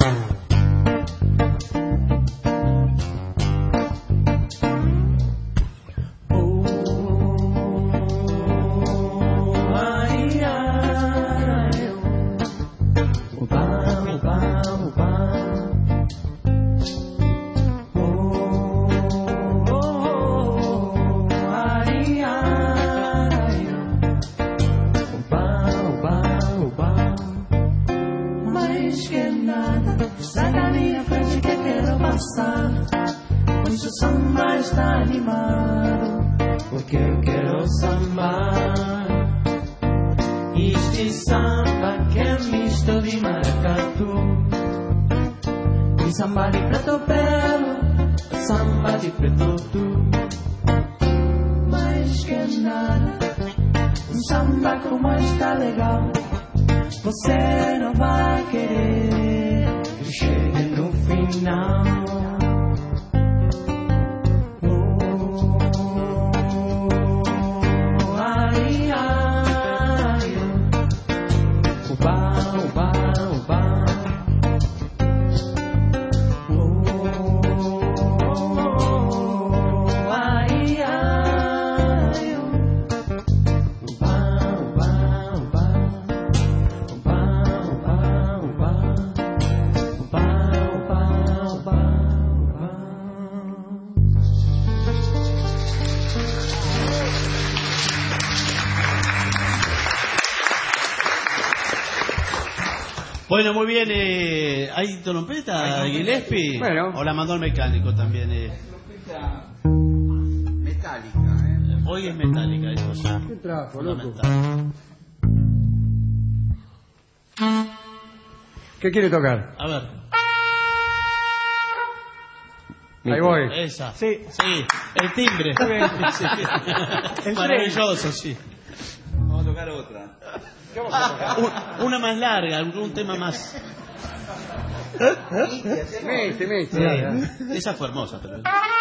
Nosso samba está animado, porque eu quero sambar. Este samba que é misto de maracatu, e samba de preto belo, samba de preto tu. Mais que nada, um samba como está legal, você não vai querer que chegue no final. Bueno, muy bien. Eh, ¿Hay trompeta, Gillespie? Bueno. O la mandó el mecánico también. Eh. Metálica, ¿eh? Hoy es metálica, eso sí. ¿Qué trajo, loco? Fundamental. ¿Qué quiere tocar? A ver. Ahí voy. Esa. Sí. Sí. El timbre. Sí. El Maravilloso, sí. Vamos a tocar otra. Un- una más larga, un tema más. Mete, mete. Sí. dale, dale. Esa fue hermosa, pero.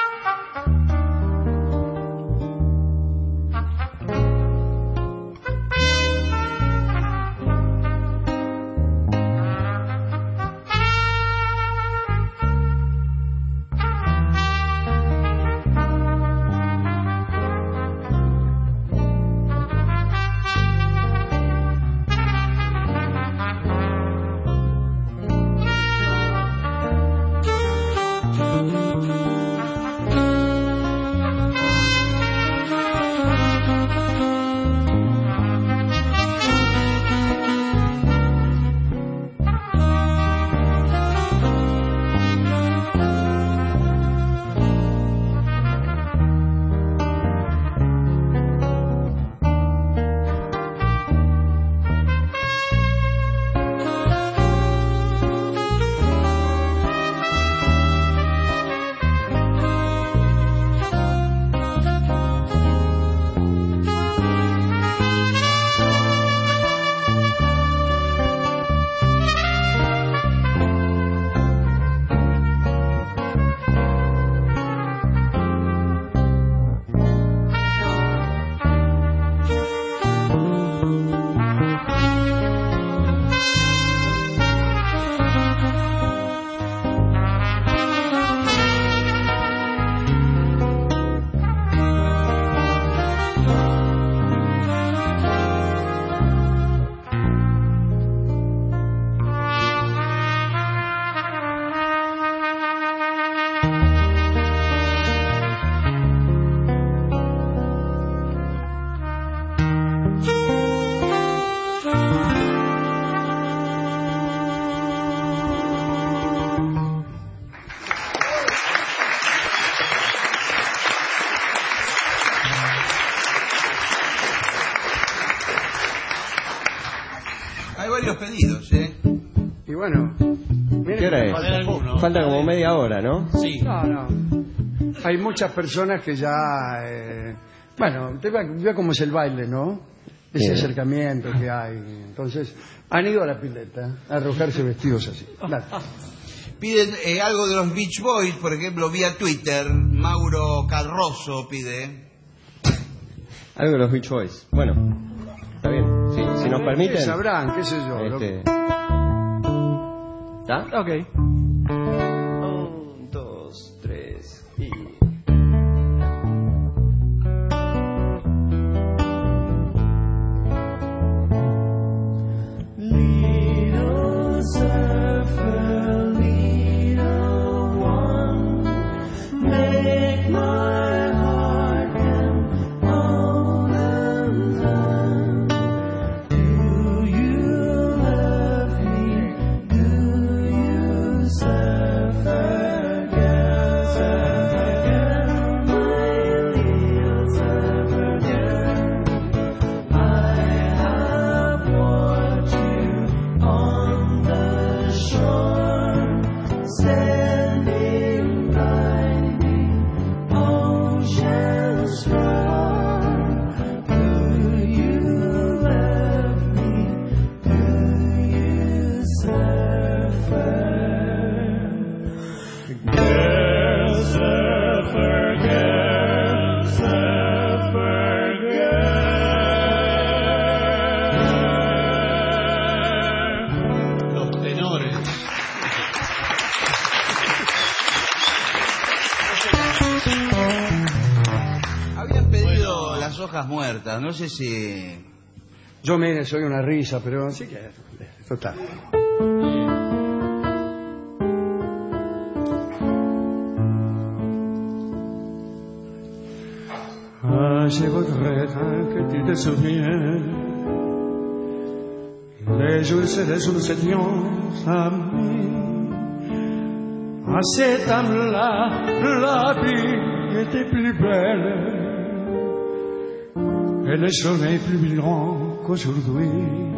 Hay varios pedidos, ¿eh? Y bueno, miren, ¿Qué hora es? Falta alguno. Falta como media hora, ¿no? Sí. No, no. Hay muchas personas que ya... eh, bueno, usted vea, vea cómo es el baile, ¿no? Ese Bien. acercamiento que hay. Entonces, han ido a la pileta a arrojarse vestidos así. Dale. Piden eh, algo de los Beach Boys, por ejemplo, vía Twitter. Mauro Carroso pide. Algo de los Beach Boys. Bueno, está bien. Sí, si nos permiten. ¿Qué sabrán? ¿Qué sé yo? Este... ¿Está? Ok. Un, dos, tres y... Little surfer, little one, make my heart come on undone. Do you love me? Do you surfer girl, surfer girl, my little surfer girl? I have watched you on the shore, standing by the ocean shore. Do you love me? Do you surfer? Girl, surfer, girl, surfer, girl. Los tenores. Habían pedido las hojas muertas, no sé si... Yo, mire, soy una risa, pero así que... Total. Ah, je voudrais que tu te souviennes les jours et les jours nous étions amis. À cet âme-là, la vie était plus belle et les journées plus brillantes qu'aujourd'hui.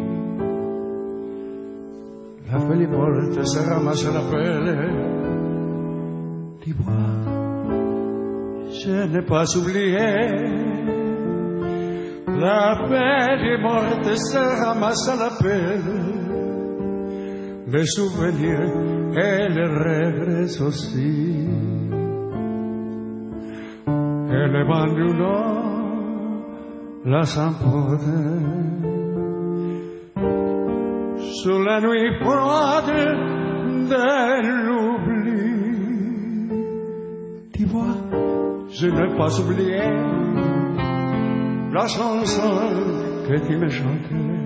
La belle porte se ramasse à la pelle. Dis-moi, je n'ai pas oublié. La belle morte se ramasse à la pelle. Les souvenirs et les regrets aussi. Et les abandonnant la s'emporte. Sur la nuit froide de l'oubli. Tu vois, je n'ai pas oublié la chanson que tu me chantais.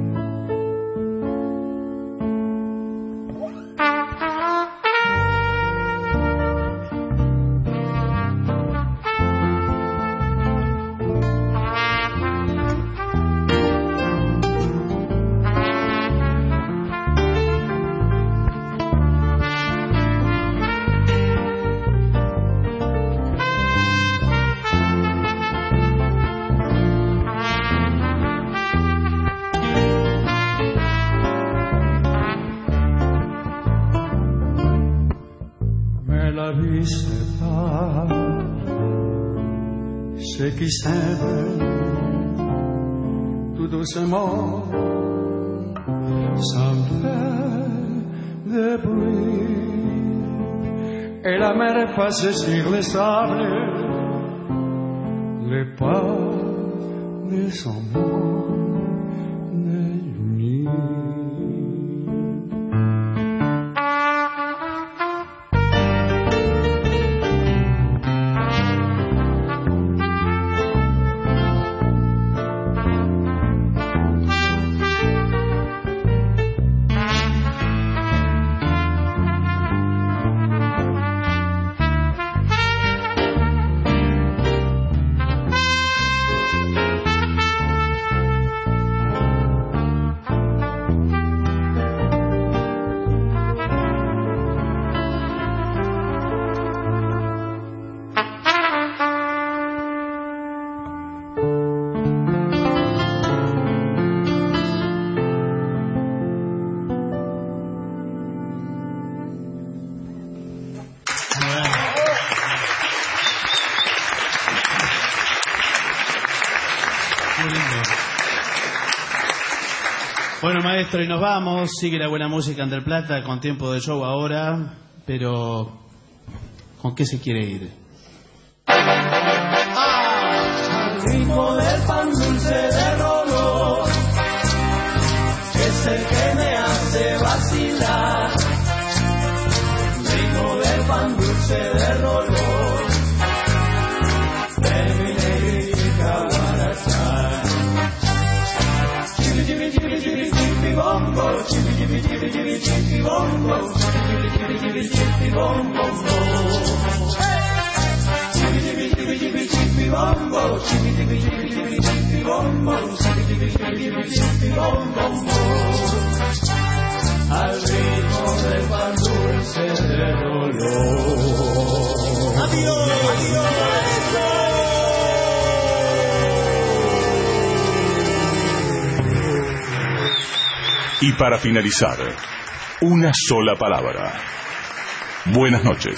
La vie sépare ceux qui s'aiment tout doucement, sans faire de bruit, et la mer passe sur les sables, les pas de son monde nuit. Bueno, maestro, y nos vamos. Sigue la buena música en Del Plata con tiempo de show ahora. Pero, ¿con qué se quiere ir? Al ritmo del pan dulce de Rolón, es el que me hace vacilar. Ritmo del pan dulce de Rolón, de mi negrita guarachá. Chibi chibi chibi chibi chibi bongo, chibi chibi chibi chibi chibi bongo, chibi chibi chibi chibi bongo. Chibi chibi chibi chibi chibi bongo, chibi chibi chibi chibi chibi bongo, chibi chibi chibi chibi chibi bongo. Al ritmo del pan dulce de Rolón. Adiós, adiós, maestro. Y para finalizar, una sola palabra. Buenas noches.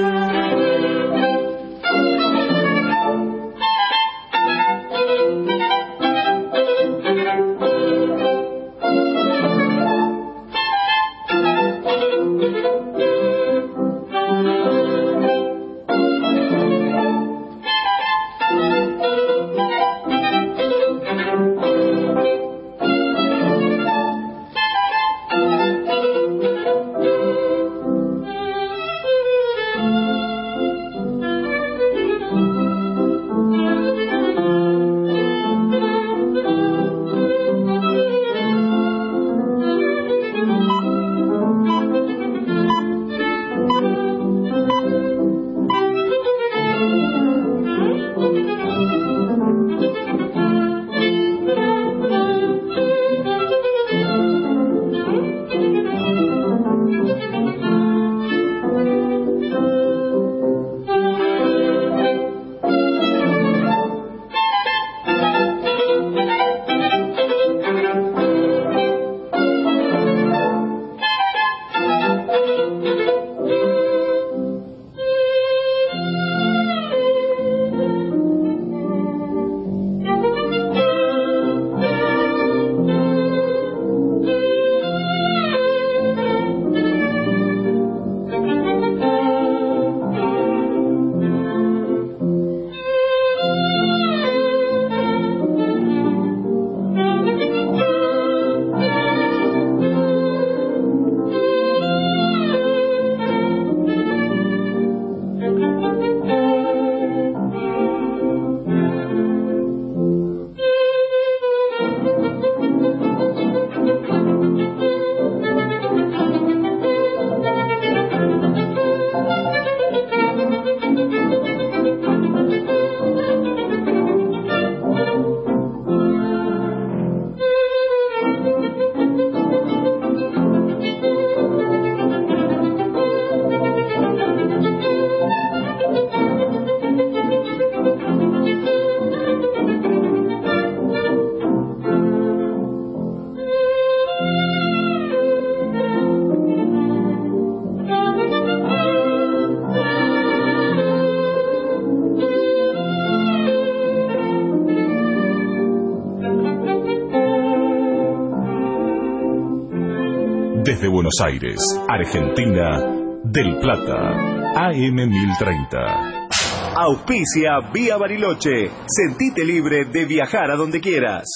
Desde Buenos Aires, Argentina, Del Plata, A M mil treinta. Auspicia Vía Bariloche. Sentite libre de viajar a donde quieras.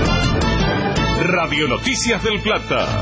Radio Noticias del Plata.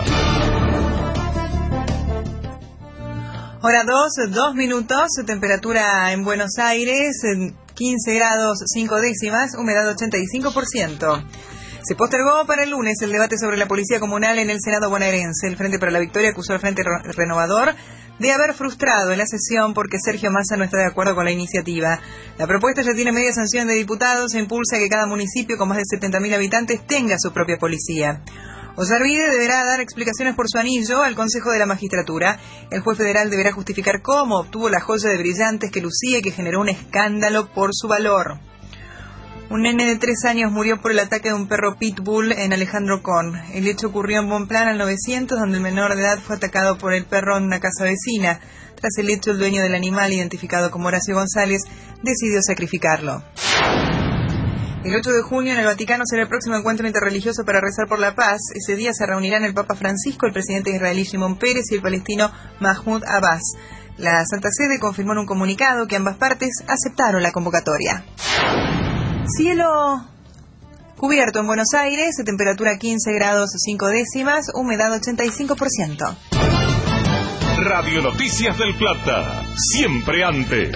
Hora dos, dos minutos, temperatura en Buenos Aires, quince grados cinco décimas, humedad ochenta y cinco por ciento. Se postergó para el lunes el debate sobre la policía comunal en el Senado bonaerense. El Frente para la Victoria acusó al Frente Renovador de haber frustrado en la sesión porque Sergio Massa no está de acuerdo con la iniciativa. La propuesta ya tiene media sanción de diputados e impulsa que cada municipio con más de setenta mil habitantes tenga su propia policía. Ollarvide deberá dar explicaciones por su anillo al Consejo de la Magistratura. El juez federal deberá justificar cómo obtuvo la joya de brillantes que lucía y que generó un escándalo por su valor. Un nene de tres años murió por el ataque de un perro pitbull en Alejandro Con. El hecho ocurrió en Bonplan al novecientos, donde el menor de edad fue atacado por el perro en una casa vecina. Tras el hecho, el dueño del animal, identificado como Horacio González, decidió sacrificarlo. El ocho de junio en el Vaticano será el próximo encuentro interreligioso para rezar por la paz. Ese día se reunirán el Papa Francisco, el presidente israelí Shimon Peres y el palestino Mahmoud Abbas. La Santa Sede confirmó en un comunicado que ambas partes aceptaron la convocatoria. Cielo cubierto en Buenos Aires, temperatura quince grados cinco décimas, humedad ochenta y cinco por ciento. Radio Noticias del Plata, siempre antes.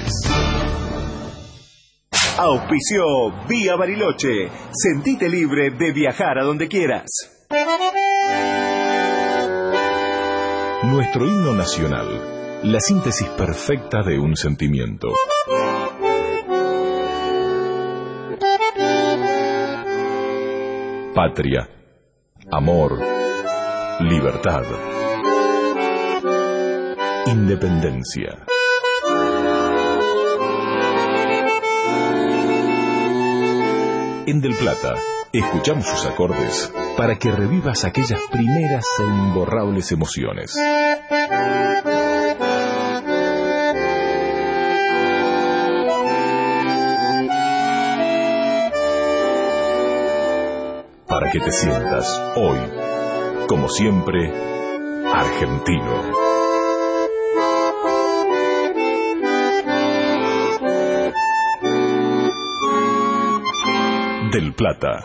Auspició Vía Bariloche. Sentite libre de viajar a donde quieras. Nuestro himno nacional, la síntesis perfecta de un sentimiento. Patria, amor, libertad, independencia. En Del Plata, escuchamos sus acordes para que revivas aquellas primeras e imborrables emociones. Para que te sientas hoy, como siempre, argentino. Del Plata.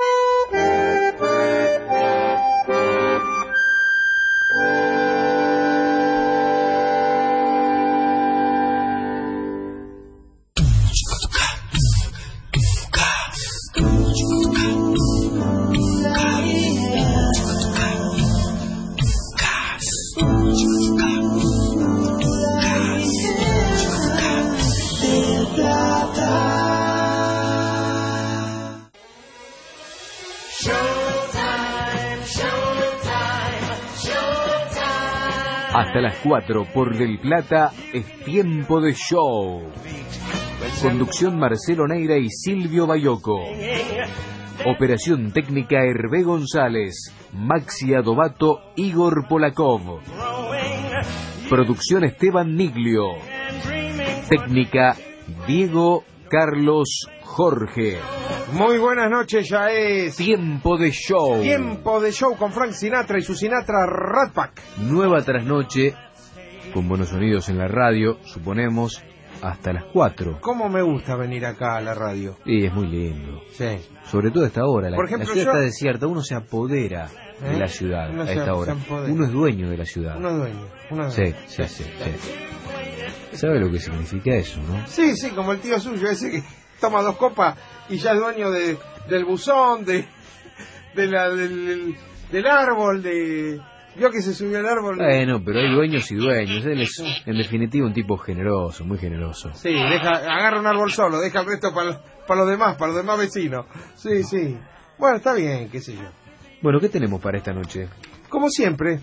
Hasta las cuatro por Del Plata es tiempo de show. Conducción Marcelo Neira y Silvio Bayoco. Operación técnica Hervé González, Maxi Adobato, Igor Polakov. Producción Esteban Niglio. Técnica Diego Carlos Jorge. Muy buenas noches, ya es tiempo de show. Tiempo de show con Frank Sinatra y su Sinatra Rat Pack. Nueva trasnoche, con buenos sonidos en la radio, suponemos, hasta las cuatro. ¿Cómo me gusta venir acá a la radio? Sí, es muy lindo. Sí. Sobre todo a esta hora. La, Por ejemplo, la ciudad yo... está desierta, uno se apodera ¿Eh? de la ciudad uno a esta se, hora. Se uno es dueño de la ciudad. Uno es dueño. Uno es sí, dueño. Sí, sí, sí, sí. ¿Sabe lo que significa eso, no? Sí, sí, como el tío suyo, ese que toma dos copas y ya es dueño de, del buzón, de, de la, del, del árbol, de... Vio que se subió al árbol. Bueno, pero hay dueños y dueños. Él es, en definitiva, un tipo generoso, muy generoso. Sí, deja, agarra un árbol solo, deja el resto para, para los demás, para los demás vecinos. Sí, sí. Bueno, está bien, qué sé yo. Bueno, ¿qué tenemos para esta noche? Como siempre.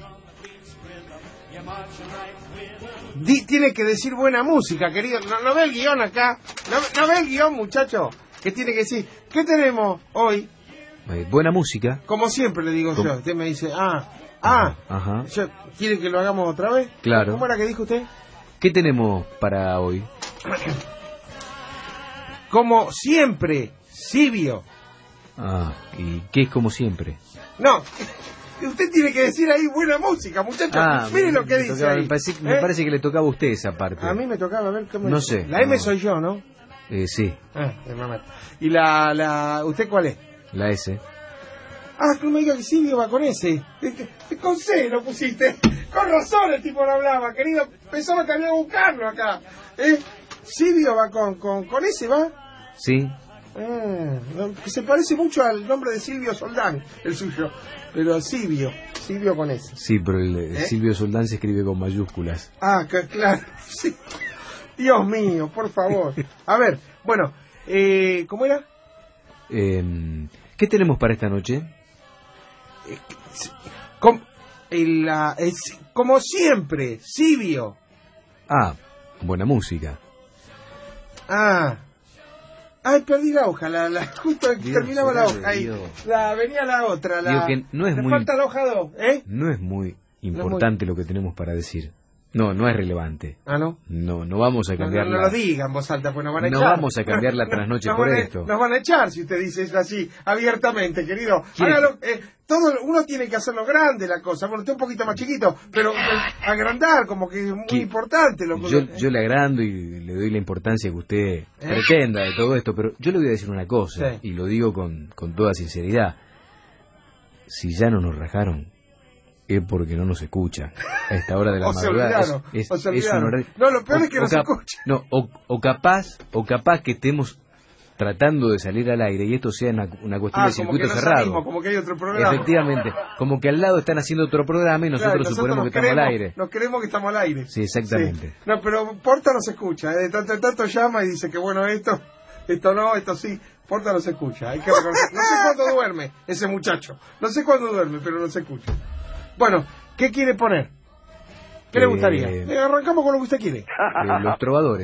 Di, tiene que decir buena música, querido. ¿No, no ve el guión acá? ¿No, no ve el guión, muchacho? ¿Qué tiene que decir? ¿Qué tenemos hoy? Eh, buena música. Como siempre le digo ¿Cómo? yo. Usted me dice, ah, ah. Ajá. Yo, ¿quiere que lo hagamos otra vez? Claro. ¿Cómo era que dijo usted? ¿Qué tenemos para hoy? Como siempre, Silvio. Ah, ¿y qué es como siempre? No, usted tiene que decir ahí buena música, muchachos. Ah, mire lo que me dice tocaba, ahí. Me parece, ¿Eh? me parece que le tocaba a usted esa parte. A mí me tocaba, a ver cómo No dice. sé. La M no. soy yo, ¿no? Eh, sí. Ah, de mamá. ¿Y la, la... ¿Usted cuál es? La S. Ah, que me diga que Silvio va con S. Con C lo pusiste. Con razón el tipo no hablaba, querido. Pensaba que había que buscarlo acá. ¿Eh? Silvio va con, con, con S, ¿va? Sí. Ah, se parece mucho al nombre de Silvio Soldán, el suyo. Pero Silvio, Silvio con S. Sí, pero el ¿Eh? Silvio Soldán se escribe con mayúsculas. Ah, que, claro. Sí. Dios mío, por favor. A ver, bueno, eh, ¿cómo era? Eh, ¿Qué tenemos para esta noche? Eh, com, el, la, es, como siempre, Silvio. Ah, buena música. Ah. Ay, perdí la hoja, la, la, justo Dios, terminaba la hoja ahí. La, venía la otra, la. Digo que no es me muy, falta la hoja dos, ¿eh? No es muy importante no es muy... lo que tenemos para decir. No, no es relevante. ¿Ah, no? No, no vamos a No, cambiar no, no la... lo digan en voz alta, pues nos van a No echar. vamos a cambiar la trasnoche Nos por van a- esto. Nos van a echar si usted dice eso así, abiertamente, querido. ¿Quiere- Hágalo, eh, todo, uno tiene que hacerlo grande la cosa. Bueno, usted un poquito más chiquito, pero eh, agrandar, como que es muy ¿Qui- importante. Lo que Yo, uno- yo le agrando y le doy la importancia que usted pretenda de todo esto, pero yo le voy a decir una cosa, Sí. y lo digo con, con toda sinceridad. Si ya no nos rajaron, es porque no nos escucha. A esta hora de la O se madrugada es, olvidaron, es- o se es un olvidaron. horario... No, lo peor o- es que o no se cap- escucha. No, o, o capaz, o capaz que estemos tratando de salir al aire y esto sea una, una cuestión Ah, de como circuito que no cerrado. salimos, como que hay otro programa. Efectivamente, como que al lado están haciendo otro programa y nosotros Claro, suponemos nos que estamos al creemos- aire. Nos creemos que estamos al aire. Sí, exactamente. Sí. No, pero Porta no se escucha. ¿eh? De tanto en tanto llama y dice que bueno, esto, esto no, esto sí. Porta no se escucha. Hay que reconocer. No sé cuándo duerme ese muchacho. No sé cuándo duerme, pero no se escucha. Bueno, ¿qué quiere poner? ¿Qué le Eh, gustaría? Eh, arrancamos con lo que usted quiere. Eh, los trovadores.